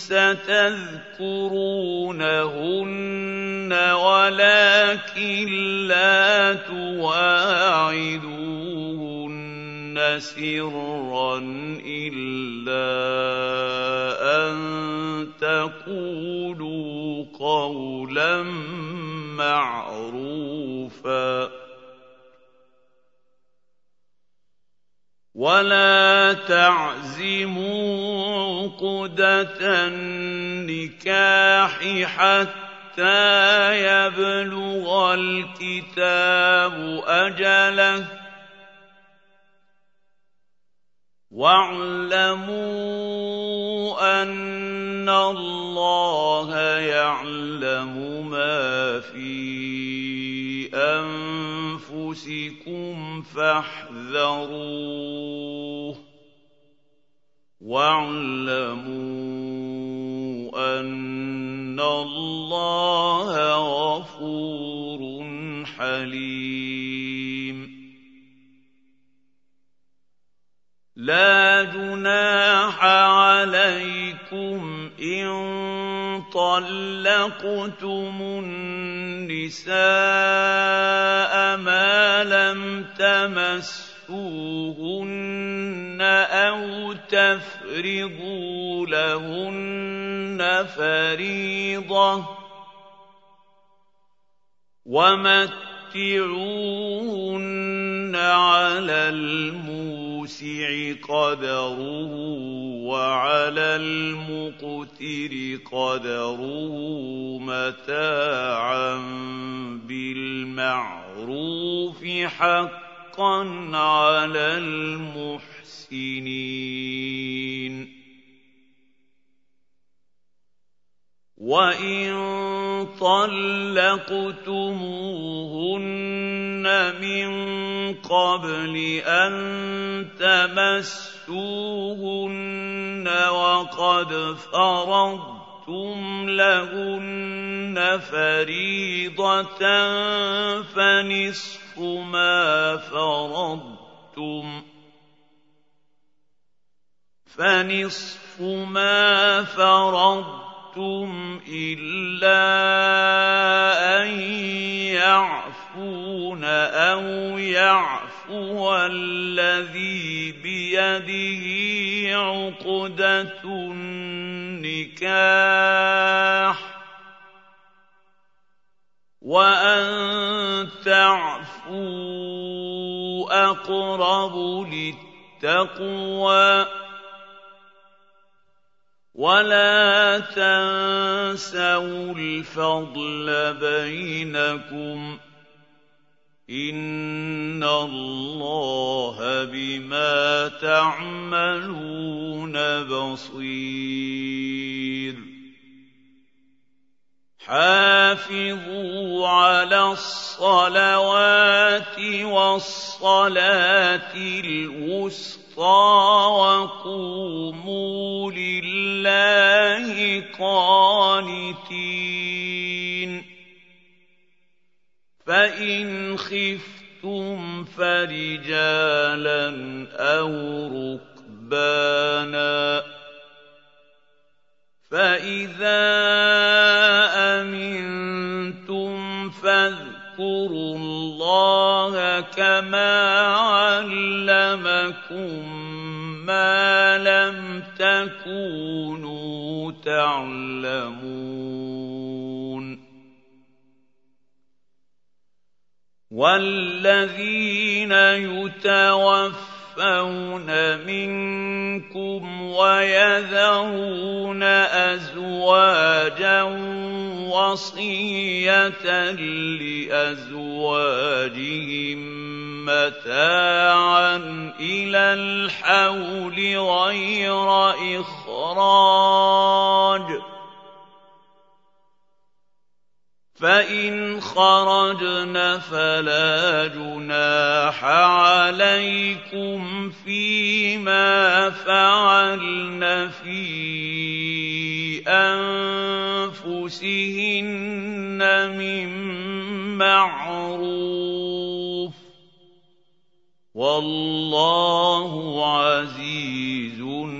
سَتَذْكُرُونَهُنَّ وَلَٰكِن لَّا تُوَاعِدُوهُنَّ سِرًّا إِلَّا أَن تَقُولُوا قَوْلًا مَّعْرُوفًا ۚ وَلَا تَعْزِمُوا عُقْدَةَ النِّكَاحِ حَتَّىٰ يَبْلُغَ الْكِتَابُ أَجَلَهُ ۚ وَاعْلَمُوا أَنَّ اللَّهَ يَعْلَمُ مَا فِي أَنفُسِكُمْ فَاحْذَرُوهُ ۚ وَاعْلَمُوا أَنَّ اللَّهَ غَفُورٌ حَلِيمٌ. لَا جُنَاحَ عَلَيْكُمْ إِن طَلَّقْتُمُ النِّسَاءَ مَا لَمْ تَمَسُّوهُنَّ أَوْ تَفْرِضُوا لَهُنَّ فَرِيضَةً ۚ وَمَتِّعُوهُنَّ عَلَى الْمُوسِعِ قَدَرُهُ وَعَلَى الْمُقْتِرِ قَدَرُهُ مَتَاعًا بِالْمَعْرُوفِ حَقًّا عَلَى الْمُحْسِنِينَ. وَإِن طَلَّقْتُمُوهُنَّ مِن قَبْلِ أَن تَمَسُّوهُنَّ وَقَدْ فَرَضْتُمْ لَهُنَّ فَرِيضَةً فَنِصْفُ مَا فَرَضْتُمْ إِلَّا أَن يَعْفُونَ أَوْ يَعْفُوَ الَّذِي بِيَدِهِ عُقْدَةُ النِّكَاحِ ۚ وَأَن تَعْفُوا أَقْرَبُ لِلتَّقْوَىٰ ۚ وَلَا تَنسَوُا الْفَضْلَ بَيْنَكُمْ ۚ إِنَّ اللَّهَ بِمَا تَعْمَلُونَ بَصِيرٌ حَافِظُوا عَلَى الصَّلَوَاتِ وَالصَّلَاةِ الْوُسْطَىٰ وَقُومُوا لِلَّهِ قَانِتِينَ فَإِنْ خِفْتُمْ فَرِجَالًا أَوْ رُكْبَانًا فَإِذَا أَمِنتُمْ فَاذْكُرُوا اللَّهَ كَمَا عَلَّمَكُم مَّا لَمْ تَكُونُوا تَعْلَمُونَ وَالَّذِينَ يُتَوَفَّوْنَ مِنكُمْ وَيَذَرُونَ أَزْوَاجًا وَصِيَّةً لِّأَزْوَاجِهِم مَّتَاعًا إِلَى الْحَوْلِ غَيْرَ إِخْرَاجٍ ۚ فَإِنْ خَرَجْنَ فَلَا جُنَاحَ عَلَيْكُمْ فِيمَا فَعَلْنَ فِي أَنفُسِهِنَّ مِن مَّعْرُوفٍ ۗ وَاللَّهُ عَزِيزٌ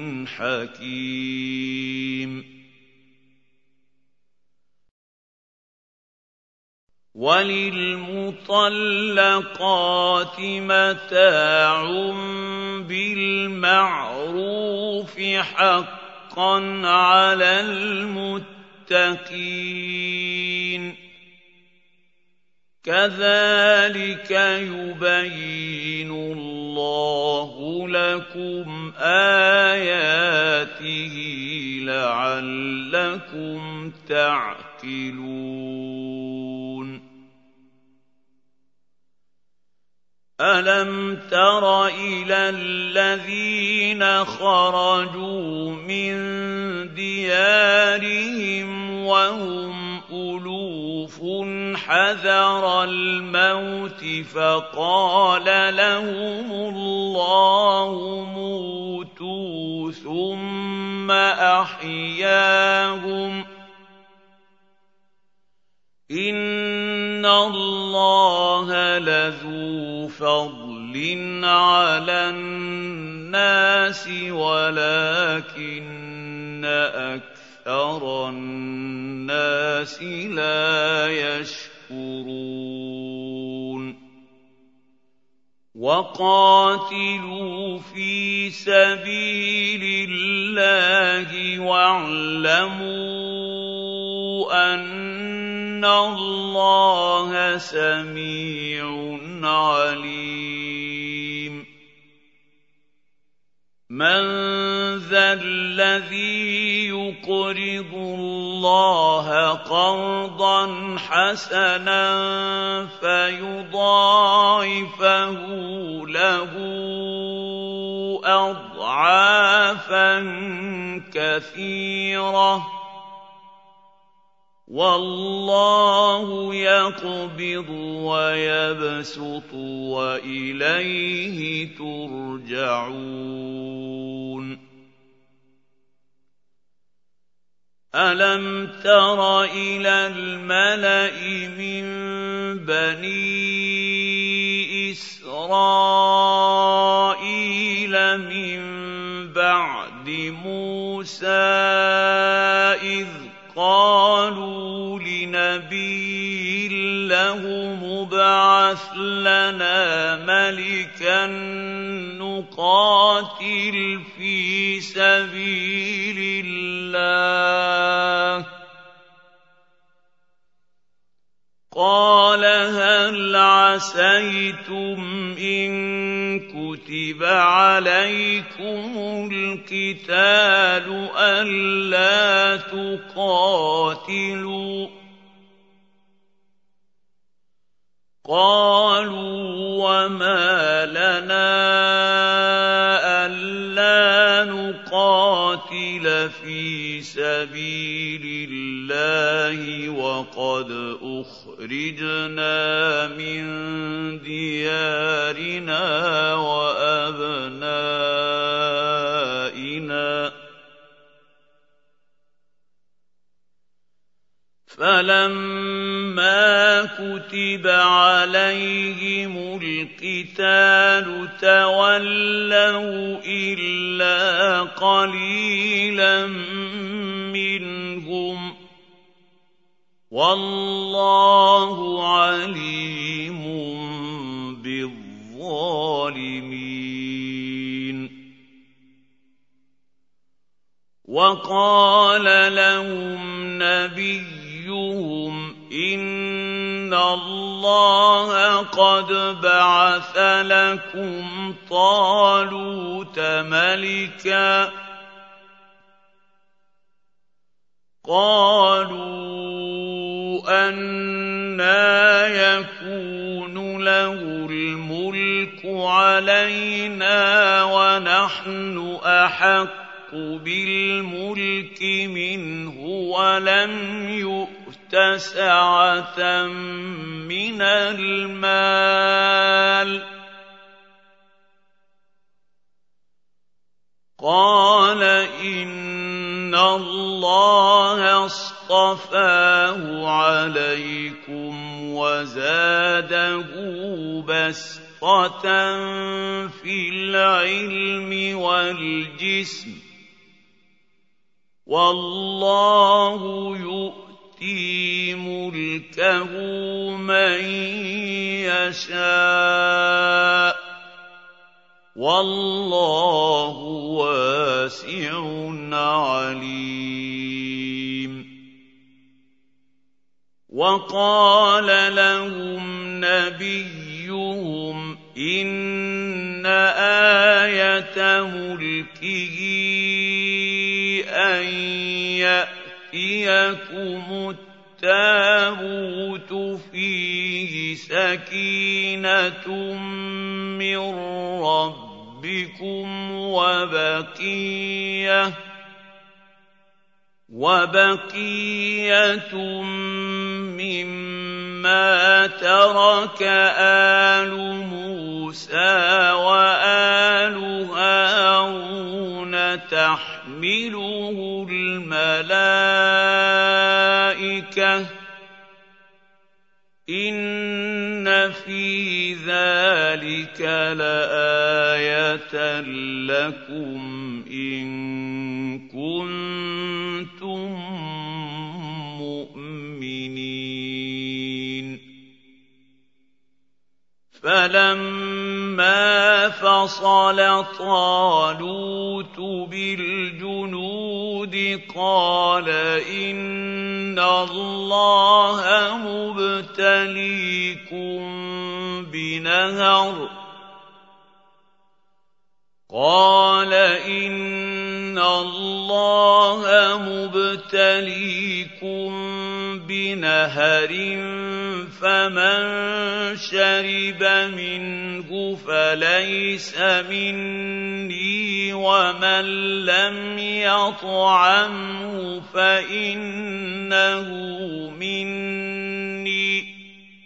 حَكِيمٌ وَلِلْمُطَلَّقَاتِ مَتَاعٌ بِالْمَعْرُوفِ حَقًّا عَلَى الْمُتَّقِينَ كَذَٰلِكَ يُبَيِّنُ اللَّهُ لَكُمْ آيَاتِهِ لَعَلَّكُمْ تَعْقِلُونَ أَلَمْ تَرَ إِلَى الَّذِينَ خَرَجُوا مِن دِيَارِهِمْ وَهُمْ أُلُوفٌ حَذَرَ الْمَوْتِ فَقَالَ لَهُمُ اللَّهُ مُوتُوا ثُمَّ أَحْيَاهُمْ ۚ إِنَّ اللَّهَ لَذُو فَضْلٍ عَلَى النَّاسِ وَلَٰكِنَّ أَكْثَرَ النَّاسِ لَا يَشْكُرُونَ وَقَاتِلُوا فِي سَبِيلِ اللَّهِ وَاعْلَمُوا أَنَّ اللَّهَ سَمِيعٌ عَلِيمٌ مَّن ذَا الَّذِي يُقْرِضُ اللَّهَ قَرْضًا حَسَنًا فَيُضَاعِفَهُ لَهُ أَضْعَافًا كَثِيرَةً ۚ وَاللَّهُ يَقْبِضُ وَيَبْسُطُ وَإِلَيْهِ تُرْجَعُونَ أَلَمْ تَرَ إِلَى الْمَلَإِ مِن بَنِي إِسْرَائِيلَ مِن بَعْدِ مُوسَىٰ إِذْ قَالُوا لِنَبِيٍّ لَّهُ ابْعَثْ لَنَا مَلِكًا نُّقَاتِلْ فِي سَبِيلِ اللَّهِ ۖ قَالَ هَلْ عَسَيْتُمْ إِن كُتِبَ عَلَيْكُمُ الْقِتَالُ أَلَّا تُقَاتِلُوا ۖ قَالُوا وَمَا لَنَا أَلَّا نُقَاتِلَ فِي سَبِيلِ اللَّهِ وَقَدْ أُخْرِجْنَا مِن دِيَارِنَا وَأَبْنَائِنَا ۖ فَلَمَّا كُتِبَ عَلَيْهِمُ الْقِتَالُ تَوَلَّوْا إِلَّا قَلِيلًا مِّنْهُمْ ۗ وَاللَّهُ عَلِيمٌ بِالظَّالِمِينَ وَقَالَ لَهُمْ نَبِيُّهُمْ إِنَّ اللَّهَ قَدْ بَعَثَ لَكُمْ طَالُوتَ مَلِكًا ۚ قَالُوا أَنَّىٰ يَكُونُ لَهُ الْمُلْكُ عَلَيْنَا وَنَحْنُ أَحَقُّ بِالْمُلْكِ مِنْهُ وَلَمْ يُؤْتَ سَعَةً مِّنَ الْمَالِ ۚ قَالَ إِنَّ اللَّهَ اصْطَفَاهُ عَلَيْكُمْ وَزَادَهُ بَسْطَةً فِي الْعِلْمِ وَالْجِسْمِ ۖ وَاللَّهُ يُؤْتِي مُلْكَهُ مَن يَشَاءُ ۚ وَاللَّهُ وَاسِعٌ عَلِيمٌ وَقَالَ لَهُمْ نَبِيُّهُمْ إِنَّ آيَةَ مُلْكِهِ أَن يَأْتِيَكُمُ التَّابُوتُ فِيهِ سَكِينَةٌ مِّن رَّبِّكُمْ وَبَقِيَّةٌ مِّمَّا تَرَكَ آلُ مُوسَىٰ وَآلُ هَارُونَ تَحْمِلُهُ الْمَلَائِكَةُ ۚ إِنَّ فِي ذَٰلِكَ لَآيَةً لَّكُمْ إِن كُنتُم مُّؤْمِنِينَ فَلَمَّا فَصَلَ طَالُوتُ بِالْجُنُودِ قَالَ إِنَّ اللَّهَ مُبْتَلِيكُم بنهر فمن شرب منه فليس مني ومن لم يطعمه فإنه مني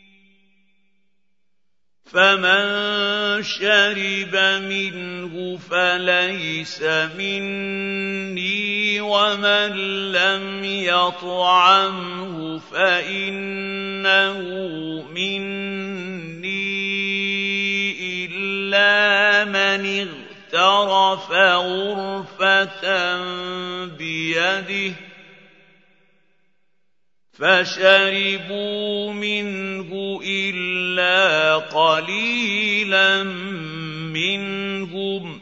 فمن شرب منه فليس مني ومن لم يطعمه فإنه مني إلا من اغترف غرفة بيده فشربوا منه إلا قليلا منهم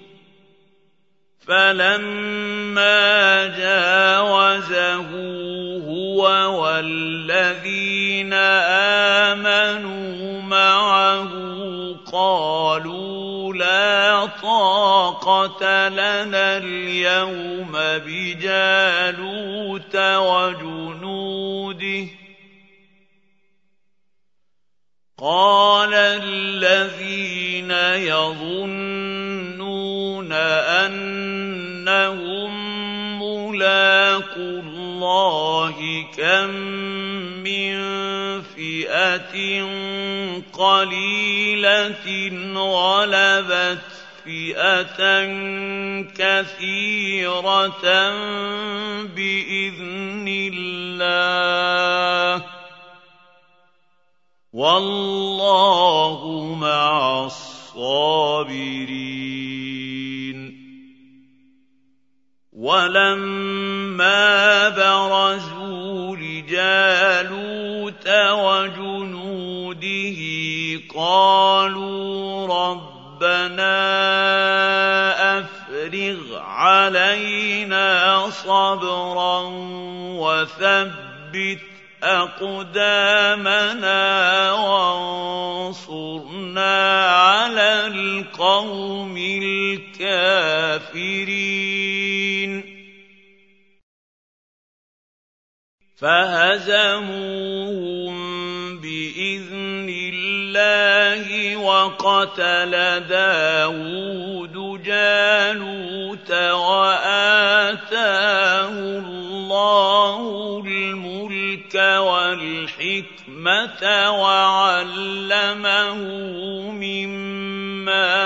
فلما جاوزه هو والذين آمنوا معه قالوا لا طاقة لنا اليوم بجالوت وجنوده قال الذين يظنون أنهم ملاقو الله كم من فئة قليلة غلبت فئة كثيرة بإذن الله والله مع الصابرين ولما برزوا لجالوت وجنوده قالوا ربنا أفرغ علينا صبرا وثبت أقدامنا وانصرنا على القوم الكافرين فهزموهم بإذن الله وقتل داود جالوت وآتاه الله الملك والحكمة وعلمه مما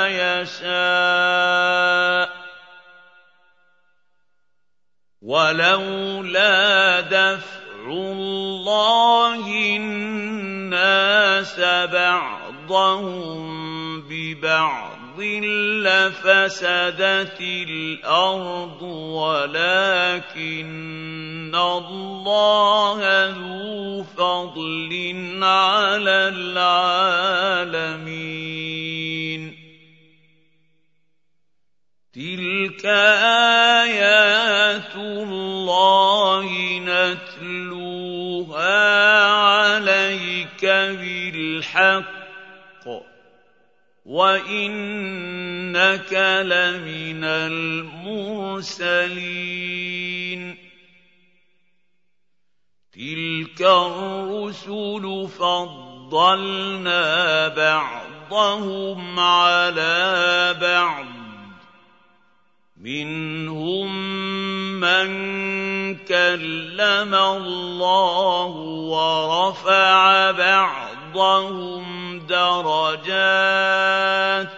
يشاء ولولا دفع الله الناس بعضهم ببعض لفسدت الأرض ولكن الله ذو فضل على العالمين تلك آيات الله نتلوها عليك بالحق وإنك لمن المرسلين تلك الرسل فضلنا بعضهم على بعض منهم من كلم الله ورفع بعضهم درجات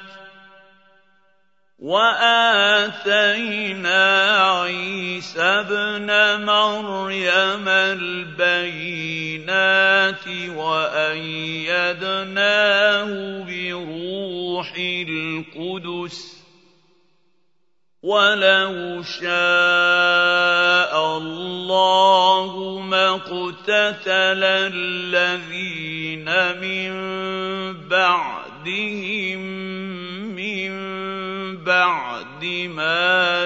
وآتينا عيسى ابن مريم البينات وأيدناه بروح القدس ولو شاء الله ما اقتتل الذين من بعدهم من بعد ما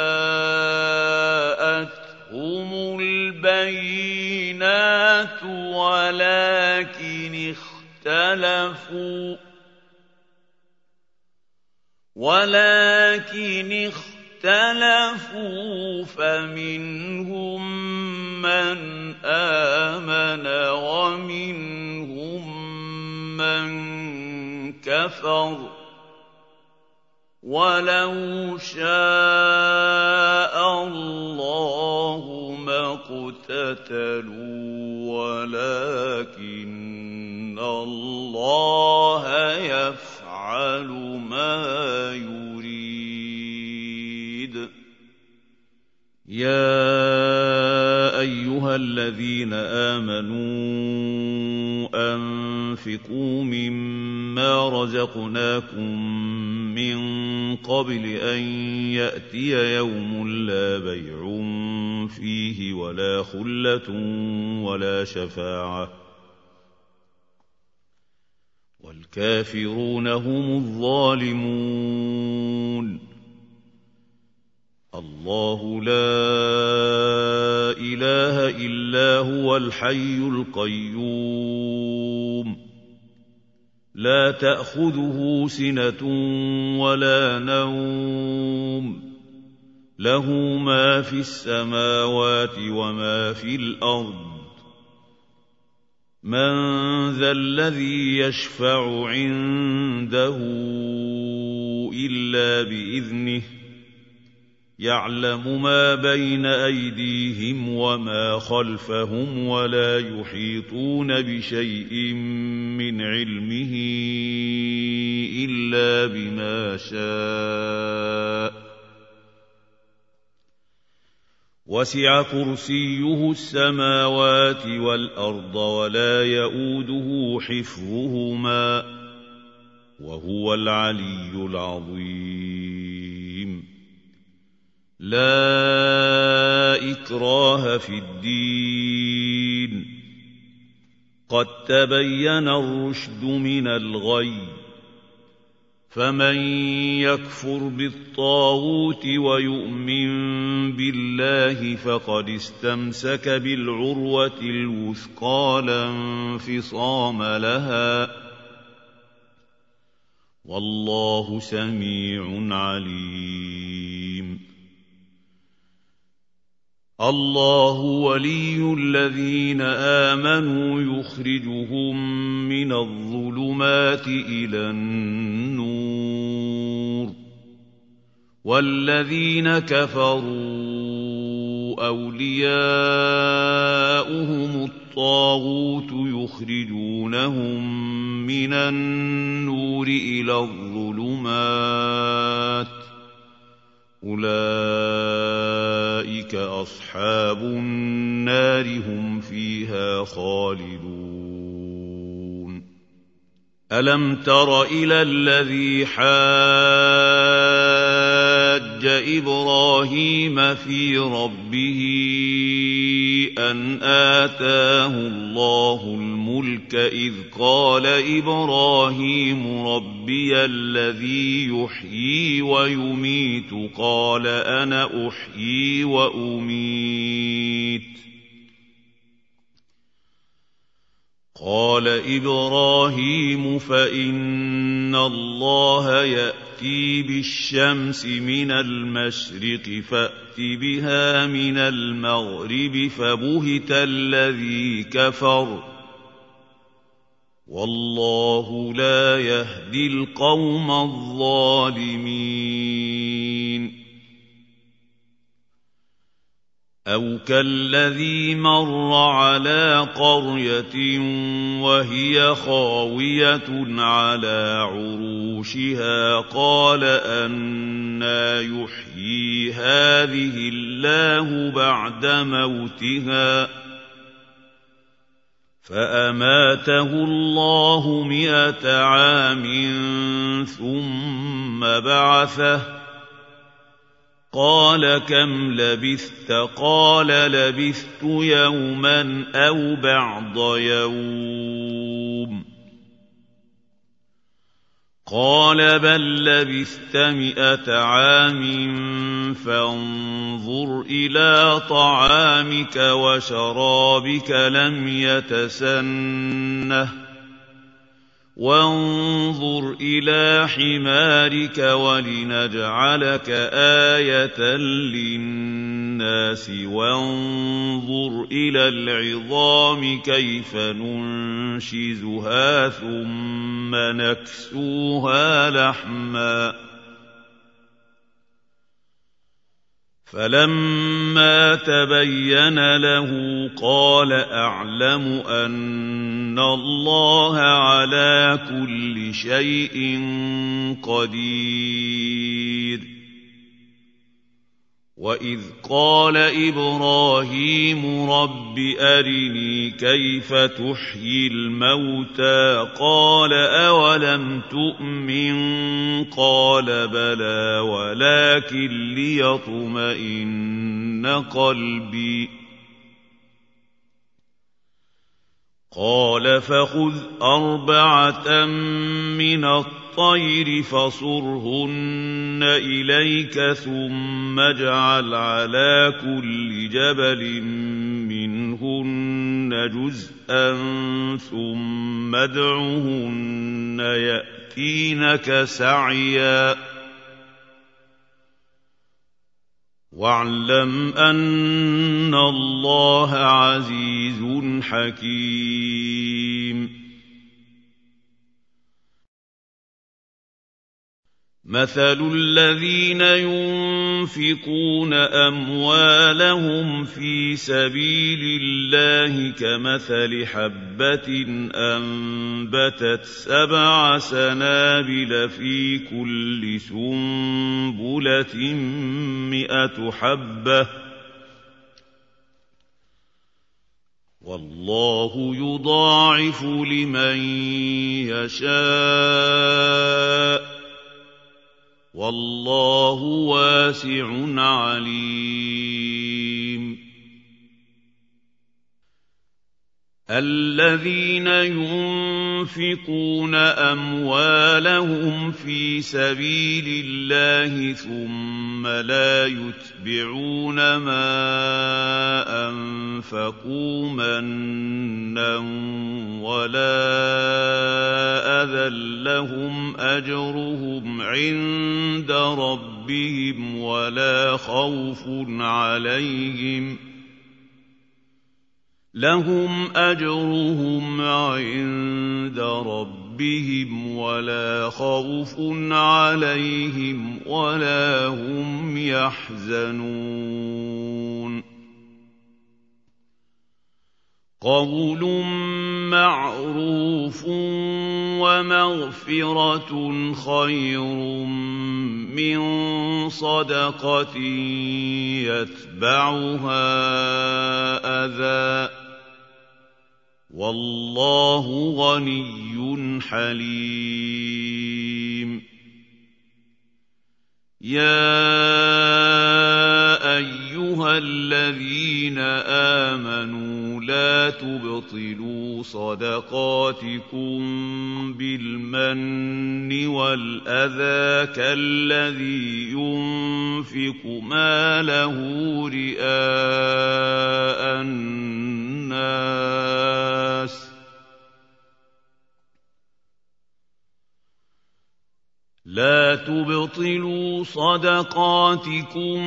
جاءتهم البينات ولكن اختلفوا اخْتَلَفُوا فَمِنْهُم مَّنْ آمَنَ وَمِنْهُم مَّن كَفَرَ ۚ وَلَوْ شَاءَ اللَّهُ مَا اقْتَتَلُوا وَلَٰكِنَّ اللَّهَ يَفْعَلُ مَا يُرِيدُ. يَا أَيُّهَا الَّذِينَ آمَنُوا أَنفِقُوا مِمَّا رَزَقْنَاكُم مِّن قَبْلِ أَن يَأْتِيَ يَوْمٌ لَّا بَيْعٌ فِيهِ وَلَا خُلَّةٌ وَلَا شَفَاعَةٌ ۗ وَالْكَافِرُونَ هُمُ الظَّالِمُونَ. اللَّهُ لَا إِلَٰهَ إِلَّا هُوَ الْحَيُّ الْقَيُّومُ، لَا تَأْخُذُهُ سِنَةٌ وَلَا نَوْمٌ، لَّهُ مَا فِي السَّمَاوَاتِ وَمَا فِي الْأَرْضِ. مَن ذَا الَّذِي يَشْفَعُ عِندَهُ إِلَّا بِإِذْنِهِ ۚ يَعْلَمُ مَا بَيْنَ أَيْدِيهِمْ وَمَا خَلْفَهُمْ وَلَا يُحِيطُونَ بِشَيْءٍ مِّنْ عِلْمِهِ إِلَّا بِمَا شَاءَ. وَسِعَ كُرْسِيُّهُ السَّمَاوَاتِ وَالْأَرْضَ وَلَا يَئُودُهُ حِفْظُهُمَا ۚ وَهُوَ الْعَلِيُّ الْعَظِيمُ. لَا إِكْرَاهَ فِي الدِّينِ، قَد تَّبَيَّنَ الرُّشْدُ مِنَ الْغَيِّ ۚ فَمَن يَكْفُرْ بِالطَّاغُوتِ وَيُؤْمِن بِاللَّهِ فَقَدِ اسْتَمْسَكَ بِالْعُرْوَةِ الْوُثْقَىٰ لَا انفِصَامَ لَهَا ۗ وَاللَّهُ سَمِيعٌ عَلِيمٌ. اللَّهُ وَلِيُّ الَّذِينَ آمَنُوا يُخْرِجُهُم مِّنَ الظُّلُمَاتِ إِلَى النُّورِ ۖ وَالَّذِينَ كَفَرُوا أَوْلِيَاؤُهُمُ الطَّاغُوتُ يُخْرِجُونَهُم مِّنَ النُّورِ إِلَى الظُّلُمَاتِ ۗ أُولَٰئِكَ أَصْحَابُ النَّارِ هُمْ فِيهَا خَالِدُونَ. أَلَمْ تَرَ إِلَى الَّذِي حَاجَّ إِبْرَاهِيمَ فِي رَبِّهِ أَنْ آتَاهُ اللَّهُ الْمُلْكَ إِذْ قَالَ إِبْرَاهِيمُ رَبِّيَ الَّذِي يُحْيِي وَيُمِيتُ قَالَ أَنَا أُحْيِي وَأُمِيتُ. قَالَ إِبْرَاهِيمُ فَإِنَّ اللَّهَ يَأْتِي بِالشَّمْسِ مِنَ الْمَشْرِقِ فَأْتِ بِهَا مِنَ الْمَغْرِبِ فَبُهِتَ الَّذِي كَفَرَ ۗ وَاللَّهُ لَا يَهْدِي الْقَوْمَ الظَّالِمِينَ. أَوْ كَالَّذِي مَرَّ عَلَىٰ قَرْيَةٍ وَهِيَ خَاوِيَةٌ عَلَىٰ عُرُوشِهَا قَالَ أَنَّىٰ يُحْيِي هَٰذِهِ اللَّهُ بَعْدَ مَوْتِهَا ۖ فَأَمَاتَهُ اللَّهُ 100 عَامٍ ثُمَّ بَعَثَهُ. قَالَ كَمْ لَبِثْتَ؟ قَالَ لَبِثْتُ يَوْمًا أَوْ بَعْضَ يَوْمٍ. قَالَ بَل لَّبِثْتَ 100 عَامٍ فَانظُرْ إِلَىٰ طَعَامِكَ وَشَرَابِكَ لَمْ يَتَسَنَّهْ، وانظر إلى حمارك ولنجعلك آية للناس وانظر إلى العظام كيف ننشزها ثم نكسوها لحما فلما تبين له قال أعلم أن الله على كل شيء قدير وإذ قال إبراهيم رب أرني كيف تحيي الموتى قال أولم تؤمن قال بلى ولكن ليطمئن قلبي قال فخذ أربعة من الطير فصرهن إليك ثم اجعل على كل جبل منهن جزءا ثم ادعهن يأتينك سعيا واعلم أن الله عزيز حكيم مثل الذين ينفقون أموالهم في سبيل الله كمثل حبة أنبتت 7 سنابل في كل سنبلة 100 حبة والله يضاعف لمن يشاء والله واسع عليم الذين ينفقون أموالهم في سبيل الله ثم لا يتبعون ما أنفقوا منا ولا أذى لهم أجرهم عند ربهم ولا خوف عليهم لهم أجرهم عند ربهم ولا خوف عليهم ولا هم يحزنون قول معروف ومغفرة خير من صدقة يتبعها أذى والله غني حليم يا أيها الذين آمنوا لا تبطلوا صدقاتكم بالمن والأذى كالذي ينفق ماله رئاء الناس لا تبطلوا صدقاتكم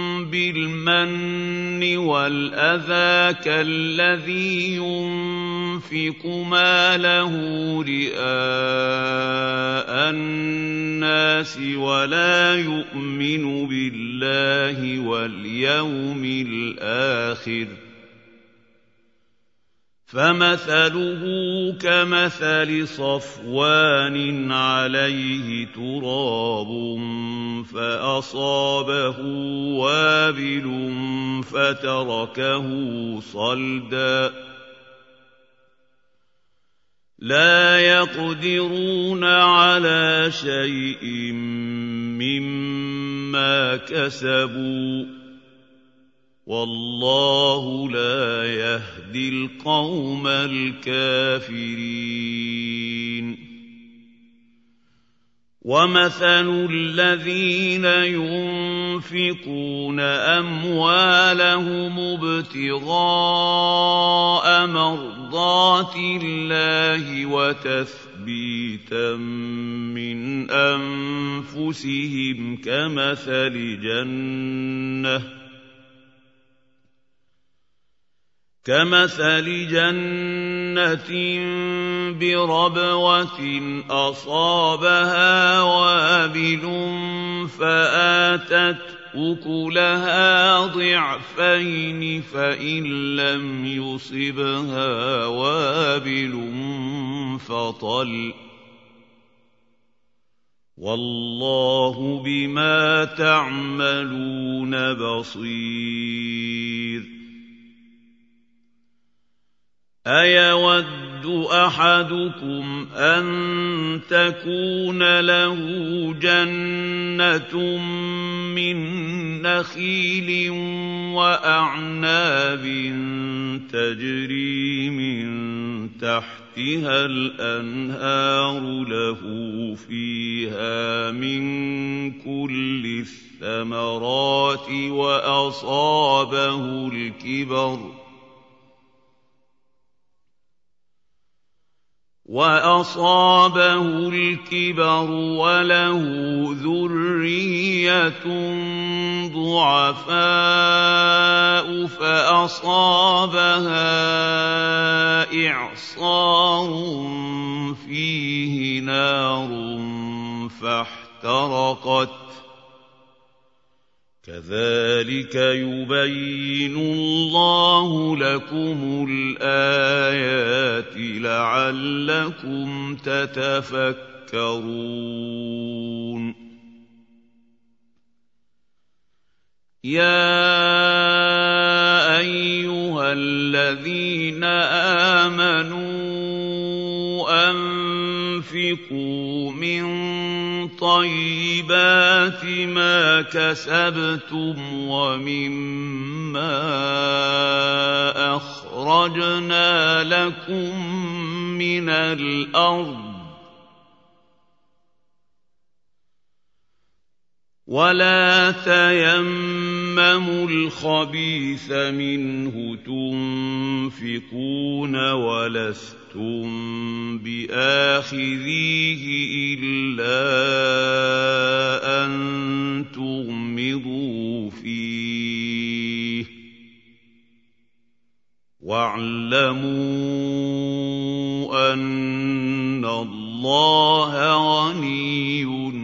بالمن والأذى كالذي ينفق ماله رئاء الناس ولا يؤمن بالله واليوم الآخر فمثله كمثل صفوان عليه تراب فأصابه وابل فتركه صلدا لا يقدرون على شيء مما كسبوا والله لا يهدي القوم الكافرين وَمَثَلُ الَّذِينَ يُنفِقُونَ أَمْوَالَهُمُ ابْتِغَاءَ مَرْضَاتِ اللَّهِ وَتَثْبِيتًا مِّنْ أَنفُسِهِمْ كَمَثَلِ جَنَّةٍ بِرَبْوَةٍ أَصَابَهَا وَابِلٌ فَآتَتْ أُكُلَهَا ضِعْفَيْنِ فَإِن لَّمْ يُصِبْهَا وَابِلٌ فَطَلٌّ ۗ وَاللَّهُ بِمَا تَعْمَلُونَ بَصِيرٌ أَيَوَدُّ أَحَدُكُمْ أَن تَكُونَ لَهُ جَنَّةٌ مِّن نَّخِيلٍ وَأَعْنَابٍ تَجْرِي مِن تَحْتِهَا الْأَنْهَارُ لَهُ فِيهَا مِن كُلِّ الثَّمَرَاتِ وَأَصَابَهُ الْكِبَرُ وَلَهُ ذُرِّيَّةٌ ضُعَفَاءُ فَأَصَابَهَا إِعْصَارٌ فِيهِ نَارٌ فَاحْتَرَقَتْ ۗ كَذَٰلِكَ يُبَيِّنُ اللَّهُ لَكُمُ الْآيَاتِ لَعَلَّكُمْ تَتَفَكَّرُونَ يَا أَيُّهَا الَّذِينَ آمَنُوا أَنفِقُوا مِن طَيِّبَاتِ مَا كَسَبْتُمْ وَمِمَّا أَخْرَجْنَا لَكُم مِّنَ الْأَرْضِ ۖ وَلَا تَيَمَّمُوا الْخَبِيثَ مِنْهُ تُنفِقُونَ وَلَسْتُم بِآخِذِيهِ إِلَّا أَن تُغْمِضُوا فِيهِ ۚ وَاعْلَمُوا أَنَّ اللَّهَ غَنِيٌّ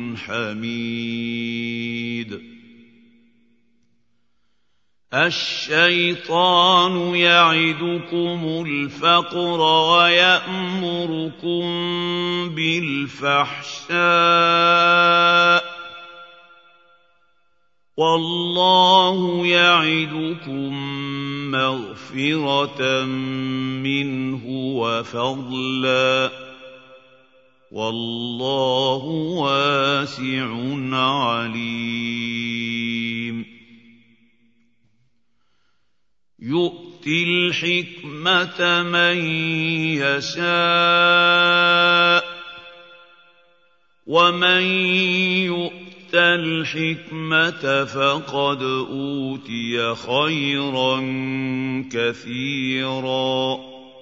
حَمِيدٌ الشَّيْطَانُ يَعِدُكُمُ الْفَقْرَ وَيَأْمُرُكُم بِالْفَحْشَاءِ ۖ وَاللَّهُ يَعِدُكُم مَّغْفِرَةً مِّنْهُ وَفَضْلًا ۗ وَاللَّهُ وَاسِعٌ عَلِيمٌ يُؤْتِي الْحِكْمَةَ مَن يَشَاءُ ۚ وَمَن يُؤْتَ الْحِكْمَةَ فَقَدْ أُوتِيَ خَيْرًا كَثِيرًا ۗ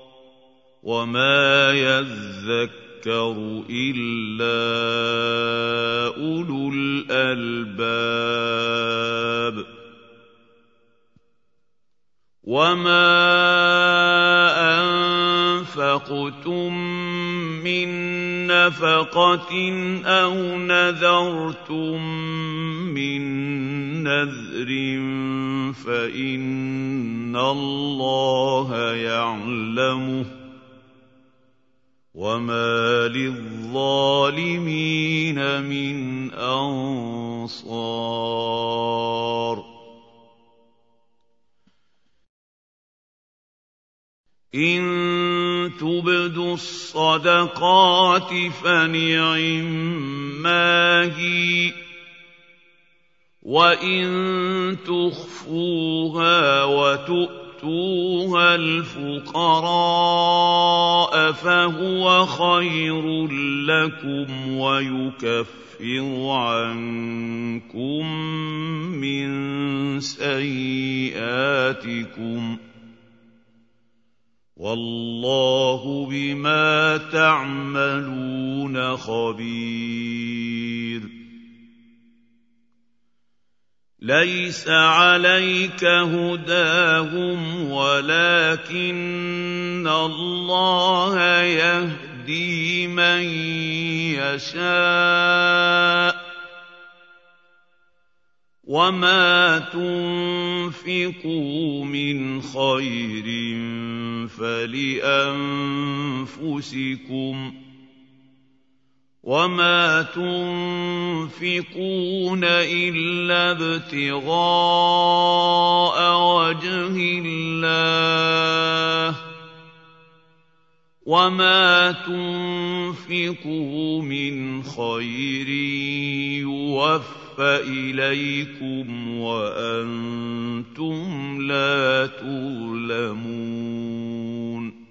وَمَا يَذَّكَّرُ إِلَّا أُولُو الْأَلْبَابِ وَمَا أَنفَقْتُم مِّن نَّفَقَةٍ أَوْ نَذَرْتُم مِّن نَّذْرٍ فَإِنَّ اللَّهَ يَعْلَمُهُ ۗ وَمَا لِلظَّالِمِينَ مِنْ أَنصَارٍ إِن تُبْدُوا الصَّدَقَاتِ فَنِعِمَّا هِيَ ۖ وَإِن تُخْفُوهَا وَتُؤْتُوهَا الْفُقَرَاءَ فهو خير لكم ويكفر عنكم من سيئاتكم والله بما تعملون خبير ليس عليك هداهم ولكن الله يهدي من يشاء وما تنفقوا من خير فلأنفسكم وما تنفقون إلا ابتغاء وجه الله وما تنفقوا من خير يوفى إليكم وأنتم لا تظلمون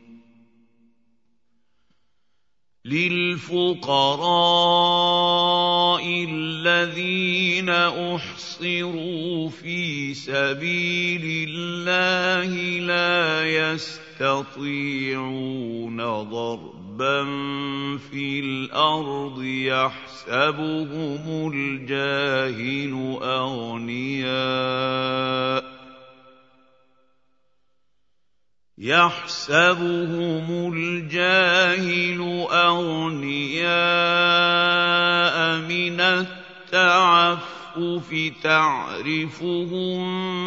للفقراء الذين أحصروا في سبيل الله لا يستطيعون ضربا في الأرض يحسبهم الجاهل أغنياء من التعفف تعرفهم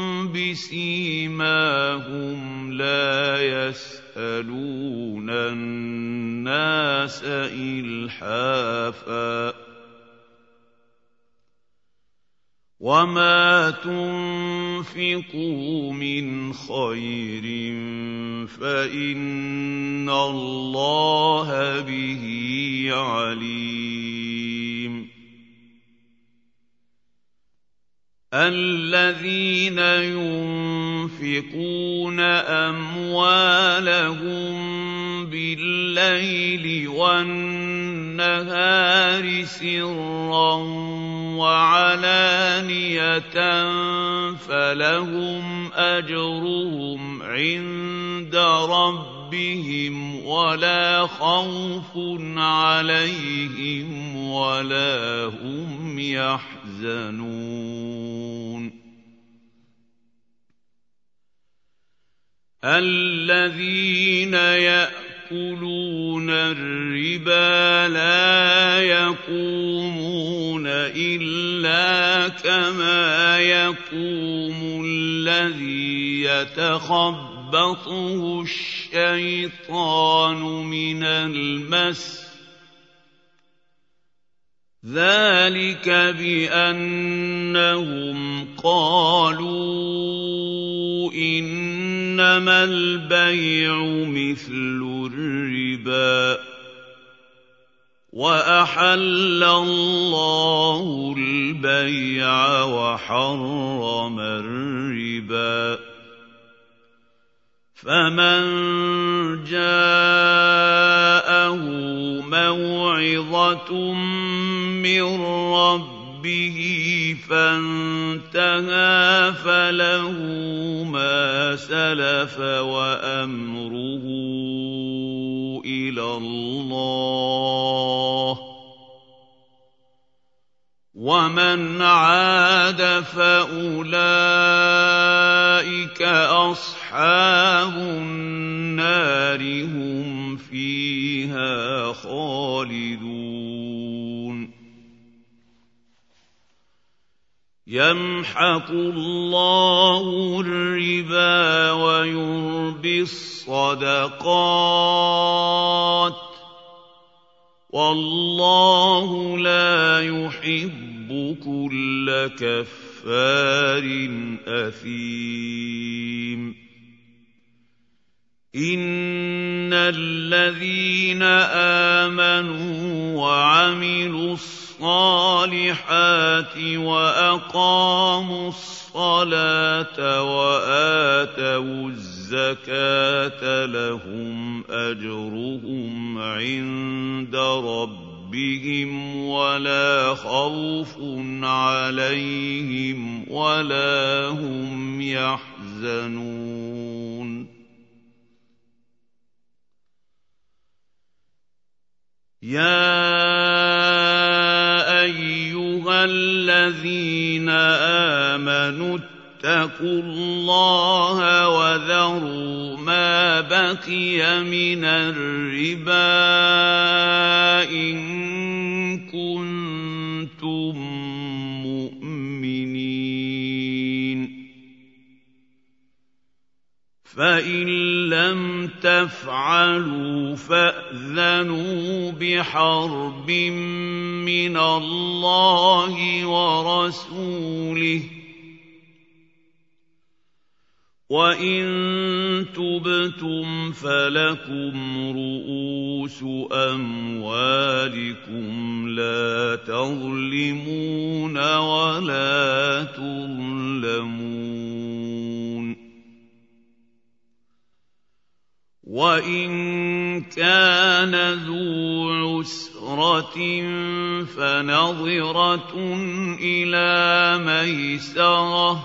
بسيماهم لا يسألون الناس إلحافا وما تنفقوا من خير فإن الله به عليم الذين ينفقون أموالهم بالليل والنهار سرا وعلانية فلهم أجرهم عند ربهم ولا خوف عليهم ولا هم يحزنون الذين يأكلون الربا لا يقومون إلا كما يقوم الذي يتخبطه الشيطان من المس ذلك بأنهم قالوا إنما البيع مثل الربا وأحل الله البيع وحرم الربا فمن جاءه موعظة من ربه فانتهى فله ما سلف وأمره إلى الله ومن عاد فأولئك أصحاب النار هم فيها خالدون يمحق الله الربا ويربي الصدقات والله لا يحب كل كفار أثيم إن الذين آمنوا وعملوا الصالحات وأقاموا الصلاة وآتوا الزكاة الزَّكَاةَ لَهُمْ أَجْرُهُمْ عِندَ رَبِّهِمْ وَلَا خَوْفٌ عَلَيْهِمْ وَلَا هُمْ يَحْزَنُونَ يَا أَيُّهَا الَّذِينَ آمَنُوا اتَّقُوا اللَّهَ وَذَرُوا مَا بَقِيَ مِنَ الرِّبَا إِن كُنتُم مُّؤْمِنِينَ فَإِن لَّمْ تَفْعَلُوا فَأْذَنُوا بِحَرْبٍ مِّنَ اللَّهِ وَرَسُولِهِ ۖ وَإِن تُبْتُمْ فَلَكُمْ رُءُوسُ أَمْوَالِكُمْ لَا تَظْلِمُونَ وَلَا تُظْلَمُونَ وَإِن كَانَ ذُو عُسْرَةٍ فَنَظِرَةٌ إِلَىٰ مَيْسَرَةٍ ۚ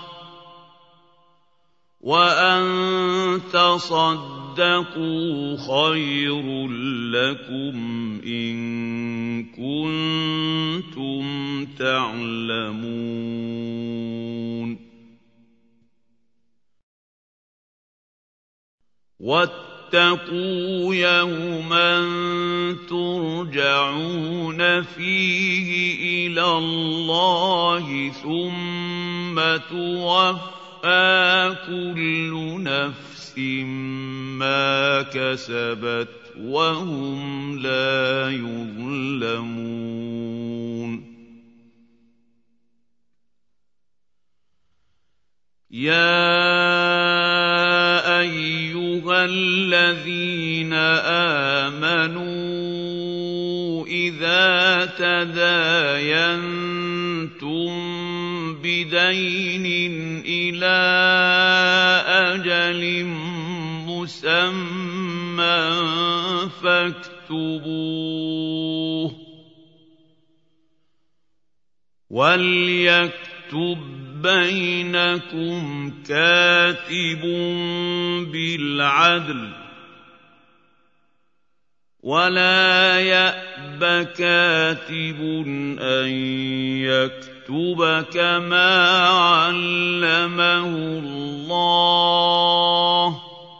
وَأَن تَصَدَّقُوا خَيْرٌ لَّكُمْ إِن كُنتُمْ تَعْلَمُونَ وَاتَّقُوا يَوْمًا تُرْجَعُونَ فِيهِ إِلَى اللَّهِ ثُمَّ تُوَفَّىٰ كُلُّ نَفْسٍ مَّا كَسَبَتْ وَهُمْ لَا يُظْلَمُونَ يَا أَيُّهَا الَّذِينَ آمَنُوا إِذَا تَدَايَنتُم بِدَيْنٍ إِلَىٰ أَجَلٍ مُّسَمًّى فَاكْتُبُوهُ ۚ وَلْيَكْتُب بَّيْنَكُمْ كَاتِبٌ بِالْعَدْلِ ۚ وَلَا يَأْبَ كَاتِبٌ أَن يَكْتُبَ كَمَا عَلَّمَهُ اللَّهُ ۚ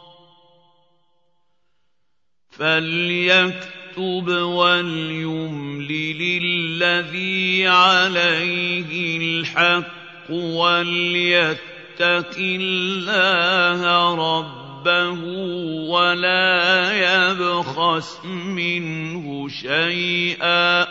فَلْيَكْتُبْ وَلْيُمْلِلِ الَّذِي عَلَيْهِ الْحَقُّ وَلْيَتَّقِ اللَّهَ رَبَّهُ وَلَا يَبْخَسْ مِنْهُ شَيْئًا ۚ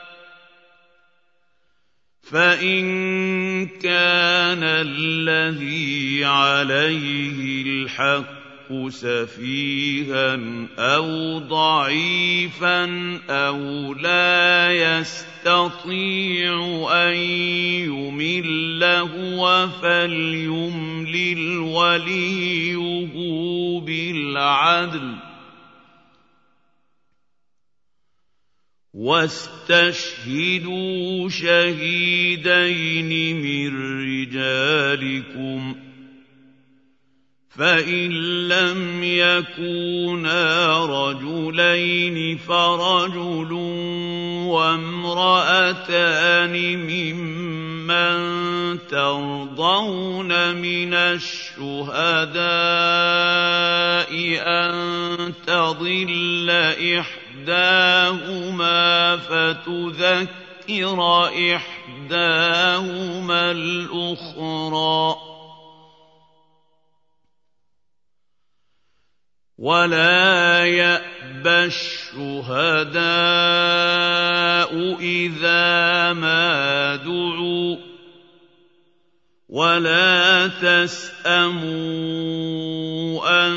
فَإِن كَانَ الَّذِي عَلَيْهِ الْحَقُّ سَفِيهًا أَوْ ضَعِيفًا أَوْ لَا يَسْتَطِيعُ أَن يُمِلَّ هُوَ فَلْيُمْلِلْ وَلِيُّهُ بِالْعَدْلِ ۚ وَاسْتَشْهِدُوا شَهِيدَيْنِ مِن رِّجَالِكُمْ ۖ فَإِن لَّمْ يَكُونَا رَجُلَيْنِ فَرَجُلٌ وَامْرَأَتَانِ مِمَّن تَرْضَوْنَ مِنَ الشُّهَدَاءِ أَن تَضِلَّ إِحْدَاهُمَا فَتُذَكِّرَ إِحْدَاهُمَا الْأُخْرَىٰ ۚ وَلَا يَأْبَ الشُّهَدَاءُ إِذَا مَا دُعُوا ۚ وَلَا تَسْأَمُوا أَن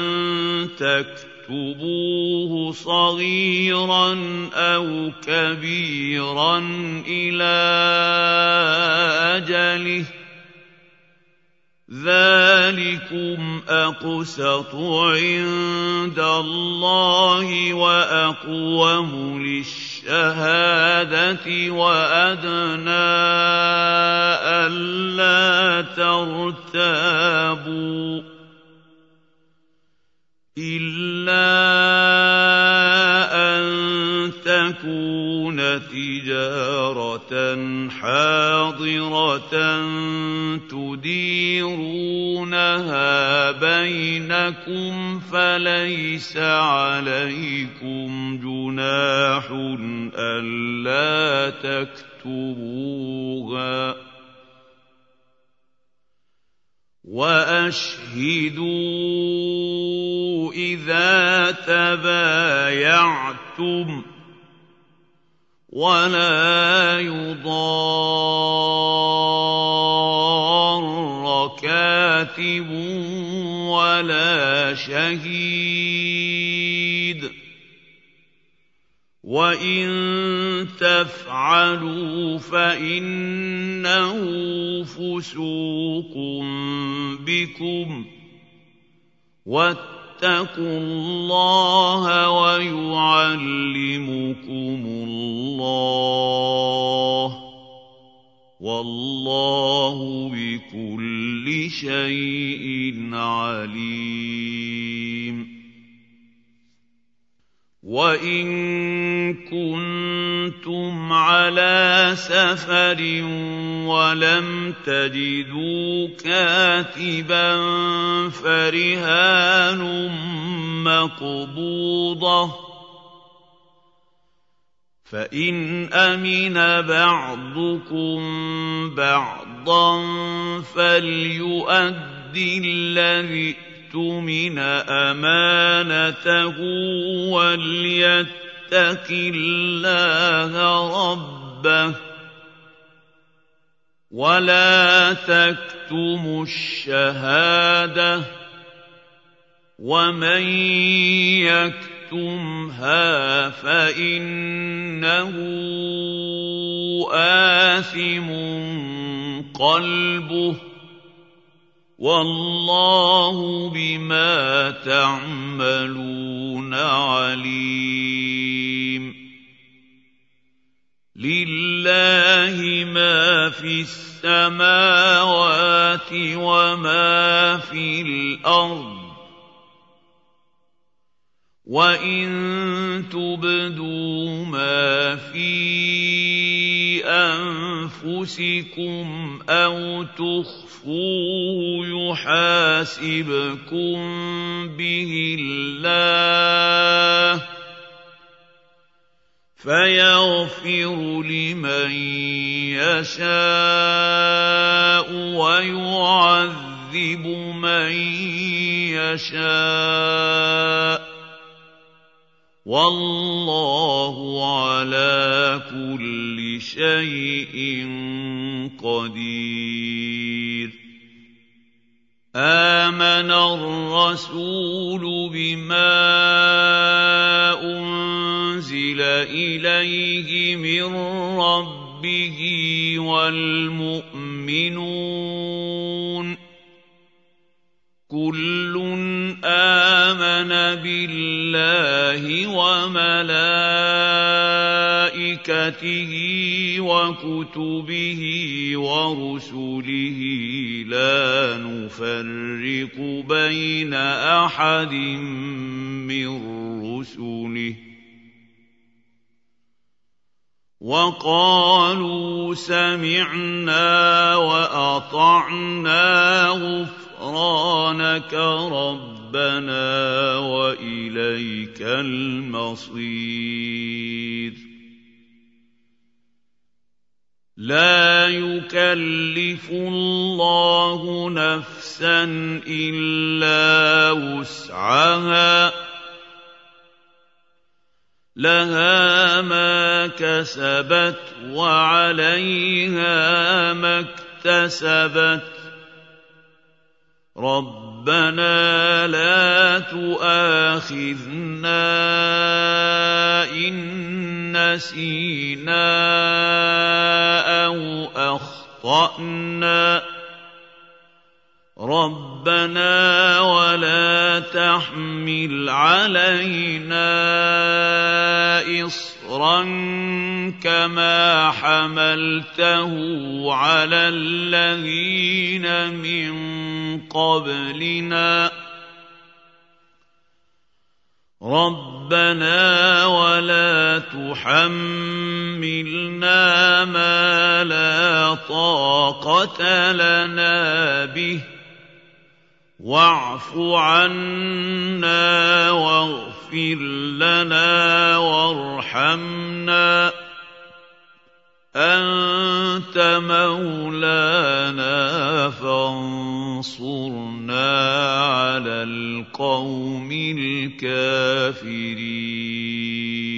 تَكْتُبُوهُ صَغِيرًا أَوْ كَبِيرًا إِلَىٰ أَجَلِهِ ۚ ذَٰلِكُمْ أَقْسَطُ عِندَ اللَّهِ وَأَقْوَمُ لِلشَّهَادَةِ وَأَدْنَىٰ أَلَّا تَرْتَابُوا ۖ إِلَّا أَن تَكُونَ تِجَارَةً حَاضِرَةً تُدِيرُونَهَا بَيْنَكُمْ فَلَيْسَ عَلَيْكُمْ جُنَاحٌ أَلَّا تَكْتُبُوهَا ۗ وَأَشْهِدُوا إِذَا تَبَايَعْتُمْ ۚ وَلَا يُضَارَّ كَاتِبٌ وَلَا شَهِيدٌ ۚ وَإِن تَفْعَلُوا فَإِنَّهُ فُسُوقٌ بِكُمْ ۗ وَاتَّقُوا اللَّهَ وَيُعَلِّمُكُمُ اللَّهُ ۗ وَاللَّهُ بِكُلِّ شَيْءٍ عَلِيمٌ. وَإِن كُنتُمْ عَلَىٰ سَفَرٍ وَلَمْ تَجِدُوا كَاتِبًا فَرِهَانٌ مَّقْبُوضَةٌ ۖ فَإِنْ أَمِنَ بَعْضُكُم بَعْضًا فَلْيُؤَدِّ الَّذِي اؤْتُمِنَ أَمَانَتَهُ وَلْيَتَّقِ اللَّهَ رَبَّهُ ۗ وَلَا تَكْتُمُوا الشَّهَادَةَ ۚ وَمَن يَكْتُمْهَا فَإِنَّهُ آثِمٌ قَلْبُهُ ۗ وَاللَّهُ بِمَا تَعْمَلُونَ عَلِيمٌ. لِلَّهِ مَا فِي السَّمَاوَاتِ وَمَا فِي الْأَرْضِ ۚ وَإِن تُبْدُوا مَا فِي أَنفُسِكُمْ أَوْ تُخْفُوهُ يُحَاسِبْكُم بِهِ اللَّهُ ۖ فَيَغْفِرُ لِمَن يَشَاءُ وَيُعَذِّبُ مَن يَشَاءُ ۗ وَاللَّهُ عَلَىٰ كُلِّ شَيْءٍ قَدِيرٌ. آمَنَ الرَّسُولُ بِمَا أُنزِلَ إِلَيْهِ مِن رَّبِّهِ وَالْمُؤْمِنُونَ كُلٌّ آمَنَ بِاللَّهِ وَمَلَائِكَتِهِ وَكُتُبِهِ وَرُسُلِهِ لَا نُفَرِّقُ بَيْنَ أَحَدٍ مِّن رُّسُلِهِ ۚ وَقَالُوا سَمِعْنَا وَأَطَعْنَا غُفْرَانَكَ رَبَّنَا وَإِلَيْكَ الْمَصِيرُ. لَا يُكَلِّفُ اللَّهُ نَفْسًا إِلَّا وُسْعَهَا ۖ لَهَا مَا كَسَبَتْ وَعَلَيْهَا مَا اكْتَسَبَتْ ۗ رَبَّنَا لَا تُؤَاخِذْنَا إِن نَّسِينَا أَوْ أَخْطَأْنَا، رَبَّنَا وَلَا تَحْمِلْ عَلَيْنَا إِصْرًا كَمَا حَمَلْتَهُ عَلَى الَّذِينَ مِن قَبْلِنَا رَبَّنَا وَلَا تُحَمِّلْنَا مَا لَا طَاقَةَ لَنَا بِهِ وَاعْفُ عَنَّا وَاغْفِرْ لَنَا وَارْحَمْنَا أَنتَ مَوْلَانَا فَانصُرْنَا عَلَى الْقَوْمِ الْكَافِرِينَ